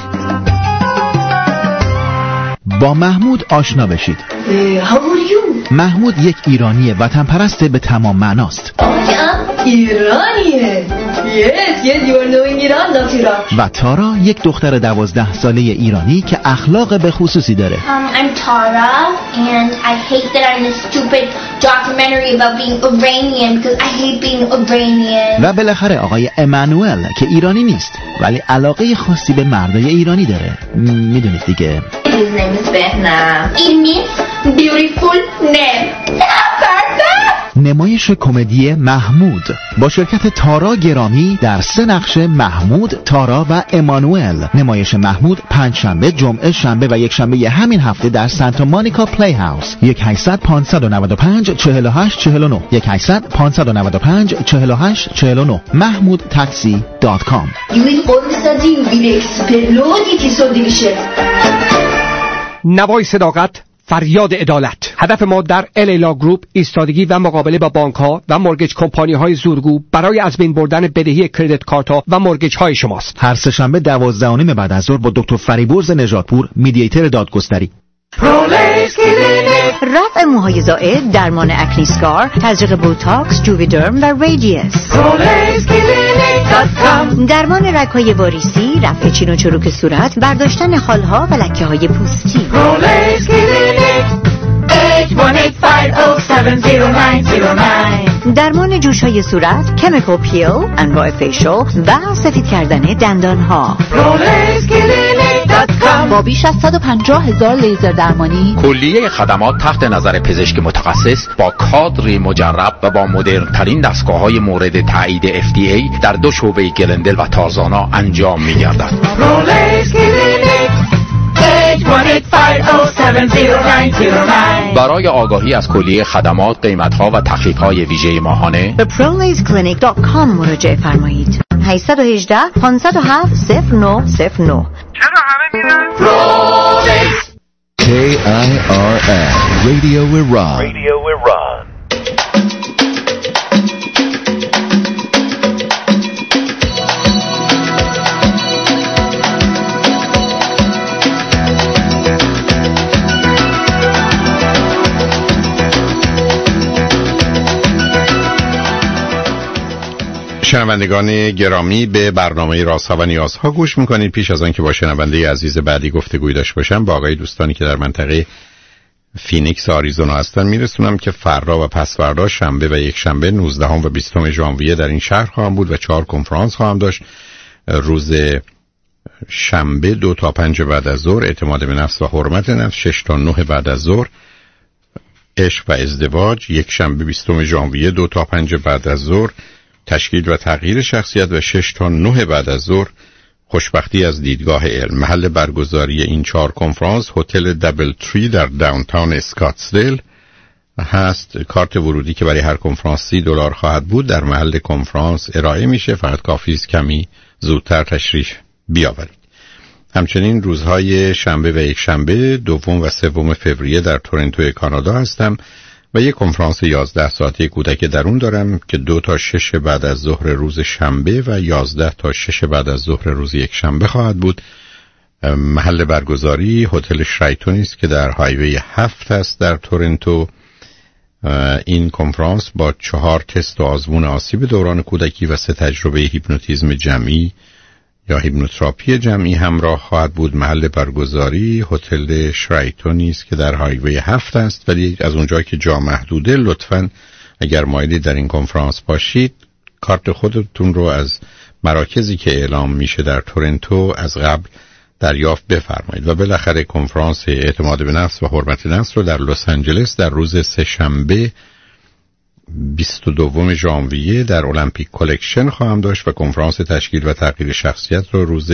با محمود آشنا بشید. محمود یک ایرانی وطن پرست به تمام معناست. ایرانیه. Yes, you are knowing Iran, not Iraq. و تارا یک دختر 12 ساله ایرانی که اخلاق به خصوصی داره. I'm Tara and I hate that I'm in a stupid documentary about being Iranian because I hate being Iranian. و بالاخره آقای امانوئل که ایرانی نیست ولی علاقه خاصی به مردای ایرانی داره. میدونید دیگه. His name is Behnam. It means beautiful name. نمایش کمدی محمود با شرکت تارا گرامی در 3 نقش محمود، تارا و امانوئل. نمایش محمود 5 شنبه، جمعه، شنبه و یک شنبه همین هفته در سانتا مونیکا پلی هاوس. 1-800-595-4849 1-800-595-4849 mahmoodtaxi.com. نوای صداقت، فریاد عدالت. هدف ما در الیلا گروپ ایستادگی و مقابله با بانک ها و مورگیج کمپانی های زورگو برای از بین بردن بدهی کردیت کارت ها و مورگیج های شماست. هر سه شنبه 12:30 بعد از ظهر با دکتر فریبرز نژادپور، میدییتر دادگستری. رفع موهای زائد، درمان اکنی اسکار، تزریق بوتاکس، جوویدرم و ریدیس. درمان رگ‌های واریسی، رفع چین و چروک صورت، برداشتن خالها و لکه‌های پوستی. پرولیس کلینیک 818-570-9099. درمان جوش‌های صورت، کمیکال پیل، انواع فیشل و سفید کردن دندان‌ها. ProLaceClinic.com. با بیش از 150,000 لیزر درمانی، کلیه خدمات تحت نظر پزشک متخصص با کادری مجرب و با مدرن ترین دستگاه‌های مورد تایید FDA در 2 شعبه گلندل و تارزانا انجام می‌گردد. برای آگاهی از کلیه خدمات، قیمت‌ها و تخفیف‌های ویژه ماهانه به ProLaceClinic.com مراجعه فرمایید. 818-507-0909. چرا همه میرن؟ KIRS Radio Iran. شنوندگان گرامی، به برنامه رازها و نیازها گوش میکنید. پیش از آن که با شنونده عزیز بعدی گفتگوی داشته باشم، با آقای دوستانی که در منطقه فینیکس آریزونا هستن میرسونم که فردا و پس فردا، شنبه و یک شنبه 19 و 20 ژانویه در این شهر خواهم بود و 4 کنفرانس خواهم داشت. روز شنبه 2 تا 5 بعد از ظهر اعتماد به نفس و حرمت نفس، 6 تا 9 بعد از ظهر عشق و ازدواج، یک شنبه 20 ژانویه 2 تا 5 بعد از ظهر تشکیل و تغییر شخصیت و 6 تا 9 بعد از ظهر خوشبختی از دیدگاه علم. محل برگزاری این 4 کنفرانس هتل دبل تری در داونتاون اسکاتسدیل هست. کارت ورودی که برای هر کنفرانس $30 خواهد بود در محل کنفرانس ارائه میشه، فقط کافی است کمی زودتر تشریف بیاورید. همچنین روزهای شنبه و یک شنبه 2 و 3 فوریه در تورنتو کانادا هستم و یک کنفرانس 11 ساعته کودک درون دارم که 2 تا 6 بعد از ظهر روز شنبه و 11 تا 6 بعد از ظهر روز یک شنبه خواهد بود. محل برگزاری هتل شرایتون است که در هایوی 7 است در تورنتو. این کنفرانس با 4 تست و آزمون آسیب دوران کودکی و 3 تجربه هیپنوتیزم جمعی یا هیپنوتراپی جمعی همراه خواهد بود. محل برگزاری هتل شرایتون است که در هایوی 7 است، ولی از اونجا که جا محدوده لطفاً اگر مایلی در این کنفرانس باشید کارت خودتون رو از مراکزی که اعلام میشه در تورنتو از قبل دریافت بفرمایید. و بالاخره کنفرانس اعتماد به نفس و حرمت نفس رو در لس آنجلس در روز سه‌شنبه 22 ژانویه در المپیک کلکشن خواهم داشت و کنفرانس تشکیل و تغییر شخصیت رو روز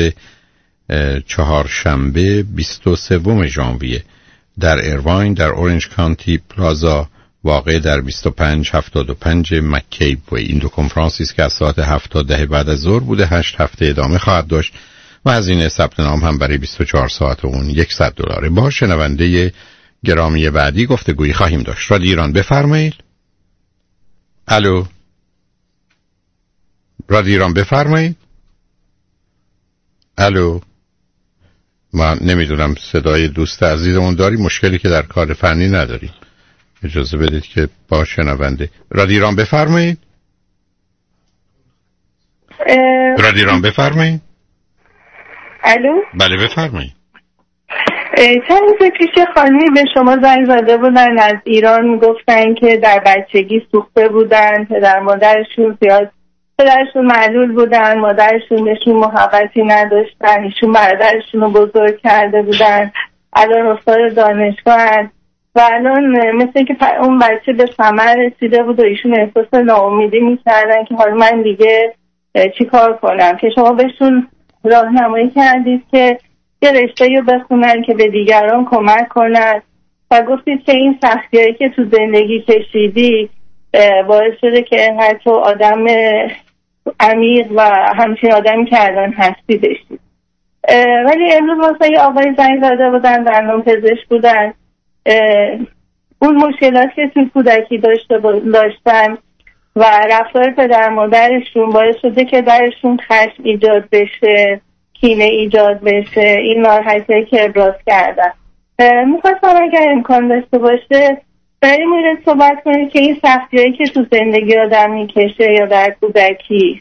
چهارشنبه 23 ژانویه در ایرواین در اورنج کانتی پلازا واقع در 2575 مکیب وی. این 2 کنفرانسی است که از ساعت 7 تا 10 بعد از ظهر بوده. 8 هفته ادامه خواهد داشت و هزینه ثبت نام هم برای 24 ساعت اون $100. با شنونده گرامی بعدی گفتگویی خواهیم داشت. رادیو ایران بفرمایید. الو، رادیو ایران بفرمایید. الو، من نمیدونم صدای دوست عزیزمون داری، مشکلی که در کار فنی نداریم. اجازه بدید که با شنونده رادیو ایران بفرمایید. رادیو ایران بفرمایید. الو، بله بفرمایید. چند روز پیش خانمی به شما زنگ زده بودن از ایران، گفتن که در بچگی سوخته بودن، پدر مادرشون زیاد، پدرشون معلول بودن، مادرشون بهشون محبتی نداشتن، ایشون برادرشون رو بزرگ کرده بودن، الان استاد دانشگاه هست و الان مثل اینکه اون بچه به ثمر رسیده بود و ایشون احساس ناامیدی می‌کردن که حالا من دیگه چی کار کنم، که شما بهشون راهنمایی کردید که یه رشته‌ای رو بخونن که به دیگران کمک کنن و گفتید که این سختی‌هایی که تو زندگی کشیدی باعث شده که حتی آدم عمیق و همچین آدمی که الان هستی داشتید. ولی امروز مثلا یه آقای زنگ زده بودن، دندان پزشک بودن، اون مشکلاتی که تو کودکی داشتن و رفتار پدر مادرشون باعث شده که درشون خشم ایجاد بشه، کینه ایجاد بشه، این ناراحتی که ابراز کردن. میخواستم اگر امکان داشته باشه در این مورد صحبت کنید که این سختی‌هایی که تو زندگی آدم میکشه یا در کودکی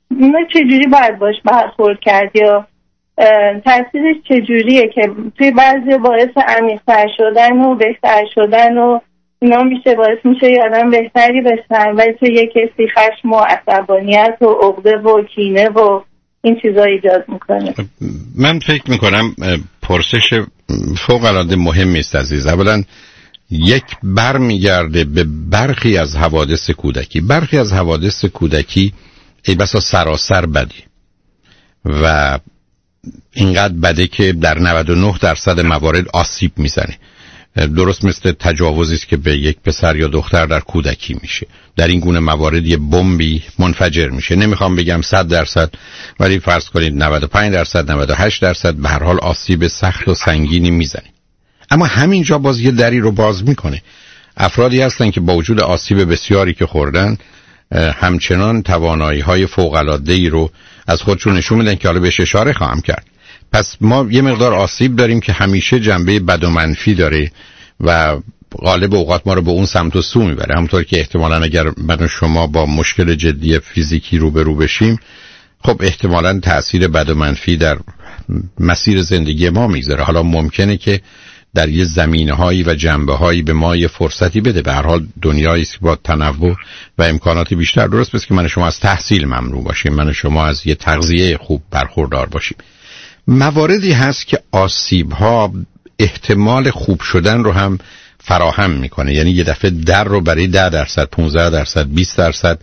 ما چجوری باید باش برخورد کرد یا تاثیرش چجوریه که توی بعضی باعث عمیق‌تر شدن و بهتر شدن و اینا میشه، باعث میشه یه آدم بهتری بشن، ولی توی یه کسی خشم و عصبانیت و عقده و کینه و این چیزا ایجاد میکنه. من فکر میکنم پرسش فوق العاده مهمی است عزیز. اولا یک برمیگرده به برخی از حوادث کودکی. برخی از حوادث کودکی ای بسا سراسر بدی و اینقدر بده که در 99% موارد آسیب میزنه. درست مثل تجاوزی است که به یک پسر یا دختر در کودکی میشه. در این گونه موارد یه بمبی منفجر میشه. نمیخوام بگم 100%، ولی فرض کنید 95%، 98% به هر حال آسیب سخت و سنگینی میزنه. اما همینجا باز یه دری رو باز میکنه. افرادی هستن که با وجود آسیب بسیاری که خوردن همچنان توانایی‌های فوق‌العاده‌ای رو از خودشون نشون میدن که حالا بهش اشاره خواهم کرد. پس ما یه مقدار آسیب داریم که همیشه جنبه بد و منفی داره و غالب اوقات ما رو به اون سمت و سو میبره. همونطور که احتمالاً اگر من و شما با مشکل جدی فیزیکی روبرو بشیم، خب احتمالاً تأثیر بد و منفی در مسیر زندگی ما میگذاره. حالا ممکنه که در یه زمینه‌هایی و جنبه‌هایی به ما یه فرصتی بده. به هر حال دنیایی است با تنوع و امکانات بیشتر. درست پس که من و شما از تحصیل ممنوع باشیم، من و شما از یه تغذیه خوب برخوردار باشیم. مواردی هست که آسیب‌ها احتمال خوب شدن رو هم فراهم میکنه. یعنی یه دفعه در رو برای 10%، 15%، 20%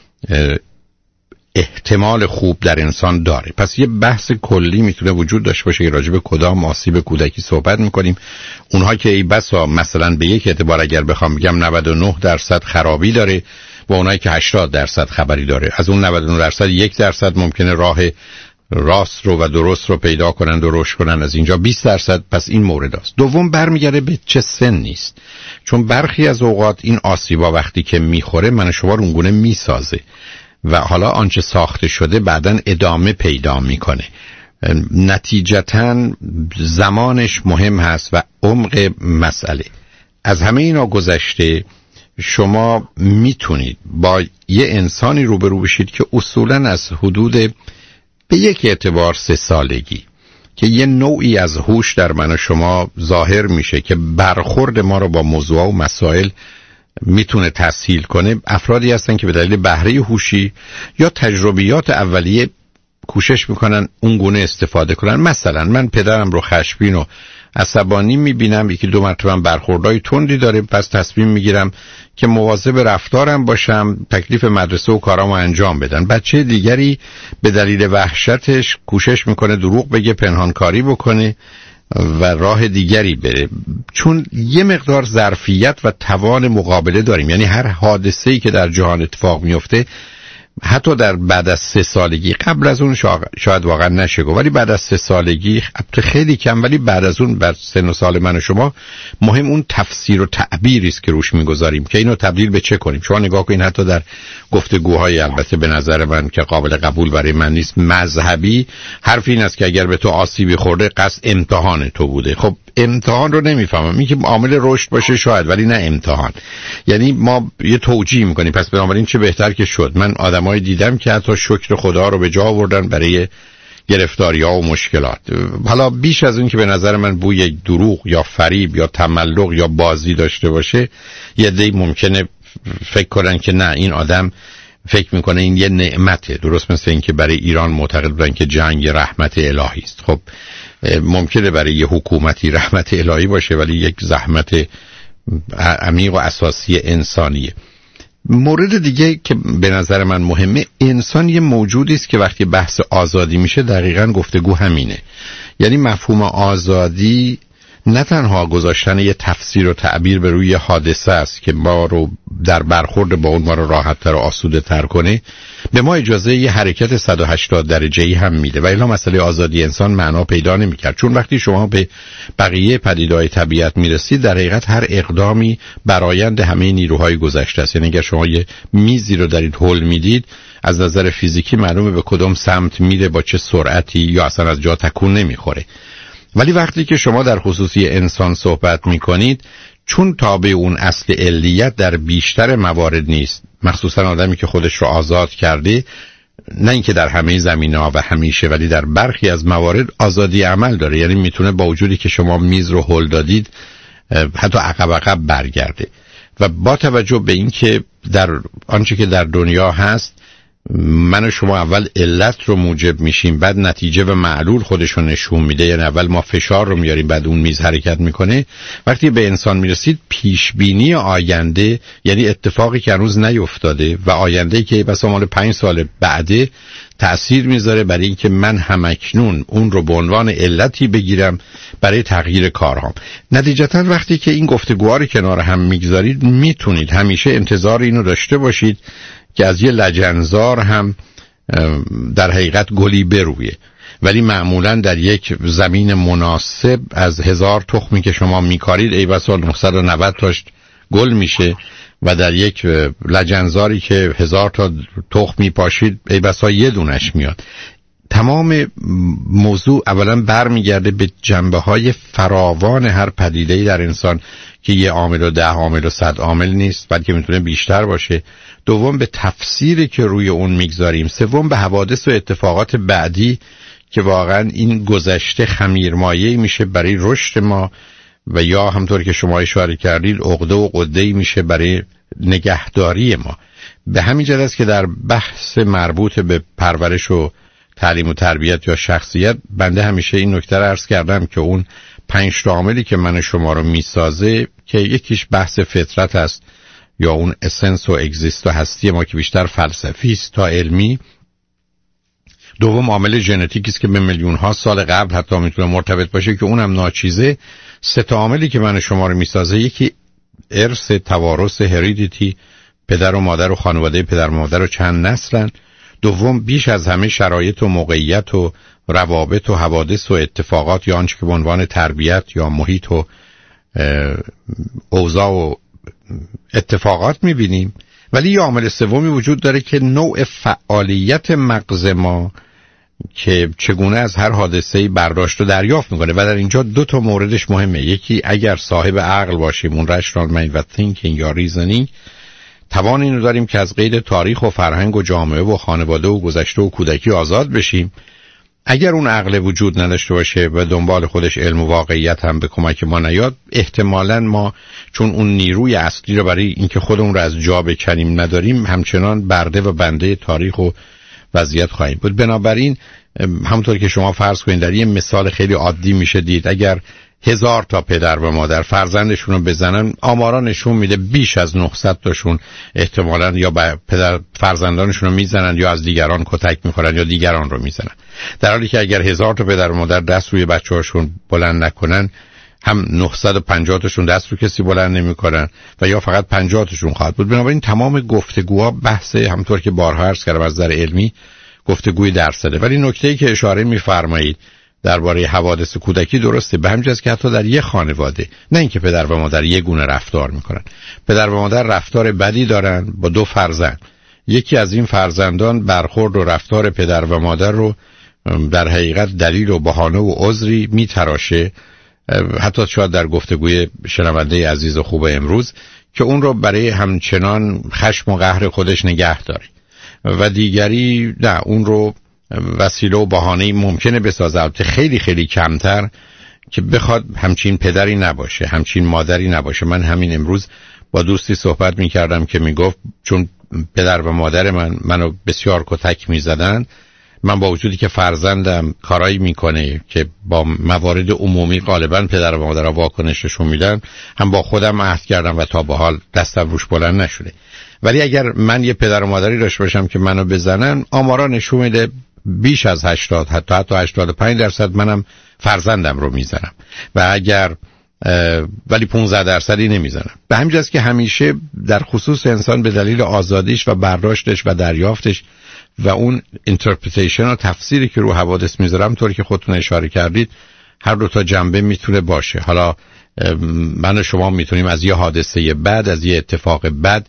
احتمال خوب در انسان داره. پس یه بحث کلی میتونه وجود داشته باشه که راجع به کدام آسیب کودکی صحبت میکنیم. اونها که ای بسا مثلا به یک اعتبار اگر بخوام بگم 99% خرابی داره و اونایی که 80% خبری داره. از اون 99% 1% ممکنه راه راست رو و درست رو پیدا کنند و رشد کنند. از اینجا 20%. پس این مورد است. دوم برمیگرده به چه سن نیست، چون برخی از اوقات این آسیبا وقتی که میخوره من شما رو اونگونه میسازه و حالا آنچه ساخته شده بعداً ادامه پیدا میکنه. نتیجتاً زمانش مهم هست و عمق مسئله. از همه اینا گذشته شما میتونید با یه انسانی روبرو بشید که اصولاً از حدود به یک اعتبار 3 سالگی که یه نوعی از هوش در من و شما ظاهر میشه که برخورد ما رو با موضوع و مسائل میتونه تسهیل کنه. افرادی هستن که به دلیل بهره هوشی یا تجربیات اولیه کوشش میکنن اون گونه استفاده کنن. مثلا من پدرم رو خشمگین و عصبانی میبینم، 1-2 مرتبه برخوردهای تندی داره، پس تصمیم میگیرم که مواظب رفتارم باشم، تکلیف مدرسه و کارامو انجام بدن. بچه دیگری به دلیل وحشتش کوشش میکنه دروغ بگه، پنهانکاری بکنه و راه دیگری بره، چون یه مقدار ظرفیت و توان مقابله داریم. یعنی هر حادثه‌ای که در جهان اتفاق میفته، حتی در بعد از 3 سالگی، قبل از اون شاید واقعا نشه گفت، ولی بعد از 3 سالگی خیلی کم، ولی بعد از اون بر سن و سال من و شما مهم اون تفسیر و تعبیری است که روش میگذاریم که اینو تبدیل به چه کنیم. شما نگاه کنین حتی در گفتگوهای البته به نظر من که قابل قبول برای من نیست مذهبی، حرف این است که اگر به تو آسیبی خورده قصد امتحان تو بوده. خب امتحان رو نمیفهمم، این که عامل رشد باشه شاید، ولی نه امتحان. یعنی ما یه توجیه میکنیم. پس بنابراین چه بهتر که شد. من آدمایی دیدم که حتی شکر خدا رو به جا آوردن برای گرفتاری‌ها و مشکلات. حالا بیش از اون که به نظر من بوی دروغ یا فریب یا تملق یا بازی داشته باشه، یه عده‌ای ممکنه فکر کنن که نه این آدم فکر میکنه این یه نعمته. درست مثل این که برای ایران معتقد بودن که جنگ رحمت الهی است. خب ممکنه برای یه حکومتی رحمت الهی باشه، ولی یک زحمت عمیق و اساسی انسانیه. مورد دیگه که به نظر من مهمه، انسان یه موجودی است که وقتی بحث آزادی میشه دقیقاً گفتگو همینه. یعنی مفهوم آزادی نه تنها گذاشتن یه تفسیر و تعبیر به روی حادثه است که ما رو در برخورد با اون ما رو راحت‌تر و آسوده‌تر کنه، به ما اجازه یه حرکت 180 درجه‌ای هم میده و الا مسئله آزادی انسان معنا پیدا نمی‌کرد. چون وقتی شما به بقیه پدیده‌های طبیعت میرسید، در حقیقت هر اقدامی برآیند همه نیروهای گذشته است. یعنی اگر شما یه میزی رو دارید هل میدید، از نظر فیزیکی معلومه به کدوم سمت میره، با چه سرعتی، یا اصلا از جا تکون نمیخوره. ولی وقتی که شما در خصوصی انسان صحبت میکنید، چون تابع اون اصل علیت در بیشتر موارد نیست، مخصوصا آدمی که خودش رو آزاد کرده، نه اینکه در همه زمینه‌ها و همیشه، ولی در برخی از موارد آزادی عمل داره. یعنی میتونه با وجودی که شما میز رو هل دادید حتی عقب برگرده. و با توجه به اینکه در آنچه که در دنیا هست من و شما اول علت رو موجب میشیم، بعد نتیجه و معلول خودشون نشون میده. یعنی اول ما فشار رو میاریم، بعد اون میز حرکت میکنه. وقتی به انسان میرسید پیش بینی آینده، یعنی اتفاقی که هنوز نیفتاده و آینده‌ای که بس مال 5 سال بعده، تأثیر میذاره برای اینکه من همکنون اون رو به عنوان علتی بگیرم برای تغییر کارهام. نتیجتا وقتی که این گفتگوها رو کنار هم میگذارید میتونید همیشه انتظار اینو داشته باشید که از یه لجنزار هم در حقیقت گلی برویه، ولی معمولا در یک زمین مناسب از 1000 تخمی که شما میکارید ای بسا 990 تاش گل میشه و در یک لجنزاری که 1000 تا تخم میپاشید ای بسا یه دونش میاد. تمام موضوع اولا برمیگرده به جنبه‌های فراوان هر پدیده‌ای در انسان که یه عامل و 10 عامل و 100 عامل نیست، بلکه میتونه بیشتر باشه. دوم به تفسیری که روی اون میگذاریم. سوم به حوادث و اتفاقات بعدی که واقعا این گذشته خمیرمایه‌ای میشه برای رشد ما و یا همطور که شما اشاره کردید عقده و قده‌ای میشه برای نگهداری ما. به همین جهت است که در بحث مربوط به پرورش و تعلیم و تربیت یا شخصیت بنده همیشه این نکته رو عرض کردم که اون 5 عاملی که من شما رو میسازه که یکیش بحث فطرت است یا اون اسنس و اگزیست و هستی ما که بیشتر فلسفی است تا علمی. دوم عامل ژنتیکی است که به میلیون ها سال قبل حتی میتونه مرتبط باشه که اونم ناچیزه. 3 عاملی که من شما رو میسازه، یکی ارث، توارث، هریدیتی، پدر و مادر و خانواده پدر و مادر و چند نسلن. دوم بیش از همه شرایط و موقعیت و روابط و حوادث و اتفاقات یا آنچه که به عنوان تربیت یا محیط و اوضاع و اتفاقات میبینیم. ولی یه عامل سومی وجود داره که نوع فعالیت مغز ما که چگونه از هر حادثه‌ای برداشت و دریافت میکنه و در اینجا 2 موردش مهمه. یکی اگر صاحب عقل باشیم، اون رشنال مایند و تینکینگ یا ریزنینگ، توان اینو داریم که از قید تاریخ و فرهنگ و جامعه و خانواده و گذشته و کودکی آزاد بشیم. اگر اون عقل وجود نداشته باشه و دنبال خودش علم و واقعیت هم به کمک ما نیاد، احتمالاً ما چون اون نیروی اصلی رو برای اینکه خودمون رو از جا بکنیم نداریم، همچنان برده و بنده تاریخ و وضعیت خواهیم بود. بنابراین همونطور که شما فرض کنید در یه مثال خیلی عادی میشه دید، اگر 1000 تا پدر و مادر فرزندشون رو بزنن، آمارا نشون میده بیش از 900 تاشون احتمالاً یا پدر فرزندانشون رو میزنن یا از دیگران کتک میخورن یا دیگران رو میزنن. در حالی که اگر 1000 تا پدر و مادر دست روی بچه‌هاشون بلند نکنن، هم 950 تاشون دست رو کسی بلند نمیکنن و یا فقط 50 تاشون خواهد بود. بنابراین تمام گفتگوها بحث همونطور که بارها عرض کردم از نظر علمی گفتگوی درصده. ولی نکته‌ای که اشاره می‌فرمایید درباره حوادث کودکی درسته، به همین جاست که حتی در یک خانواده، نه اینکه پدر و مادر یک گونه رفتار میکنن، پدر و مادر رفتار بدی دارن با 2 فرزند، یکی از این فرزندان برخورد و رفتار پدر و مادر رو در حقیقت دلیل و بهانه و عذری میتراشه، حتی شاید در گفتگوی شنونده عزیز و خوب امروز، که اون رو برای همچنان خشم و قهر خودش نگه داره و دیگری نه، اون رو وسیله و بهانه‌ای ممکنه بسازه، البته خیلی خیلی کمتر، که بخواد همچین پدری نباشه، همچین مادری نباشه. من همین امروز با دوستی صحبت می‌کردم که میگفت چون پدر و مادر منو بسیار کتک می‌زدن، من با وجودی که فرزندم کارایی میکنه که با موارد عمومی غالبا پدر و مادر واکنش نشون میدن، هم با خودم عهد کردم و تا به حال دستم روش بلند نشده. ولی اگر من یه پدر و مادری داشته باشم که منو بزنن، آمارا نشون میده بیش از 80 حتی 85% منم فرزندم رو میزنم و اگر ولی 15% نمیزنم. به همین جاست که همیشه در خصوص انسان به دلیل آزادیش و برداشتش و دریافتش و اون اینترپریتیشن و تفسیری که رو حوادث میذارم، طوری که خودتون اشاره کردید، هر 2 جنبه میتونه باشه. حالا من و شما میتونیم از یه حادثه بد، از یه اتفاق بد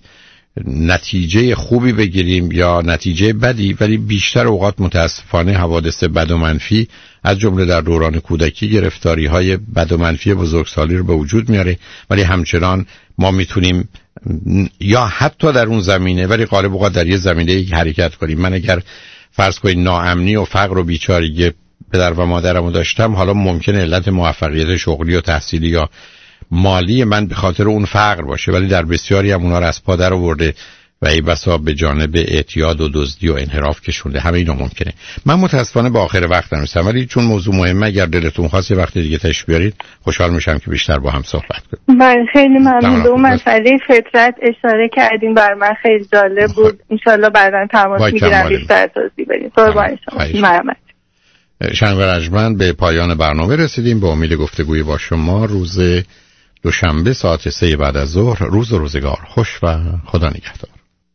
نتیجه خوبی بگیریم یا نتیجه بدی، ولی بیشتر اوقات متاسفانه حوادث بد و منفی از جمله در دوران کودکی گرفتاری‌های بد و منفی بزرگسالی رو به وجود میاره. ولی همچنان ما میتونیم یا حتی در اون زمینه ولی غالب اوقات در یه زمینه حرکت کنیم. من اگر فرض کنید ناامنی و فقر و بیچارگی پدر و مادرمو داشتم، حالا ممکنه علت موفقیت شغلی و تحصیلی یا مالی من به خاطر اون فقر باشه، ولی در بسیاری هم اونا رو از پا در آورده و ای بسا به جانب اعتیاد و دزدی و انحراف کشونده. همه اینا ممکنه. من متاسفانه با آخر وقت نمی‌رسم، ولی چون موضوع مهمه اگر دلتون خواست یه وقت دیگه تشریف بیارید خوشحال میشم که بیشتر با هم صحبت کنیم. بله خیلی ممنون. اون مسئله فطرت اشاره کردین، بر من خیلی جالب بود. ان شاءالله بعداً تماس میگیرم بیشتر توضیح بدید. قربان شما. ممنون. شنوندگان ارجمند، به پایان برنامه رسیدیم. با امید گفتگوی با شما روز دوشنبه ساعت 3 بعد از ظهر. روز و روزگار خوش و خدا نگهدار.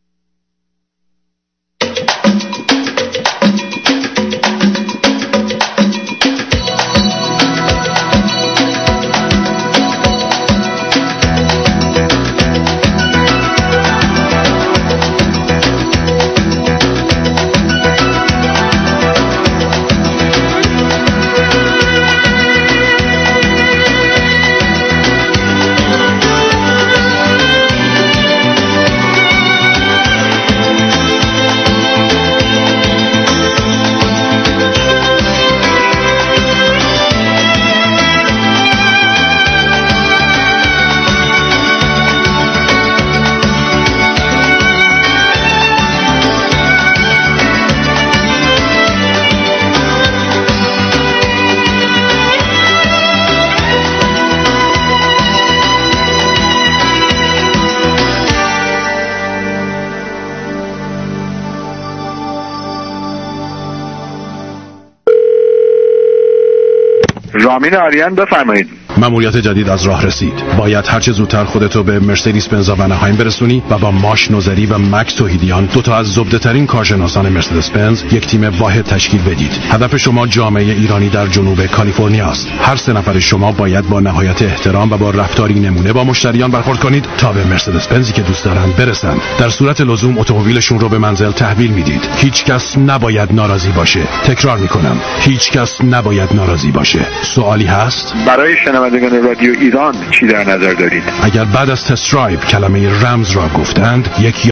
رامین آریان بفرمایید. مأموریت جدید از راه رسید. باید هرچه زودتر خودتو به مرسدس بنز ونهایم برسونی و با ماش نوزری و مکس توحیدیان، دو تا از زبده‌ترین کارشناسان مرسدس بنز، یک تیم واحد تشکیل بدید. هدف شما جامعه ایرانی در جنوب کالیفرنیا است. هر سه نفر شما باید با نهایت احترام و با رفتاری نمونه با مشتریان برخورد کنید تا به مرسدس بنزی که دوست دارند برسند. در صورت لزوم اتومبیلشون رو به منزل تحویل میدید. هیچ کس نباید ناراضی باشه. تکرار میکنم، هیچ کس نباید ناراضی باشه. سوالی هست؟ برای شنوندگان رادیو ایران چی در نظر دارید؟ اگر بعد از تست درایو کلمه رمز را گفتند، یک